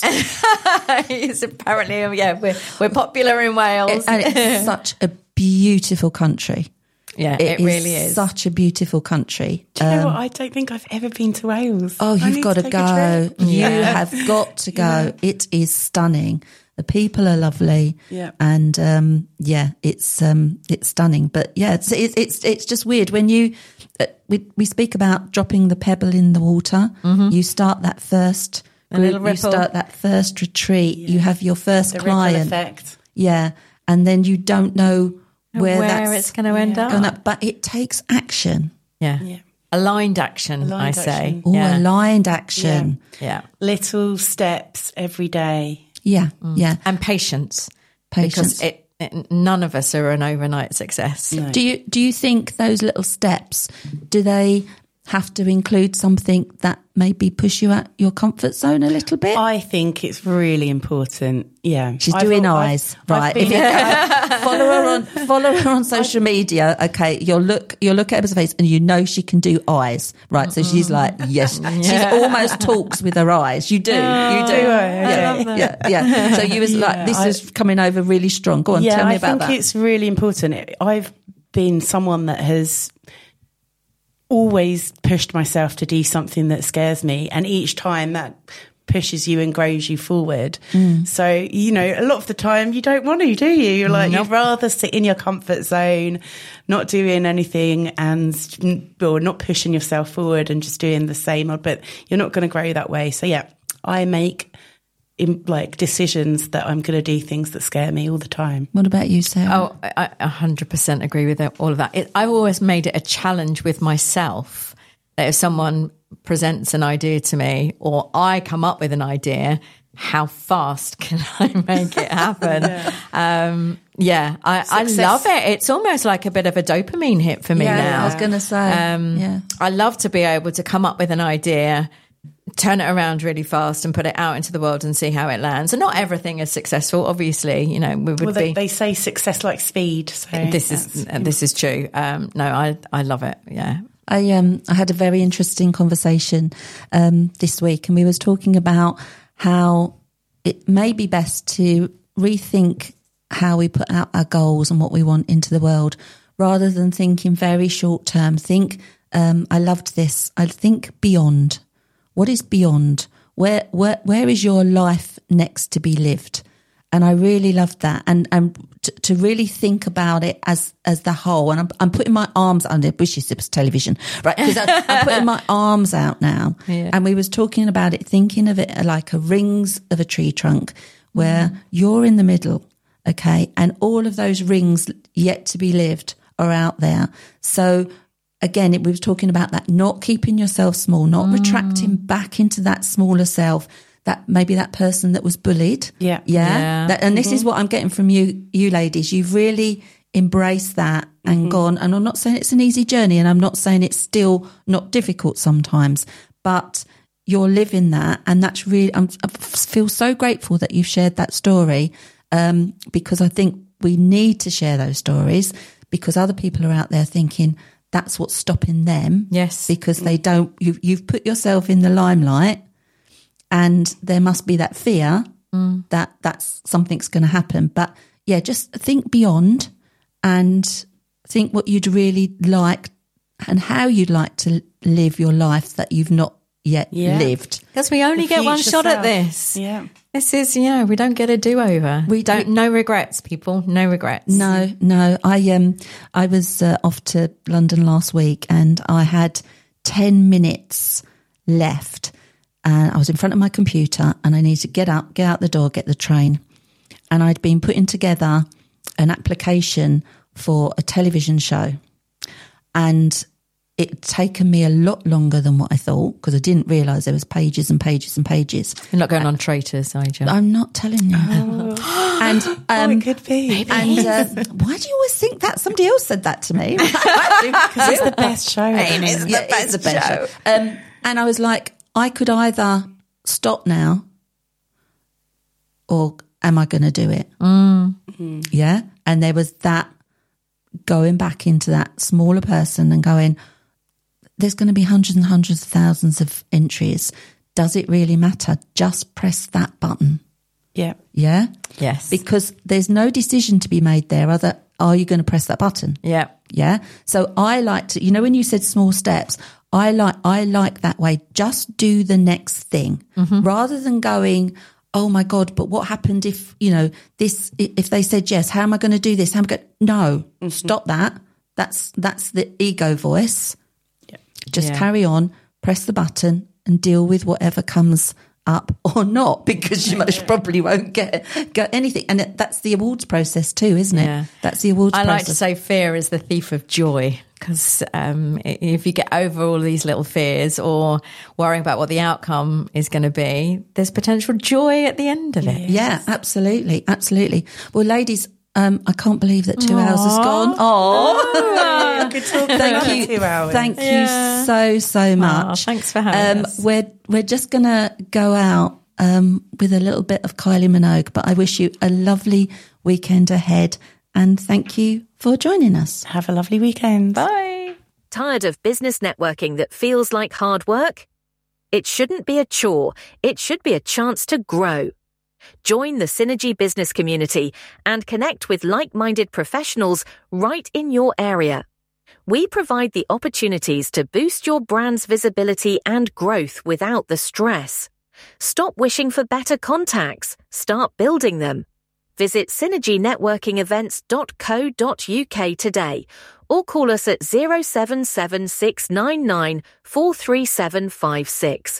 It's apparently, yeah, we're we're popular in Wales. It- and it's such a beautiful country. yeah, it, is really is. such a beautiful country. Do you know Um, what? I don't think I've ever been to Wales. Oh, I you've need got to take a go. trip. You Yeah. have got to go. It is stunning. The people are lovely. Yeah. And um, yeah, it's um, it's stunning. But yeah, it's it's it's, it's just weird when you uh, we we speak about dropping the pebble in the water. You start that first A little group, you ripple. start that first retreat. You have your first The ripple client. effect. Yeah, and then you don't know where, Where that's it's going to end up. gonna- but it takes action. Yeah. Yeah. Aligned action, Aligned I say. action. Oh, yeah. aligned action. yeah. Little steps every day. Yeah, yeah. And patience. Patience. Because it, it, none of us are an overnight success. Do you do you think those little steps, do they have to include something that maybe push you out your comfort zone a little bit? I think it's really important. Yeah. She's I've doing al- I've- eyes, I've right? been- If you follow her on follow her on social media, okay, you'll look you'll look at Emma's face and you know she can do eyes, right? So she's like, yes, she almost talks with her eyes. You do, you do, yeah, yeah, yeah. So you was Yeah, like, this I- is coming over really strong. Go on, yeah, tell me I about think that. it's really important. It- I've been someone that has always pushed myself to do something that scares me, and each time that pushes you and grows you forward. Mm. So, you know, a lot of the time you don't want to, do you? You're like, you'd rather sit in your comfort zone, not doing anything, and or not pushing yourself forward and just doing the same old, but you're not going to grow that way. So yeah, I make in, like decisions that I'm going to do things that scare me all the time. What about you, Sarah? Oh, I a hundred percent agree with all of that. It, I've always made it a challenge with myself that if someone presents an idea to me or I come up with an idea, how fast can I make it happen? yeah. Um, yeah, I, I love it. It's almost like a bit of a dopamine hit for me yeah, now. I was going to say, Um, yeah. I love to be able to come up with an idea, turn it around really fast and put it out into the world and see how it lands. And not everything is successful, obviously. You know, we would Well, they, be. they say success like speed. So This is that's- this is true. Um, no, I I love it. Yeah. I um I had a very interesting conversation um this week, and we was talking about how it may be best to rethink how we put out our goals and what we want into the world, rather than thinking very short term. Think um I loved this. I think beyond. What is beyond? Where where where is your life next to be lived? And I really loved that, and and to, to really think about it as as the whole. And I'm, I'm putting my arms under. Wish it was television, right? Because I'm putting my arms out now. Yeah. And we was talking about it, thinking of it like a rings of a tree trunk, where mm. you're in the middle, okay, and all of those rings yet to be lived are out there. So again, it, we were talking about that, not keeping yourself small, not mm. retracting back into that smaller self, that maybe that person that was bullied. Yeah. Yeah. yeah. That, and mm-hmm. this is what I'm getting from you, you ladies. You've really embraced that and mm-hmm. gone, and I'm not saying it's an easy journey, and I'm not saying it's still not difficult sometimes, but you're living that. And that's really, I'm, I feel so grateful that you've shared that story, um, because I think we need to share those stories, because other people are out there thinking, that's what's stopping them. Yes. Because they don't, you've, you've put yourself in the limelight, and there must be that fear mm. that that's something's going to happen. But yeah, just think beyond and think what you'd really like and how you'd like to live your life that you've not yet yeah. lived. Because we only The get one future shot self. at this. Yeah. This is, yeah, we don't get a do-over. We don't, no regrets, people, no regrets. No, no. I um, I was uh, off to London last week, and I had ten minutes left, and I was in front of my computer, and I needed to get up, get out the door, get the train, and I'd been putting together an application for a television show, and it'd taken me a lot longer than what I thought, because I didn't realise there was pages and pages and pages. You're not going on Traitors, are you? I'm not telling you. Oh. And um, oh, it could be. And uh, why do you always think that? Somebody else said that to me. Because it's the best show. It is the Yeah, best, it's the best show. show. Um, and I was like, I could either stop now, or am I going to do it? Mm. Mm-hmm. Yeah. And there was that going back into that smaller person and going, there's going to be hundreds and hundreds of thousands of entries. Does it really matter? Just press that button. Yeah. Yeah? Yes. Because there's no decision to be made there other, are you going to press that button? Yeah. Yeah. So I like to, you know, when you said small steps, I like, I like that way. Just do the next thing mm-hmm. rather than going, oh my God, but what happened if, you know, this, if they said yes, how am I going to do this? How am I going to, no, mm-hmm. stop that. That's, that's the ego voice. Yeah. Just yeah. carry on, press the button and deal with whatever comes up or not, because you most probably won't get get anything. And it, that's the awards process too, isn't it? Yeah. That's the awards I process. like to say fear is the thief of joy, because um, if you get over all these little fears or worrying about what the outcome is going to be, there's potential joy at the end of it. Yeah, absolutely. Absolutely. Well, ladies, um, I can't believe that two Aww. hours has gone. Oh, Good talk. Thank you. Two hours. Thank Yeah. you so, so much. Oh, thanks for having um, us. We're, we're just going to go out um, with a little bit of Kylie Minogue, but I wish you a lovely weekend ahead, and thank you for joining us. Have a lovely weekend. Bye. Tired of business networking that feels like hard work? It shouldn't be a chore. It should be a chance to grow. Join the Synergy business community and connect with like-minded professionals right in your area. We provide the opportunities to boost your brand's visibility and growth without the stress. Stop wishing for better contacts. Start building them. Visit synergy networking events dot co dot uk today or call us at zero seven seven six nine nine four three seven five six.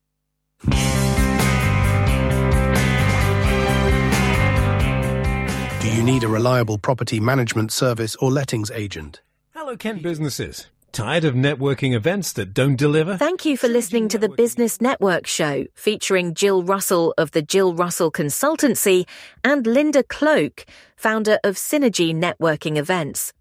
Do you need a reliable property management service or lettings agent? Hello, Kent businesses. Tired of networking events that don't deliver? Thank you for listening to the Business Network Show, featuring Jill Russell of the Jill Russell Consultancy and Linda Cloak, founder of Synergy Networking Events.